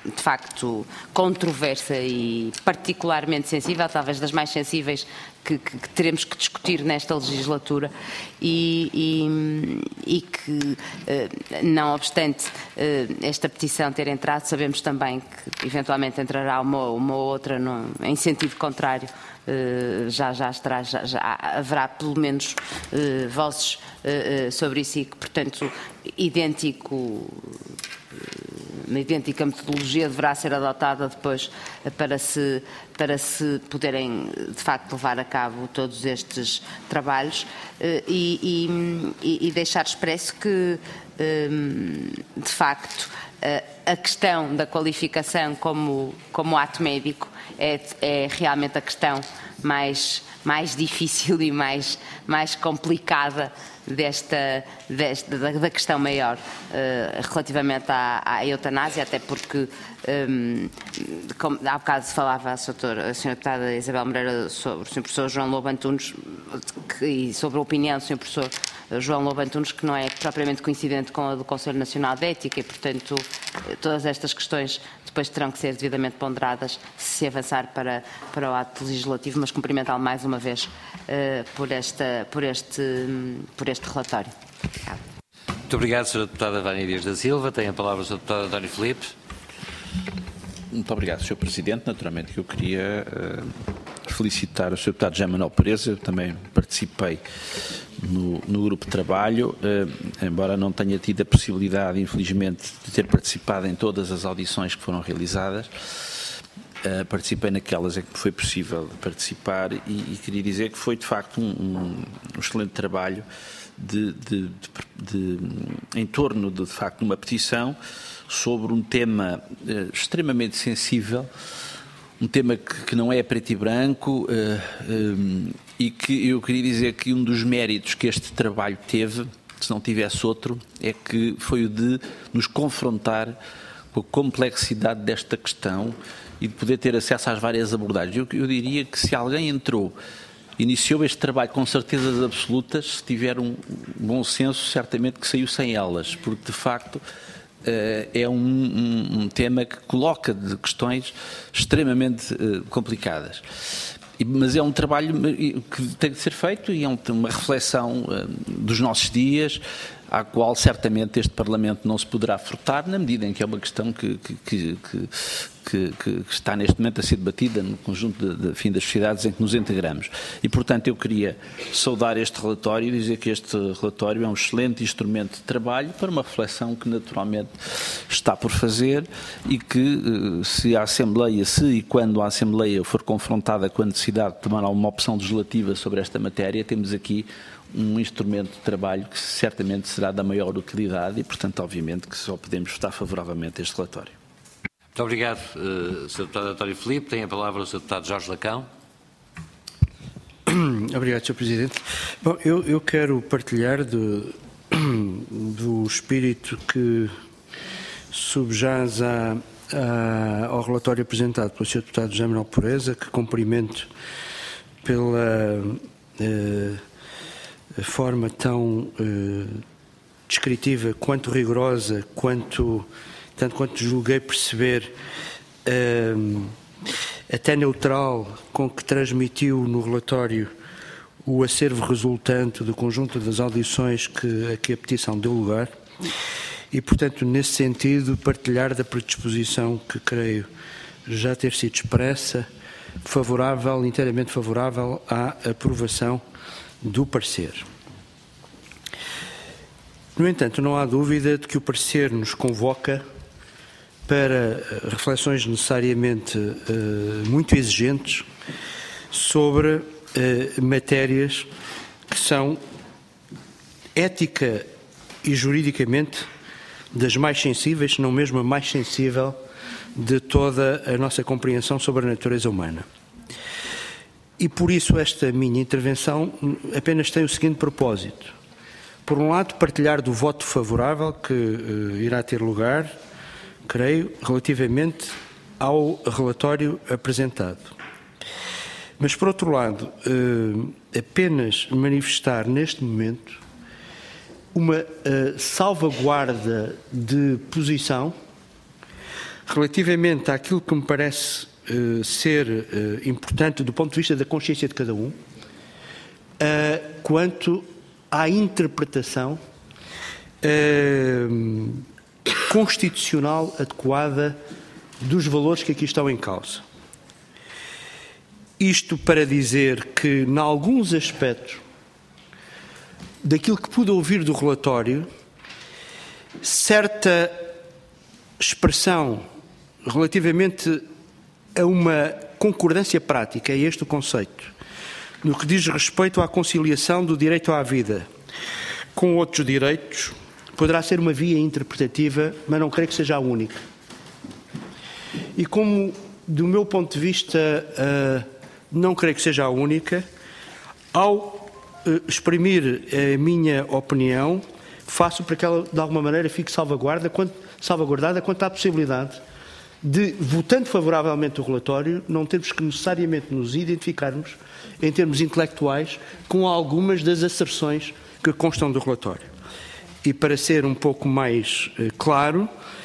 de facto controversa e particularmente sensível, talvez das mais sensíveis que, que, que teremos que discutir nesta legislatura e, e, e que, não obstante esta petição ter entrado, sabemos também que eventualmente entrará uma, uma outra no, em sentido contrário. Uh, já, já, estará, já, já haverá pelo menos uh, vozes uh, uh, sobre isso e que, portanto, idêntico, uh, uma idêntica metodologia deverá ser adotada depois uh, para, se, para se poderem, de facto, levar a cabo todos estes trabalhos uh, e, e, e deixar expresso que, um, de facto, uh, a questão da qualificação como, como ato médico É, é realmente a questão mais, mais difícil e mais, mais complicada desta, desta, da, da questão maior uh, relativamente à, à eutanásia, até porque, um, como há bocado falava a senhora deputada Isabel Moreira sobre o senhor professor João Lobo Antunes que, e sobre a opinião do senhor professor João Lobo Antunes, que não é propriamente coincidente com a do Conselho Nacional de Ética e, portanto, todas estas questões depois terão que ser devidamente ponderadas se avançar para, para o ato legislativo, mas cumprimentá-lo mais uma vez uh, por, esta, por, este, por este relatório. Obrigada. Muito obrigado, senhora Deputada Vânia Dias da Silva. Tem a palavra o senhor Deputado António Filipe. Muito obrigado, senhor Presidente. Naturalmente que eu queria uh, felicitar o senhor Deputado José Manuel Pereza. Eu também participei no, no grupo de trabalho, uh, embora não tenha tido a possibilidade, infelizmente, de ter participado em todas as audições que foram realizadas. Uh, participei naquelas em que foi possível participar e, e queria dizer que foi, de facto, um, um, um excelente trabalho de, de, de, de, em torno, de, de facto, de uma petição sobre um tema uh, extremamente sensível, um tema que, que não é preto e branco uh, um, e que eu queria dizer que um dos méritos que este trabalho teve, se não tivesse outro, é que foi o de nos confrontar com a complexidade desta questão e de poder ter acesso às várias abordagens. Eu, eu diria que se alguém entrou, iniciou este trabalho com certezas absolutas, se tiver um bom senso, certamente que saiu sem elas, porque de facto é um, um, um tema que coloca de questões extremamente uh, complicadas. E, mas é um trabalho que tem de ser feito e é um, uma reflexão uh, dos nossos dias, à qual certamente este Parlamento não se poderá furtar, na medida em que é uma questão que, que, que, que, que, que está neste momento a ser debatida no conjunto de, de, fim, das sociedades em que nos integramos. E, portanto, eu queria saudar este relatório e dizer que este relatório é um excelente instrumento de trabalho para uma reflexão que naturalmente está por fazer e que, se a Assembleia, se e quando a Assembleia for confrontada com a necessidade de tomar alguma opção legislativa sobre esta matéria, temos aqui um instrumento de trabalho que certamente será da maior utilidade e, portanto, obviamente que só podemos votar favoravelmente a este relatório. Muito obrigado, uh, senhor Deputado António Filipe. Tem a palavra o senhor Deputado Jorge Lacão. Obrigado, senhor Presidente. Bom, eu, eu quero partilhar do, do espírito que subjaz a, a, ao relatório apresentado pelo senhor Deputado José Manuel Pereza, que cumprimento pela uh, a forma tão uh, descritiva, quanto rigorosa, quanto, tanto quanto julguei perceber, uh, até neutral, com que transmitiu no relatório o acervo resultante do conjunto das audições que a que a petição deu lugar e, portanto, nesse sentido, partilhar da predisposição que creio já ter sido expressa, favorável, inteiramente favorável à aprovação do parecer. No entanto, não há dúvida de que o parecer nos convoca para reflexões necessariamente uh, muito exigentes sobre uh, matérias que são ética e juridicamente das mais sensíveis, se não mesmo a mais sensível de toda a nossa compreensão sobre a natureza humana. E por isso esta minha intervenção apenas tem o seguinte propósito. Por um lado, partilhar do voto favorável que uh, irá ter lugar, creio, relativamente ao relatório apresentado. Mas, por outro lado, uh, apenas manifestar neste momento uma uh, salvaguarda de posição relativamente àquilo que me parece uh, ser uh, importante do ponto de vista da consciência de cada um, uh, quanto à interpretação uh, constitucional adequada dos valores que aqui estão em causa. Isto para dizer que, em alguns aspectos daquilo que pude ouvir do relatório, certa expressão relativamente a uma concordância prática, é este o conceito, no que diz respeito à conciliação do direito à vida com outros direitos, poderá ser uma via interpretativa, mas não creio que seja a única. E como, do meu ponto de vista, uh, não creio que seja a única, ao uh, exprimir a minha opinião, faço para que ela, de alguma maneira, fique salvaguarda, quanto, salvaguardada quanto à possibilidade de, votando favoravelmente o relatório, não termos que necessariamente nos identificarmos, em termos intelectuais, com algumas das asserções que constam do relatório. E para ser um pouco mais uh, claro,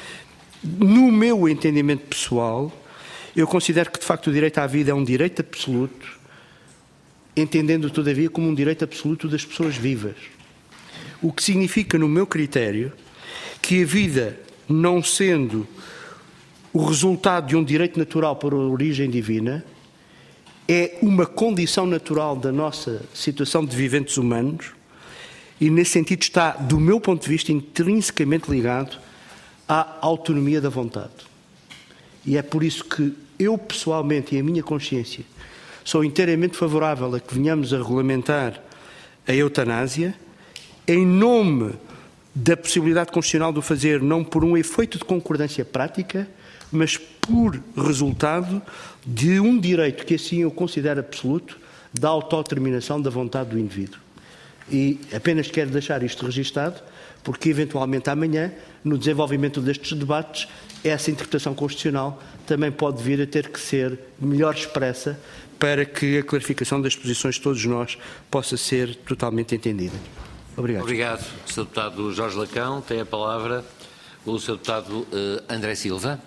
no meu entendimento pessoal, eu considero que, de facto, o direito à vida é um direito absoluto, entendendo, todavia, como um direito absoluto das pessoas vivas. O que significa, no meu critério, que a vida, não sendo o resultado de um direito natural por origem divina, é uma condição natural da nossa situação de viventes humanos e, nesse sentido, está, do meu ponto de vista, intrinsecamente ligado à autonomia da vontade. E é por isso que eu, pessoalmente, e a minha consciência, sou inteiramente favorável a que venhamos a regulamentar a eutanásia, em nome da possibilidade constitucional de o fazer, não por um efeito de concordância prática, mas por resultado de um direito que assim eu considero absoluto, da autodeterminação da vontade do indivíduo. E apenas quero deixar isto registado, porque eventualmente amanhã, no desenvolvimento destes debates, essa interpretação constitucional também pode vir a ter que ser melhor expressa para que a clarificação das posições de todos nós possa ser totalmente entendida. Obrigado. Obrigado, senhor Deputado Jorge Lacão. Tem a palavra o senhor Deputado uh, André Silva.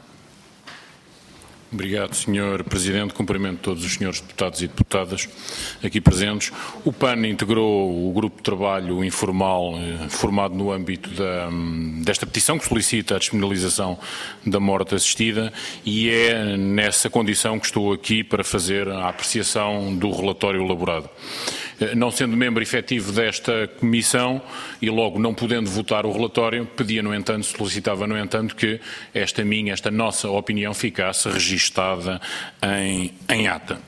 Obrigado, senhor Presidente. Cumprimento todos os senhores deputados e deputadas aqui presentes. O P A N integrou o grupo de trabalho informal eh, formado no âmbito da, desta petição que solicita a despenalização da morte assistida e é nessa condição que estou aqui para fazer a apreciação do relatório elaborado. Não sendo membro efetivo desta comissão e logo não podendo votar o relatório, pedia, no entanto, solicitava, no entanto, que esta minha, esta nossa opinião ficasse registada em, em ata.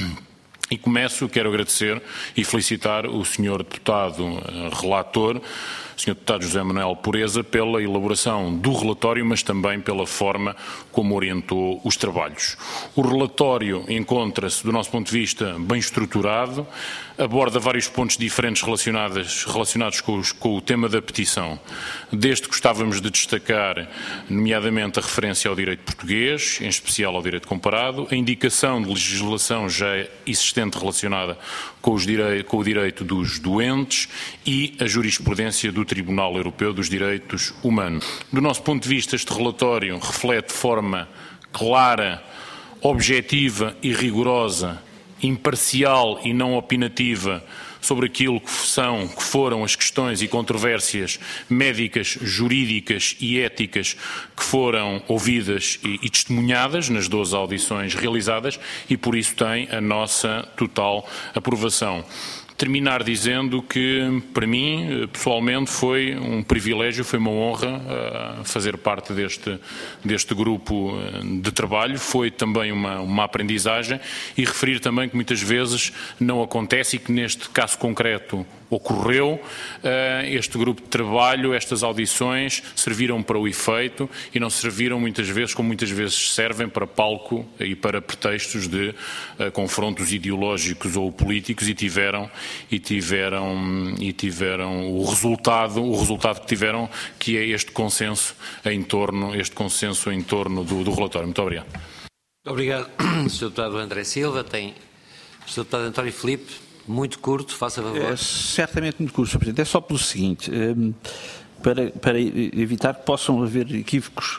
E começo, quero agradecer e felicitar o senhor deputado relator, senhor Deputado José Manuel Pureza, pela elaboração do relatório, mas também pela forma como orientou os trabalhos. O relatório encontra-se, do nosso ponto de vista, bem estruturado, aborda vários pontos diferentes relacionados, relacionados com, os, com o tema da petição. Desde que gostávamos de destacar, nomeadamente, a referência ao direito português, em especial ao direito comparado, a indicação de legislação já existente relacionada com, os direi com o direito dos doentes e a jurisprudência do Tribunal Europeu dos Direitos Humanos. Do nosso ponto de vista, este relatório reflete de forma clara, objetiva e rigorosa, imparcial e não opinativa sobre aquilo que são, que foram as questões e controvérsias médicas, jurídicas e éticas que foram ouvidas e, e testemunhadas nas doze audições realizadas e por isso tem a nossa total aprovação. Terminar dizendo que, para mim, pessoalmente, foi um privilégio, foi uma honra uh, fazer parte deste, deste grupo de trabalho, foi também uma, uma aprendizagem e referir também que muitas vezes não acontece e que neste caso concreto ocorreu, uh, este grupo de trabalho, estas audições serviram para o efeito e não serviram muitas vezes, como muitas vezes servem, para palco e para pretextos de uh, confrontos ideológicos ou políticos e tiveram e tiveram e tiveram o resultado o resultado que tiveram, que é este consenso em torno este consenso em torno do, do relatório. Muito obrigado. Muito obrigado, senhor Deputado André Silva. Tem o senhor Deputado António Filipe, muito curto, faça favor. É, certamente muito curto, senhor Presidente. É só pelo seguinte, para, para evitar que possam haver equívocos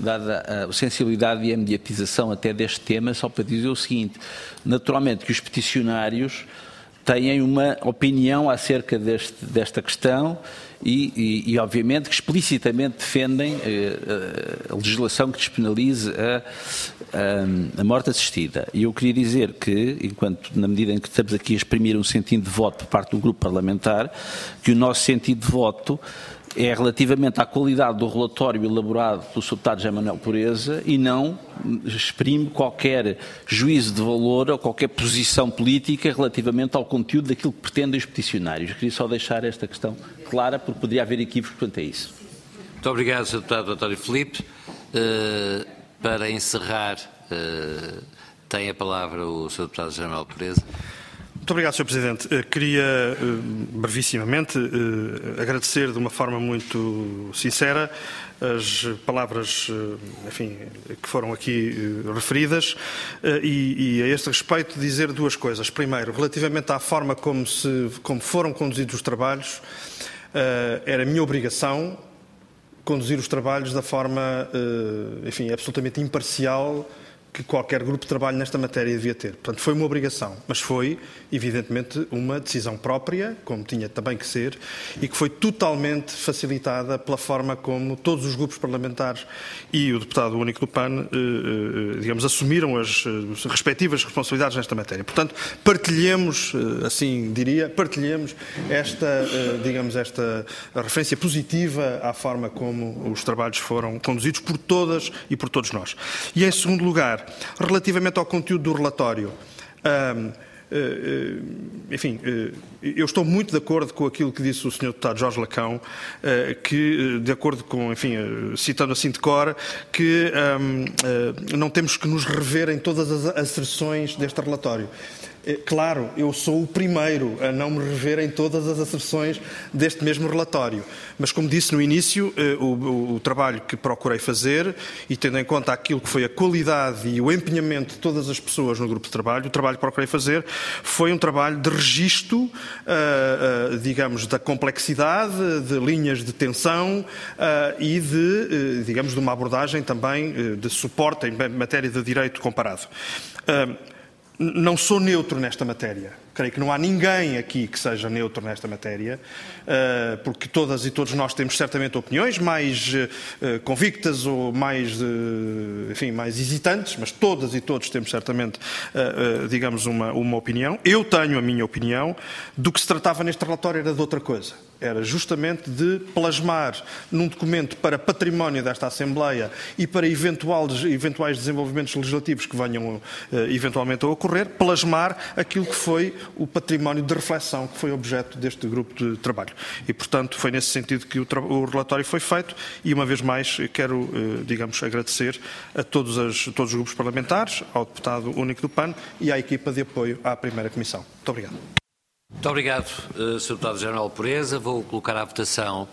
dada a sensibilidade e a mediatização até deste tema, só para dizer o seguinte: naturalmente que os peticionários têm uma opinião acerca deste, desta questão e, e, e, obviamente, que explicitamente defendem a, a legislação que despenalize a, a, a morte assistida. E eu queria dizer que, enquanto, na medida em que estamos aqui a exprimir um sentido de voto por parte do grupo parlamentar, que o nosso sentido de voto é relativamente à qualidade do relatório elaborado pelo senhor Deputado José Manuel Pureza e não exprime qualquer juízo de valor ou qualquer posição política relativamente ao conteúdo daquilo que pretendem os peticionários. Queria só deixar esta questão clara, porque poderia haver equívocos quanto a isso. Muito obrigado, senhor Deputado António Filipe. Uh, para encerrar, uh, tem a palavra o senhor Deputado José Manuel Pureza. Muito obrigado, senhor Presidente. Queria, brevissimamente, agradecer de uma forma muito sincera as palavras, enfim, que foram aqui referidas e, e a este respeito dizer duas coisas. Primeiro, relativamente à forma como, se, como foram conduzidos os trabalhos, era minha obrigação conduzir os trabalhos da forma, enfim, absolutamente imparcial que qualquer grupo de trabalho nesta matéria devia ter. Portanto, foi uma obrigação, mas foi, evidentemente, uma decisão própria, como tinha também que ser, e que foi totalmente facilitada pela forma como todos os grupos parlamentares e o deputado único do P A N, eh, digamos, assumiram as, as respectivas responsabilidades nesta matéria. Portanto, partilhemos, assim diria, partilhemos esta, eh, digamos, esta referência positiva à forma como os trabalhos foram conduzidos por todas e por todos nós. E, em segundo lugar, relativamente ao conteúdo do relatório, hum, enfim, eu estou muito de acordo com aquilo que disse o senhor Deputado Jorge Lacão, que, de acordo com, enfim, citando assim de cor, que hum, não temos que nos rever em todas as asserções deste relatório. Claro, eu sou o primeiro a não me rever em todas as asserções deste mesmo relatório, mas como disse no início, o, o, o trabalho que procurei fazer, e tendo em conta aquilo que foi a qualidade e o empenhamento de todas as pessoas no grupo de trabalho, o trabalho que procurei fazer foi um trabalho de registro, uh, uh, digamos, da complexidade, de linhas de tensão uh, e de, uh, digamos, de uma abordagem também uh, de suporte em matéria de direito comparado. Uh, Não sou neutro nesta matéria. Creio que não há ninguém aqui que seja neutro nesta matéria, porque todas e todos nós temos certamente opiniões mais convictas ou mais, enfim, mais hesitantes, mas todas e todos temos certamente, digamos, uma, uma opinião. Eu tenho a minha opinião. Do que se tratava neste relatório era de outra coisa. Era justamente de plasmar num documento para património desta Assembleia e para eventuais, eventuais desenvolvimentos legislativos que venham eventualmente a ocorrer, plasmar aquilo que foi o património de reflexão que foi objeto deste grupo de trabalho. E, portanto, foi nesse sentido que o, o relatório foi feito e, uma vez mais, quero, digamos, agradecer a todos, as, todos os grupos parlamentares, ao deputado único do P A N e à equipa de apoio à primeira comissão. Muito obrigado. Muito obrigado, senhor Deputado General Pureza. Vou colocar à votação.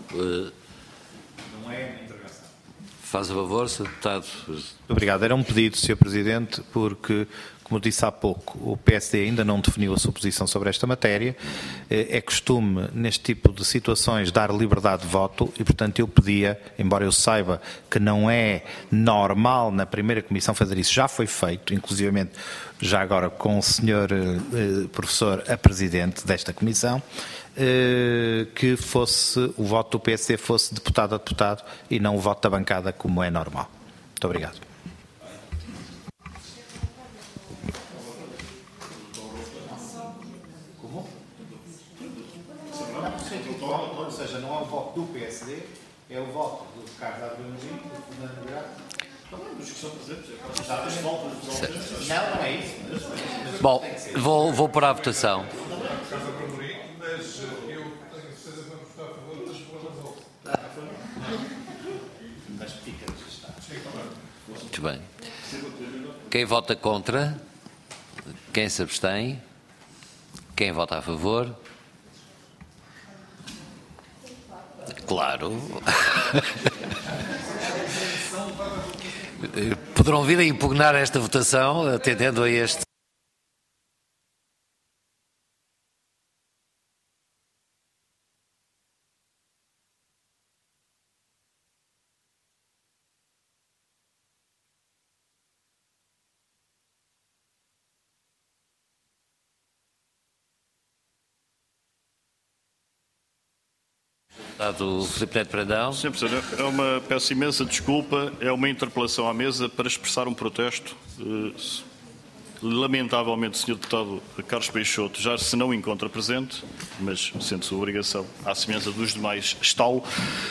Não é a intervenção. Faz a favor, senhor Deputado. Muito obrigado. Era um pedido, senhor Presidente, porque, como disse há pouco, o P S D ainda não definiu a sua posição sobre esta matéria. É costume, neste tipo de situações, dar liberdade de voto e, portanto, eu pedia, embora eu saiba que não é normal na primeira comissão fazer isso, já foi feito, inclusivamente já agora com o senhor eh, professor a presidente desta comissão, eh, que fosse o voto do P S D fosse deputado a deputado e não o voto da bancada, como é normal. Muito obrigado. Ou seja, não é o voto do P S D, é o voto do Carlos Adriano Mourinho, do Fernando Nogueira. Os que são presentes, não, não é isso. Bom, vou, vou para a votação. Muito bem. Quem vota contra? Quem se abstém? Quem vota a favor? Claro. Poderão vir a impugnar esta votação, atendendo a este. Deputado Filipe Neto Brandão. senhor Presidente, é uma, peço imensa desculpa, é uma interpelação à mesa para expressar um protesto. Lamentavelmente, o senhor Deputado Carlos Peixoto já se não encontra presente, mas sendo sua obrigação, à semelhança dos demais, está-lo.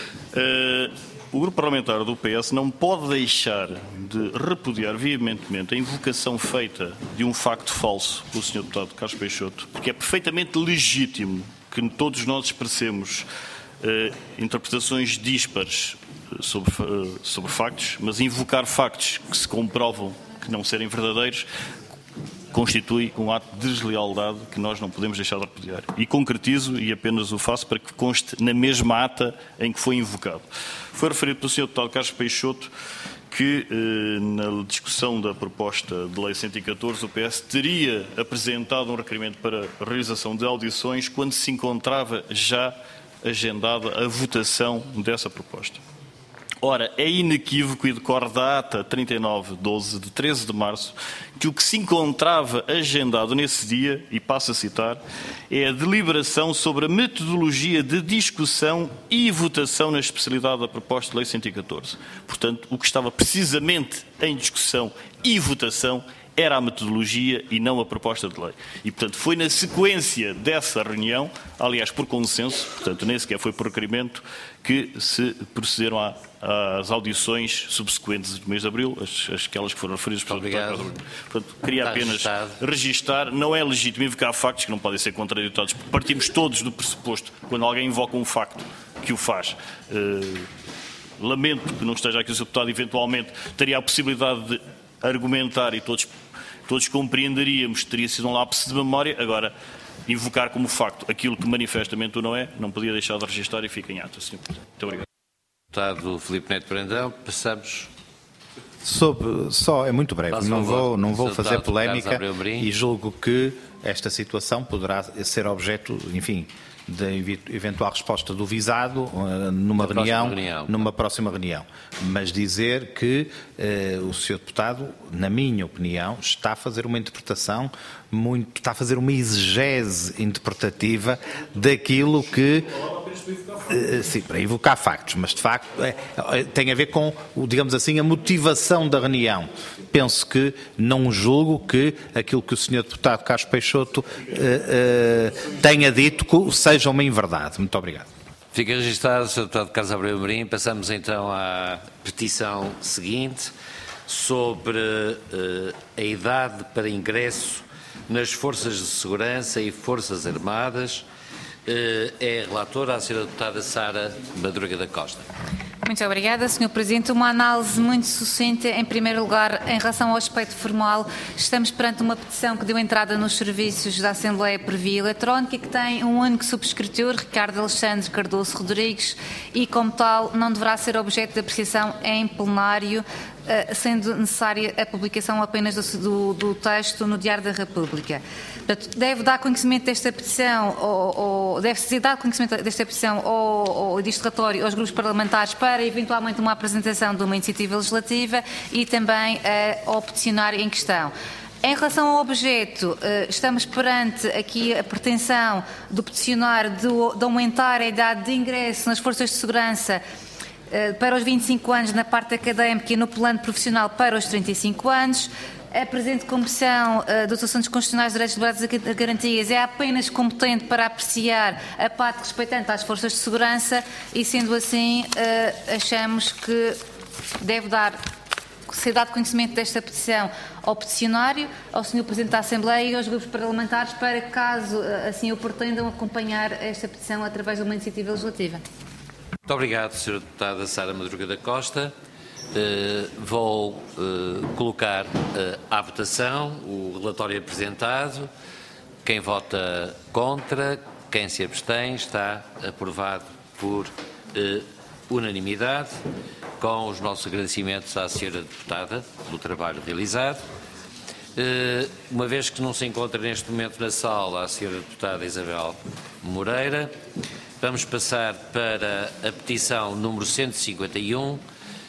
O Grupo Parlamentar do P S não pode deixar de repudiar veementemente a invocação feita de um facto falso pelo senhor Deputado Carlos Peixoto, porque é perfeitamente legítimo que todos nós expressemos Uh, interpretações díspares sobre, uh, sobre factos, mas invocar factos que se comprovam que não serem verdadeiros constitui um ato de deslealdade que nós não podemos deixar de repudiar. E concretizo, e apenas o faço para que conste na mesma ata em que foi invocado. Foi referido pelo senhor Deputado Carlos Peixoto que, uh, na discussão da proposta de lei cento e catorze, o P S teria apresentado um requerimento para a realização de audições quando se encontrava já agendada a votação dessa proposta. Ora, é inequívoco e decorre da ata trinta e nove doze de treze de março que o que se encontrava agendado nesse dia, e passo a citar, é a deliberação sobre a metodologia de discussão e votação na especialidade da proposta de lei cento e catorze. Portanto, o que estava precisamente em discussão e votação era a metodologia e não a proposta de lei. E, portanto, foi na sequência dessa reunião, aliás, por consenso, portanto, nem sequer foi por requerimento, que se procederam à, às audições subsequentes do mês de abril, as, as, aquelas que foram referidas pelo Deputado. Portanto, queria Está apenas registado. registar, não é legítimo invocar factos que não podem ser contraditórios, porque partimos todos do pressuposto, quando alguém invoca um facto, que o faz. Uh, lamento que não esteja aqui o senhor Deputado, eventualmente teria a possibilidade de argumentar e todos Todos compreenderíamos que teria sido um lapso de memória. Agora, invocar como facto aquilo que manifestamente o não é, não podia deixar de registrar e fica em ata, senhor Presidente. Muito obrigado. Deputado Filipe Neto Brandão, passamos. Sobre, só é muito breve, não vou, não vou fazer polémica e julgo que esta situação poderá ser objeto, enfim, da eventual resposta do visado uh, numa reunião, reunião, numa próxima reunião. Mas dizer que uh, o senhor Deputado, na minha opinião, está a fazer uma interpretação muito, está a fazer uma exegese interpretativa daquilo que Uh, sim, para invocar factos, mas de facto é, é, tem a ver com, digamos assim, a motivação da reunião. Penso que não julgo que aquilo que o senhor Deputado Carlos Peixoto uh, uh, tenha dito seja uma inverdade. Muito obrigado. Fica registado o senhor Deputado Carlos Abreu Amorim. Passamos então à petição seguinte sobre uh, a idade para ingresso nas Forças de Segurança e Forças Armadas. É relatora a senhora Deputada Sara Madruga da Costa. Muito obrigada, senhor Presidente. Uma análise muito sucinta. Em primeiro lugar, em relação ao aspecto formal, estamos perante uma petição que deu entrada nos serviços da Assembleia por via eletrónica, que tem um único subscritor, Ricardo Alexandre Cardoso Rodrigues, e, como tal, não deverá ser objeto de apreciação em plenário, sendo necessária a publicação apenas do, do texto no Diário da República. Portanto, deve dar conhecimento desta petição, ou, ou deve ser dado conhecimento desta petição ou, ou deste relatório aos grupos parlamentares para eventualmente uma apresentação de uma iniciativa legislativa e também uh, ao peticionário em questão. Em relação ao objeto, estamos perante aqui a pretensão do peticionário de, de aumentar a idade de ingresso nas forças de segurança para os vinte e cinco anos na parte académica e no plano profissional para os trinta e cinco anos. A presente Comissão uh, dos Assuntos Constitucionais, Direitos, Liberdades e Garantias é apenas competente para apreciar a parte respectivamente às forças de segurança e, sendo assim, uh, achamos que deve dar, ser dado conhecimento desta petição ao peticionário, ao senhor Presidente da Assembleia e aos grupos parlamentares para, caso uh, assim o pretendam, acompanhar esta petição através de uma iniciativa legislativa. Muito obrigado, senhora Deputada Sara Madruga da Costa. Uh, vou uh, colocar uh, à votação o relatório apresentado. Quem vota contra, quem se abstém, está aprovado por uh, unanimidade, com os nossos agradecimentos à senhora Deputada pelo trabalho realizado. Uh, uma vez que não se encontra neste momento na sala a senhora Deputada Isabel Moreira, vamos passar para a petição número cento e cinquenta e um,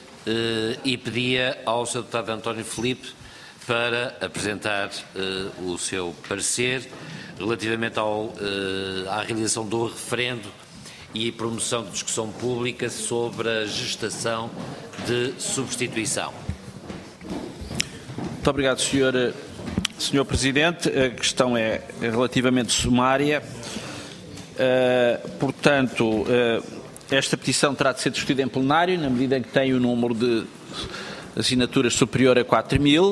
Uh, e pedia ao senhor Deputado António Filipe para apresentar uh, o seu parecer relativamente ao, uh, à realização do referendo e promoção de discussão pública sobre a gestação de substituição. Muito obrigado, senhor, senhor Presidente. A questão é relativamente sumária. Uh, portanto, uh, esta petição terá de ser discutida em plenário, na medida em que tem o número de assinaturas superior a quatro mil, uh,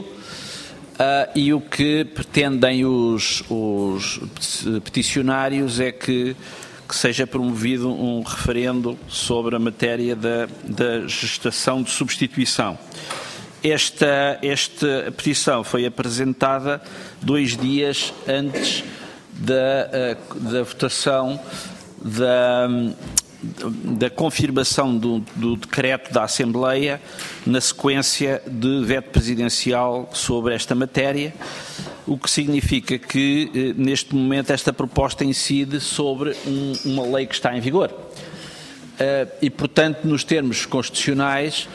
e o que pretendem os, os peticionários é que, que seja promovido um referendo sobre a matéria da, da gestação de substituição. Esta, esta petição foi apresentada dois dias antes da, da votação da, da confirmação do, do decreto da Assembleia na sequência de veto presidencial sobre esta matéria, o que significa que, neste momento, esta proposta incide sobre um, uma lei que está em vigor. E, portanto, nos termos constitucionais,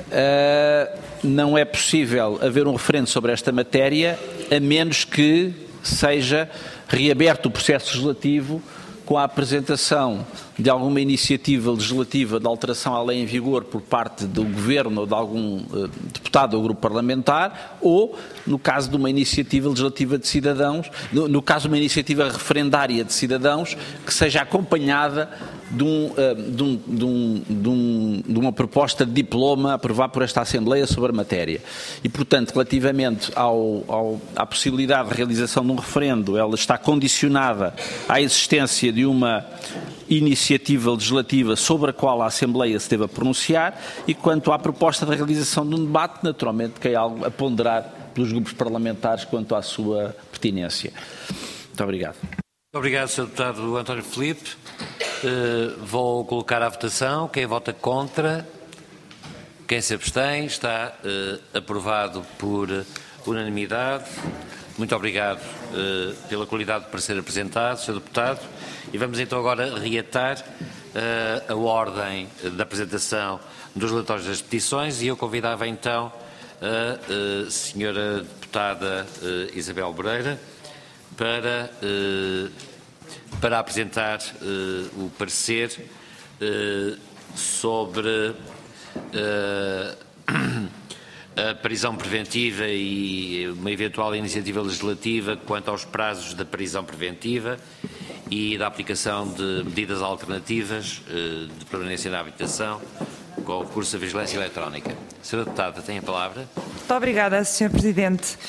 não é possível haver um referendo sobre esta matéria, a menos que seja reaberto o processo legislativo com a apresentação de alguma iniciativa legislativa de alteração à lei em vigor por parte do Governo ou de algum uh, deputado ou grupo parlamentar, ou, no caso de uma iniciativa legislativa de cidadãos, no, no caso de uma iniciativa referendária de cidadãos, que seja acompanhada de, um, uh, de, um, de, um, de, um, de uma proposta de diploma aprovada por esta Assembleia sobre a matéria. E, portanto, relativamente ao, ao, à possibilidade de realização de um referendo, ela está condicionada à existência de uma iniciativa legislativa sobre a qual a Assembleia se deva pronunciar, e quanto à proposta da realização de um debate, naturalmente que é algo a ponderar pelos grupos parlamentares quanto à sua pertinência. Muito obrigado. Muito obrigado, senhor Deputado António Filipe. Uh, vou colocar à votação. Quem vota contra? Quem se abstém? Está uh, aprovado por unanimidade. Muito obrigado uh, pela qualidade de parecer apresentado, senhor Deputado. E vamos então agora reatar uh, a ordem da apresentação dos relatórios das petições, e eu convidava então a, a senhora Deputada uh, Isabel Moreira para, uh, para apresentar uh, o parecer uh, sobre uh, a prisão preventiva e uma eventual iniciativa legislativa quanto aos prazos da prisão preventiva e da aplicação de medidas alternativas uh, de permanência na habitação com o recurso à vigilância eletrónica. Senhora Deputada, tem a palavra. Muito obrigada, senhor Presidente.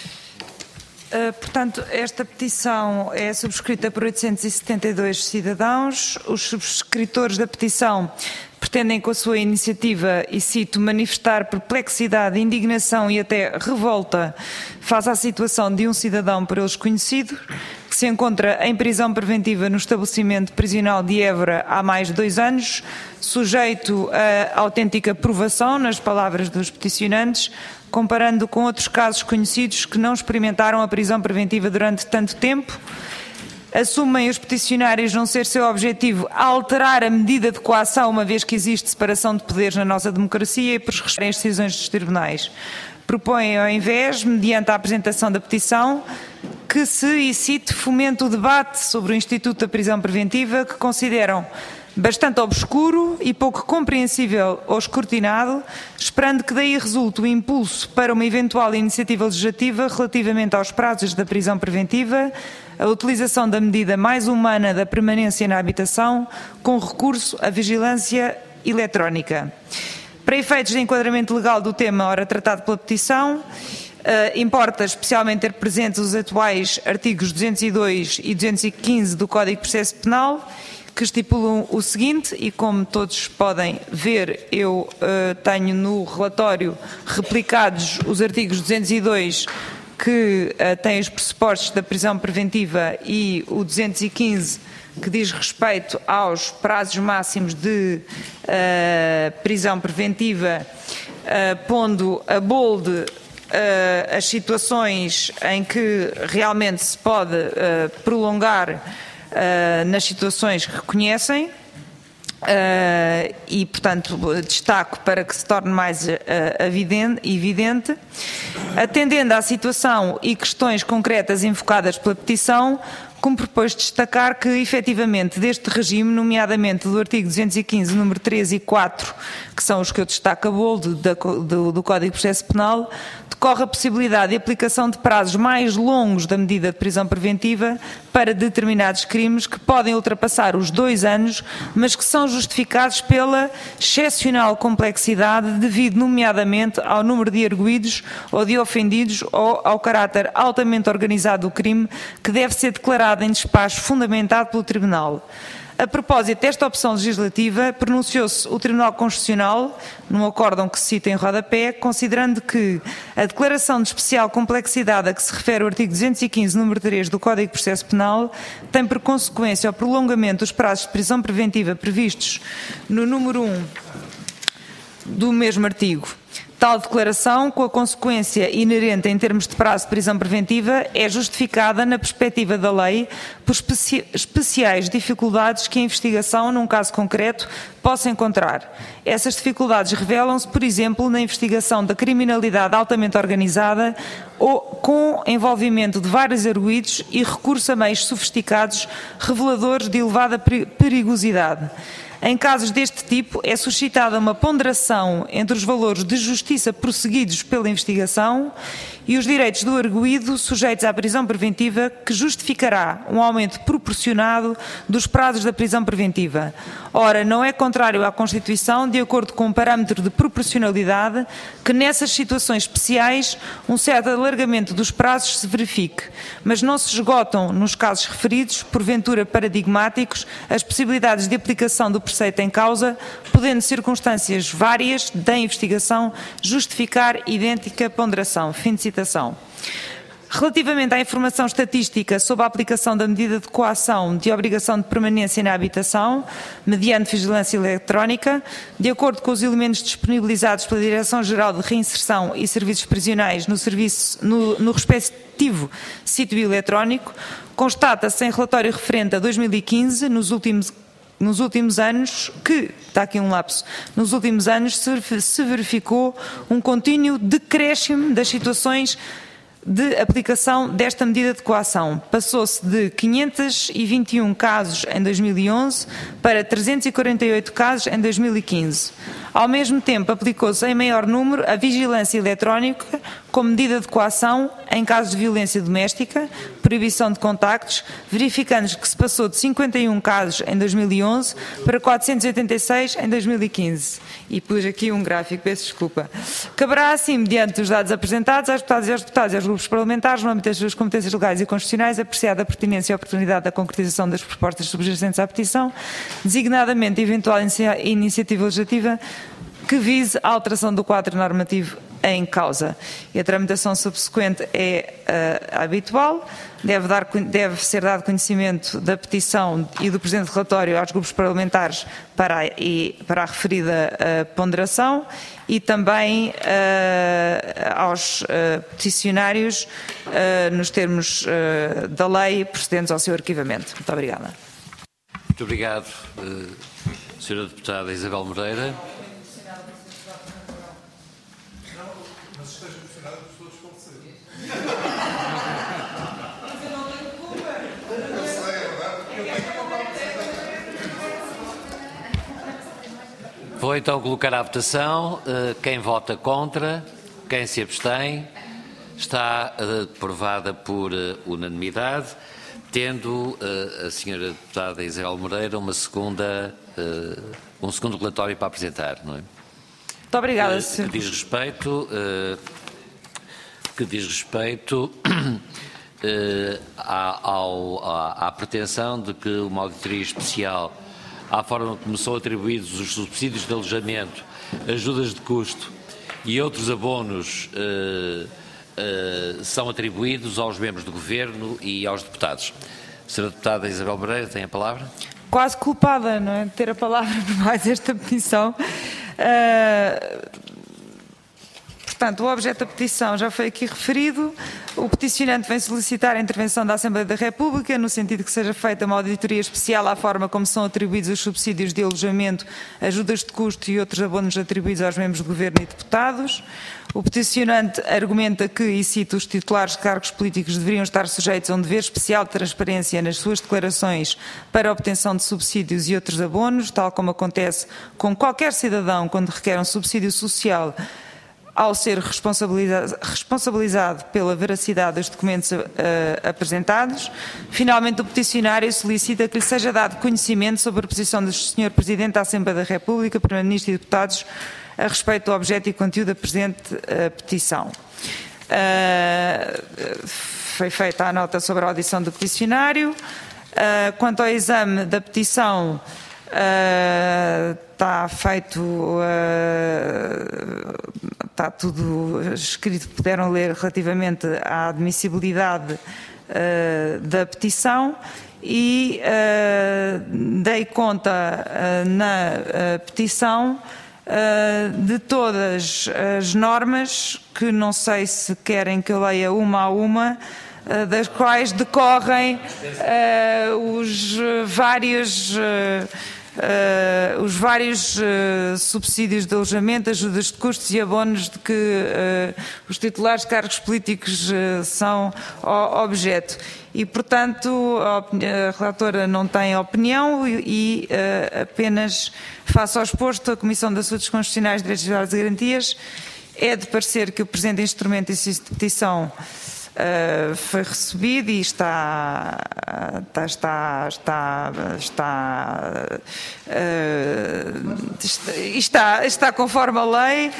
Uh, portanto, esta petição é subscrita por oitocentos e setenta e dois cidadãos. Os subscritores da petição pretendem, com a sua iniciativa, e cito, manifestar perplexidade, indignação e até revolta face à situação de um cidadão por eles conhecido, que se encontra em prisão preventiva no estabelecimento prisional de Évora há mais de dois anos, sujeito a autêntica provação, nas palavras dos peticionantes, comparando com outros casos conhecidos que não experimentaram a prisão preventiva durante tanto tempo. Assumem os peticionários não ser seu objetivo alterar a medida de coação, uma vez que existe separação de poderes na nossa democracia, e por respeitarem as decisões dos tribunais. Propõem, ao invés, mediante a apresentação da petição, que se, e cito, fomente o debate sobre o Instituto da Prisão Preventiva, que consideram bastante obscuro e pouco compreensível ou escrutinado, esperando que daí resulte o impulso para uma eventual iniciativa legislativa relativamente aos prazos da prisão preventiva, a utilização da medida mais humana da permanência na habitação, com recurso à vigilância eletrónica. Para efeitos de enquadramento legal do tema ora tratado pela petição, Uh, importa especialmente ter presentes os atuais artigos duzentos e dois e duzentos e quinze do Código de Processo Penal, que estipulam o seguinte, e como todos podem ver, eu uh, tenho no relatório replicados os artigos duzentos e dois, que uh, têm os pressupostos da prisão preventiva, e o duzentos e quinze, que diz respeito aos prazos máximos de uh, prisão preventiva, uh, pondo a bold Uh, as situações em que realmente se pode uh, prolongar uh, nas situações que conhecem, uh, e, portanto, destaco para que se torne mais uh, evidente, evidente, atendendo à situação e questões concretas invocadas pela petição, como propôs destacar que, efetivamente, deste regime, nomeadamente do artigo duzentos e quinze, número três e quatro, que são os que eu destaco a boldo do, do Código de Processo Penal, decorre a possibilidade de aplicação de prazos mais longos da medida de prisão preventiva para determinados crimes que podem ultrapassar os dois anos, mas que são justificados pela excepcional complexidade devido, nomeadamente, ao número de arguidos ou de ofendidos ou ao caráter altamente organizado do crime que deve ser declarado em despacho fundamentado pelo Tribunal. A propósito desta opção legislativa, pronunciou-se o Tribunal Constitucional, num acórdão que se cita em rodapé, considerando que a declaração de especial complexidade a que se refere o artigo duzentos e quinze, número três do Código de Processo Penal tem por consequência o prolongamento dos prazos de prisão preventiva previstos no número um do mesmo artigo. Tal declaração, com a consequência inerente em termos de prazo de prisão preventiva, é justificada na perspectiva da lei por especi especiais dificuldades que a investigação, num caso concreto, possa encontrar. Essas dificuldades revelam-se, por exemplo, na investigação da criminalidade altamente organizada ou com envolvimento de vários arguidos e recurso a meios sofisticados reveladores de elevada perigosidade. Em casos deste tipo, é suscitada uma ponderação entre os valores de justiça prosseguidos pela investigação e os direitos do arguido sujeitos à prisão preventiva, que justificará um aumento proporcionado dos prazos da prisão preventiva. Ora, não é contrário à Constituição, de acordo com um parâmetro de proporcionalidade, que nessas situações especiais um certo alargamento dos prazos se verifique, mas não se esgotam, nos casos referidos, porventura paradigmáticos, as possibilidades de aplicação do preceito em causa, podendo circunstâncias várias da investigação justificar idêntica ponderação. Fim de citação. Relativamente à informação estatística sobre a aplicação da medida de coação de obrigação de permanência na habitação, mediante vigilância eletrónica, de acordo com os elementos disponibilizados pela Direção-Geral de Reinserção e Serviços Prisionais no, serviço, no, no respectivo sítio eletrónico, constata-se em relatório referente a dois mil e quinze, nos últimos Nos últimos anos, que, está aqui um lapso, nos últimos anos se verificou um contínuo decréscimo das situações de aplicação desta medida de coação. Passou-se de quinhentos e vinte e um casos em dois mil e onze para trezentos e quarenta e oito casos em dois mil e quinze. Ao mesmo tempo, aplicou-se em maior número a vigilância eletrónica como medida de coação em casos de violência doméstica, proibição de contactos, verificando que se passou de cinquenta e um casos em dois mil e onze para quatrocentos e oitenta e seis em dois mil e quinze. E pus aqui um gráfico, peço desculpa. Caberá, assim, mediante os dados apresentados, às deputadas e aos deputados e aos grupos parlamentares, no âmbito das suas competências legais e constitucionais, apreciada a pertinência e a oportunidade da concretização das propostas subjacentes à petição, designadamente eventual iniciativa legislativa que vise a alteração do quadro normativo em causa. E a tramitação subsequente é uh, habitual, deve, dar, deve ser dado conhecimento da petição e do presente relatório aos grupos parlamentares para a, e, para a referida uh, ponderação e também uh, aos uh, peticionários uh, nos termos uh, da lei procedentes ao seu arquivamento. Muito obrigada. Muito obrigado, uh, senhora Deputada Isabel Moreira. Vou então colocar à votação. Quem vota contra, quem se abstém, está aprovada por unanimidade, tendo a senhora deputada Isabel Moreira uma segunda, um segundo relatório para apresentar, não é? Muito obrigada, senhor. Que diz respeito, que diz respeito à, ao, à, à pretensão de que uma auditoria especial à forma como são atribuídos os subsídios de alojamento, ajudas de custo e outros abonos uh, uh, são atribuídos aos membros do Governo e aos deputados. Senhora Deputada Isabel Moreira, tem a palavra. Quase culpada, não é, de ter a palavra por mais esta petição. Uh, Portanto, o objeto da petição já foi aqui referido. O peticionante vem solicitar a intervenção da Assembleia da República no sentido que seja feita uma auditoria especial à forma como são atribuídos os subsídios de alojamento, ajudas de custo e outros abonos atribuídos aos membros do Governo e deputados. O peticionante argumenta que, e cito, os titulares de cargos políticos deveriam estar sujeitos a um dever especial de transparência nas suas declarações para a obtenção de subsídios e outros abonos, tal como acontece com qualquer cidadão quando requer um subsídio social ao ser responsabilizado, responsabilizado pela veracidade dos documentos uh, apresentados. Finalmente, o peticionário solicita que lhe seja dado conhecimento sobre a posição do senhor Presidente da Assembleia da República, Primeiro-Ministro e deputados a respeito do objeto e conteúdo da presente uh, petição. Uh, foi feita a nota sobre a audição do peticionário. Uh, quanto ao exame da petição, uh, está feito, uh, está tudo escrito, puderam ler relativamente à admissibilidade uh, da petição e uh, dei conta uh, na uh, petição Uh, de todas as normas, que não sei se querem que eu leia uma a uma, uh, das quais decorrem uh, os vários, uh, uh, os vários uh, subsídios de alojamento, ajudas de custos e abonos de que uh, os titulares de cargos políticos uh, são objeto. E, portanto, a relatora não tem opinião e, e uh, apenas face ao exposto, a Comissão de Assuntos Constitucionais, Direitos Cidadãos e Garantias é de parecer que o presente instrumento de petição uh, foi recebido e está, está, está, está, está, uh, está, está conforme a lei,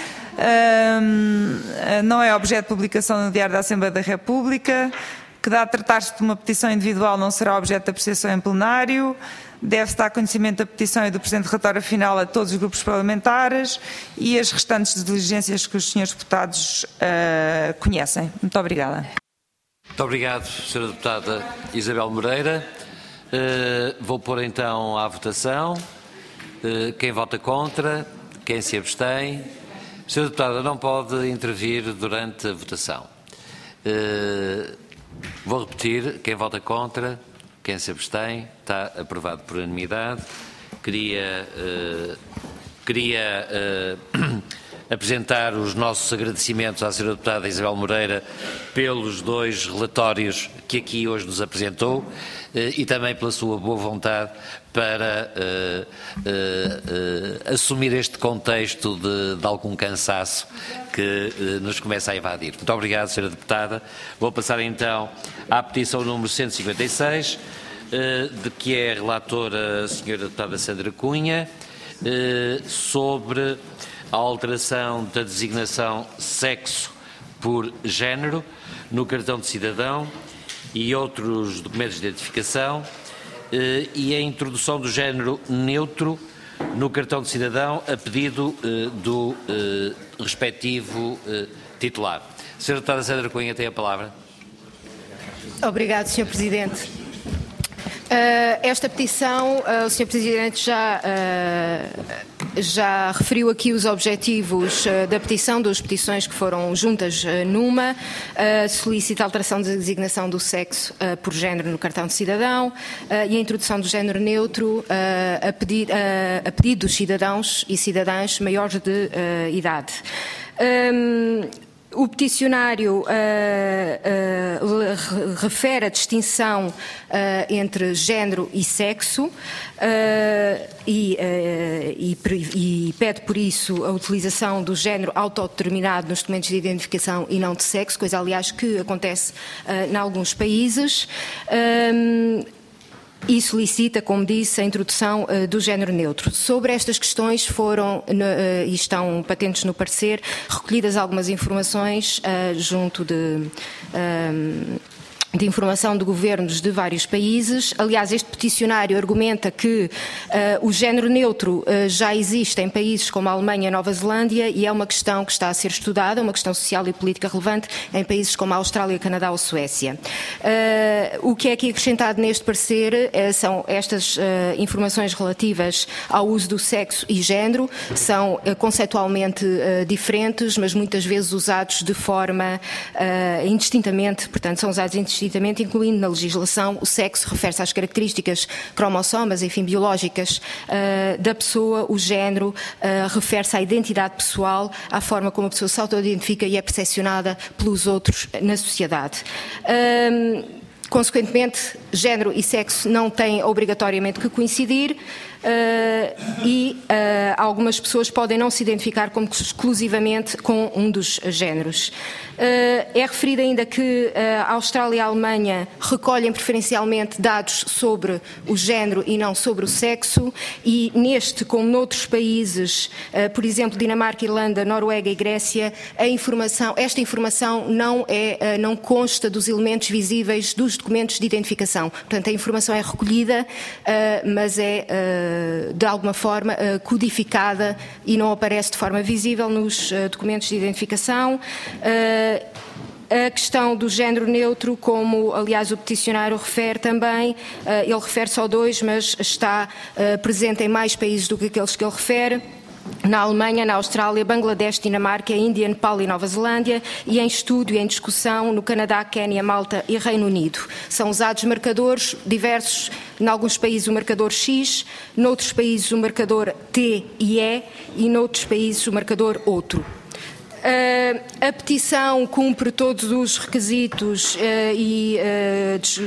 uh, não é objeto de publicação no Diário da Assembleia da República, que dá a tratar-se de uma petição individual, não será objeto de apreciação em plenário, deve-se dar conhecimento da petição e do presente relatório final a todos os grupos parlamentares e as restantes diligências que os senhores deputados uh, conhecem. Muito obrigada. Muito obrigado, senhora Deputada Isabel Moreira. Uh, vou pôr então à votação. Uh, quem vota contra, quem se abstém. Senhora Deputada não pode intervir durante a votação. Uh, Vou repetir, quem vota contra, quem se abstém, está aprovado por unanimidade. Queria, uh, queria uh, apresentar os nossos agradecimentos à senhora Deputada Isabel Moreira pelos dois relatórios que aqui hoje nos apresentou uh, e também pela sua boa vontade para uh, uh, uh, assumir este contexto de, de algum cansaço que uh, nos começa a invadir. Muito obrigado, senhora Deputada. Vou passar então à petição número cento e cinquenta e seis, uh, de que é relatora a senhora Deputada Sandra Cunha, uh, sobre a alteração da designação sexo por género no cartão de cidadão e outros documentos de identificação, Uh, e a introdução do género neutro no cartão de cidadão a pedido uh, do uh, respectivo uh, titular. senhora Deputada Sandra Cunha tem a palavra. Obrigado, senhor Presidente. Uh, esta petição, uh, o senhor Presidente já, uh, já referiu aqui os objetivos uh, da petição, duas petições que foram juntas uh, numa, uh, solicita a alteração da designação do sexo uh, por género no cartão de cidadão uh, e a introdução do género neutro uh, a, pedi uh, a pedido dos cidadãos e cidadãs maiores de uh, idade. Um, O peticionário uh, uh, refere a distinção uh, entre género e sexo uh, e, uh, e, e pede por isso a utilização do género autodeterminado nos documentos de identificação e não de sexo, coisa aliás que acontece uh, em alguns países. Um, E solicita, como disse, a introdução uh, do género neutro. Sobre estas questões foram, uh, e estão patentes no parecer, recolhidas algumas informações uh, junto de, um, de informação de governos de vários países. Aliás, este peticionário argumenta que uh, o género neutro uh, já existe em países como a Alemanha e a Nova Zelândia e é uma questão que está a ser estudada, uma questão social e política relevante em países como a Austrália, Canadá ou Suécia. Uh, o que é aqui acrescentado neste parecer uh, são estas uh, informações relativas ao uso do sexo e género, são uh, conceitualmente uh, diferentes, mas muitas vezes usados de forma uh, indistintamente, portanto são usados indistintamente, incluindo na legislação. O sexo refere-se às características cromossomas, enfim, biológicas uh, da pessoa, o género uh, refere-se à identidade pessoal, à forma como a pessoa se auto-identifica e é percepcionada pelos outros na sociedade. Um, consequentemente, género e sexo não têm obrigatoriamente que coincidir. Uh, e uh, algumas pessoas podem não se identificar como exclusivamente com um dos géneros. Uh, é referido ainda que uh, a Austrália e a Alemanha recolhem preferencialmente dados sobre o género e não sobre o sexo, e neste, como noutros países, uh, por exemplo, Dinamarca, Irlanda, Noruega e Grécia, a informação, esta informação não, é, uh, não consta dos elementos visíveis dos documentos de identificação. Portanto, a informação é recolhida, uh, mas é uh, de alguma forma codificada e não aparece de forma visível nos documentos de identificação. A questão do género neutro, como aliás o peticionário refere também, ele refere só dois, mas está presente em mais países do que aqueles que ele refere. Na Alemanha, na Austrália, Bangladesh, Dinamarca, Índia, Nepal e Nova Zelândia, e em estudo e em discussão no Canadá, Quénia, Malta e Reino Unido. São usados marcadores diversos, em alguns países o marcador X, noutros países o marcador T e E e noutros países o marcador outro. Uh, a petição cumpre todos os requisitos uh, e uh, des,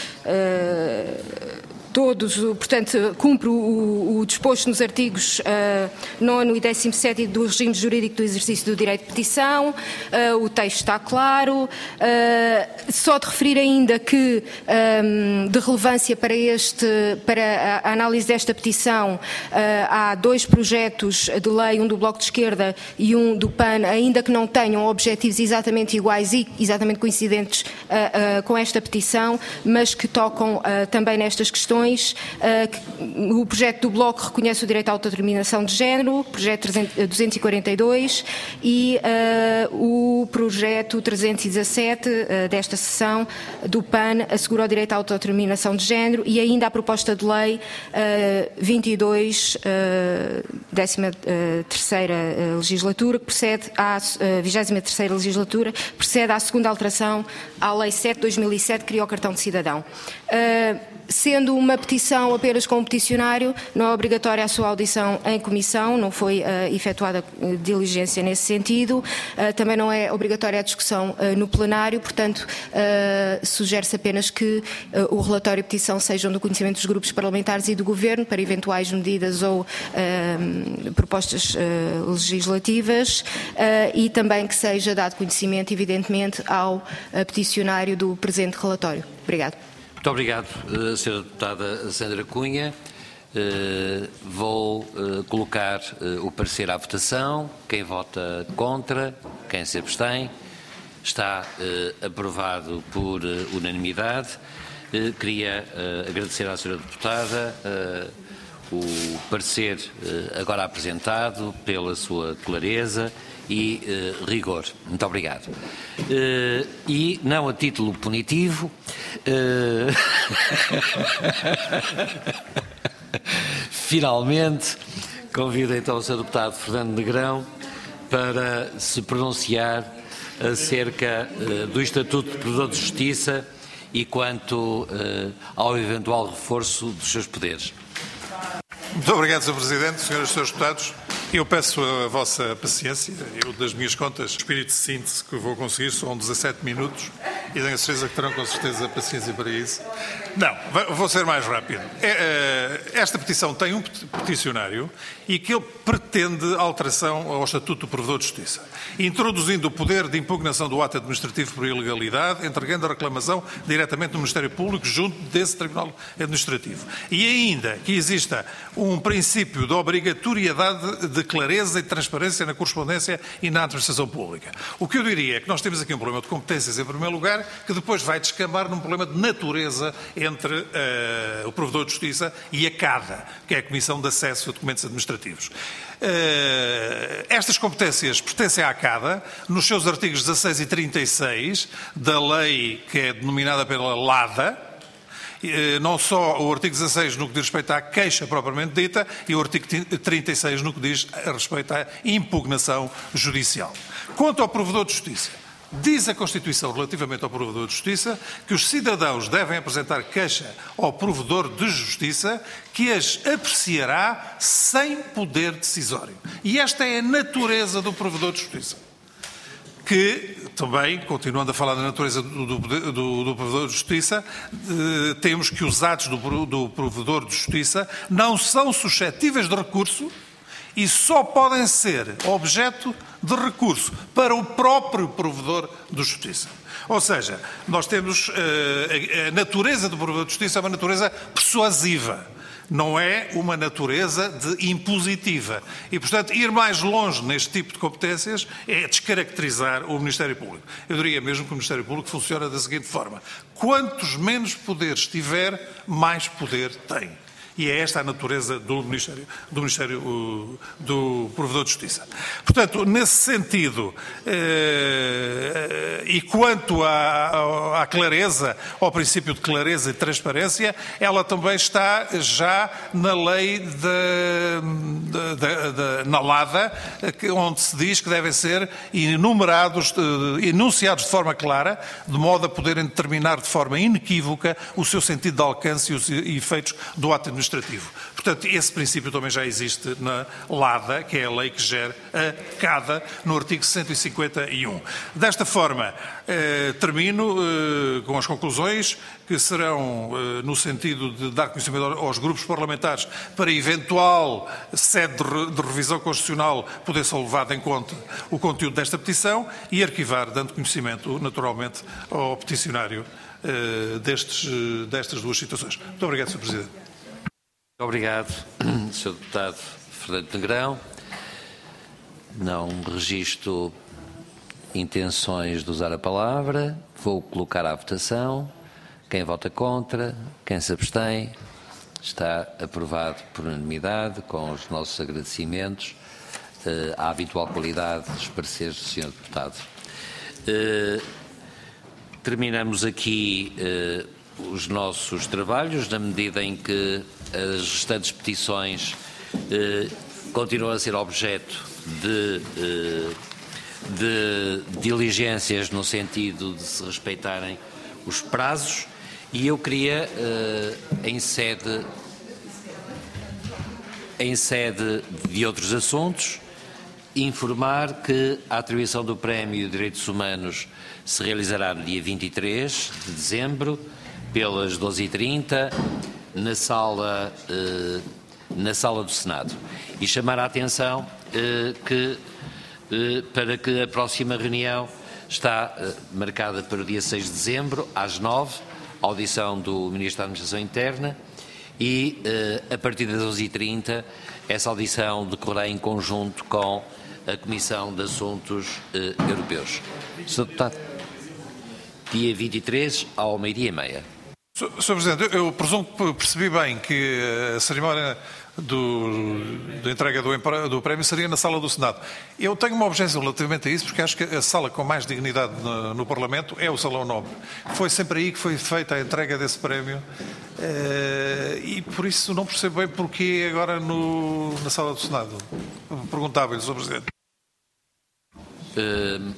uh, todos, portanto, cumpre o, o disposto nos artigos uh, nono e décimo sétimo do regime jurídico do exercício do direito de petição. Uh, o texto está claro. Uh, só de referir ainda que, um, de relevância para, este, para a análise desta petição, uh, há dois projetos de lei, um do Bloco de Esquerda e um do P A N, ainda que não tenham objetivos exatamente iguais e exatamente coincidentes uh, uh, com esta petição, mas que tocam uh, também nestas questões. O projeto do Bloco reconhece o direito à autodeterminação de género, o projeto duzentos e quarenta e dois, e uh, o projeto trezentos e dezassete uh, desta sessão do P A N assegura o direito à autodeterminação de género, e ainda a proposta de lei uh, vinte e dois, décima terceira legislatura, que precede à uh, vigésima terceira legislatura, precede à segunda alteração à Lei sete de dois mil e sete, que criou o cartão de cidadão. Uh, Sendo uma petição apenas com o peticionário, não é obrigatória a sua audição em comissão, não foi uh, efetuada uh, diligência nesse sentido, uh, também não é obrigatória a discussão uh, no plenário, portanto, uh, sugere-se apenas que uh, o relatório e a petição sejam do conhecimento dos grupos parlamentares e do Governo para eventuais medidas ou uh, propostas uh, legislativas uh, e também que seja dado conhecimento, evidentemente, ao uh, peticionário do presente relatório. Obrigado. Muito obrigado, senhora Deputada Sandra Cunha. Uh, vou uh, colocar uh, o parecer à votação. Quem vota contra, quem se abstém, está uh, aprovado por uh, unanimidade. Uh, queria uh, agradecer à senhora Deputada uh, o parecer uh, agora apresentado, pela sua clareza e uh, rigor. Muito obrigado. Uh, e, não a título punitivo, uh, finalmente, convido então o senhor Deputado Fernando Negrão para se pronunciar acerca uh, do Estatuto de Provedor de Justiça e quanto uh, ao eventual reforço dos seus poderes. Muito obrigado, senhor Presidente, senhoras e senhores deputados. Eu peço a vossa paciência. Eu, das minhas contas, o espírito de síntese que vou conseguir são dezassete minutos e tenho a certeza que terão com certeza paciência para isso. Não, vou ser mais rápido. Esta petição tem um peticionário e que ele pretende alteração ao Estatuto do Provedor de Justiça, introduzindo o poder de impugnação do ato administrativo por ilegalidade, entregando a reclamação diretamente no Ministério Público junto desse Tribunal Administrativo. E ainda que exista um princípio de obrigatoriedade de clareza e transparência na correspondência e na administração pública. O que eu diria é que nós temos aqui um problema de competências, em primeiro lugar, justificar que depois vai descambar num problema de natureza entre uh, o Provedor de Justiça e a CADA, que é a Comissão de Acesso a Documentos Administrativos. Uh, estas competências pertencem à CADA, nos seus artigos dezasseis e trinta e seis da lei que é denominada pela LADA, não só o artigo dezasseis no que diz respeito à queixa propriamente dita e o artigo trinta e seis no que diz respeito à impugnação judicial. Quanto ao Provedor de Justiça, diz a Constituição relativamente ao Provedor de Justiça que os cidadãos devem apresentar queixa ao Provedor de Justiça que as apreciará sem poder decisório. E esta é a natureza do Provedor de Justiça. Que, também, continuando a falar da natureza do, do, do, do Provedor de Justiça, eh, temos que os atos do, do Provedor de Justiça não são suscetíveis de recurso e só podem ser objeto de recurso para o próprio Provedor de Justiça. Ou seja, nós temos eh, a, a natureza do Provedor de Justiça é uma natureza persuasiva. Não é uma natureza de impositiva. E, portanto, ir mais longe neste tipo de competências é descaracterizar o Ministério Público. Eu diria mesmo que o Ministério Público funciona da seguinte forma. Quantos menos poderes tiver, mais poder tem. E é esta a natureza do Ministério, do, Ministério, do Provedor de Justiça. Portanto, nesse sentido, eh, e quanto à, à clareza, ao princípio de clareza e transparência, ela também está já na lei de, de, de, de, na LADA, onde se diz que devem ser enumerados, enunciados de forma clara, de modo a poderem determinar de forma inequívoca o seu sentido de alcance e os efeitos do ato administrativo. Portanto, esse princípio também já existe na LADA, que é a lei que gera a CADA, no artigo cento e cinquenta e um. Desta forma, eh, termino eh, com as conclusões, que serão eh, no sentido de dar conhecimento aos grupos parlamentares para eventual sede de, re, de revisão constitucional poder ser levado em conta o conteúdo desta petição e arquivar, dando conhecimento, naturalmente, ao peticionário eh, destes, destas duas situações. Muito obrigado, senhor Presidente. Muito obrigado, senhor Deputado Fernando Negrão. Não registro intenções de usar a palavra. Vou colocar à votação. Quem vota contra, quem se abstém, está aprovado por unanimidade, com os nossos agradecimentos uh, à habitual qualidade dos pareceres do senhor Deputado. Uh, terminamos aqui uh, os nossos trabalhos, na medida em que as restantes petições eh, continuam a ser objeto de, eh, de diligências no sentido de se respeitarem os prazos, e eu queria, eh, em sede, em sede de outros assuntos, informar que a atribuição do Prémio de Direitos Humanos se realizará no dia vinte e três de dezembro, pelas doze e trinta, na sala, eh, na sala do Senado. E chamar a atenção eh, que, eh, para que a próxima reunião está eh, marcada para o dia seis de dezembro, às nove, audição do Ministro da Administração Interna, e eh, a partir das doze e trinta essa audição decorrerá em conjunto com a Comissão de Assuntos eh, Europeus. senhor Deputado, dia vinte e três, ao meio-dia e meia. senhor Presidente, eu presumo que percebi bem que a cerimónia do, da entrega do, do prémio seria na sala do Senado. Eu tenho uma objeção relativamente a isso, porque acho que a sala com mais dignidade no, no Parlamento é o Salão Nobre. Foi sempre aí que foi feita a entrega desse prémio eh, e por isso não percebo bem porquê agora no, na sala do Senado. Perguntava-lhe, senhor Presidente. Uh...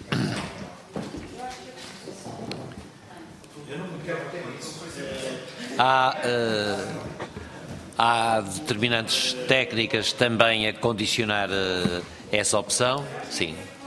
Há, uh, há determinantes técnicas também a condicionar uh, essa opção, sim.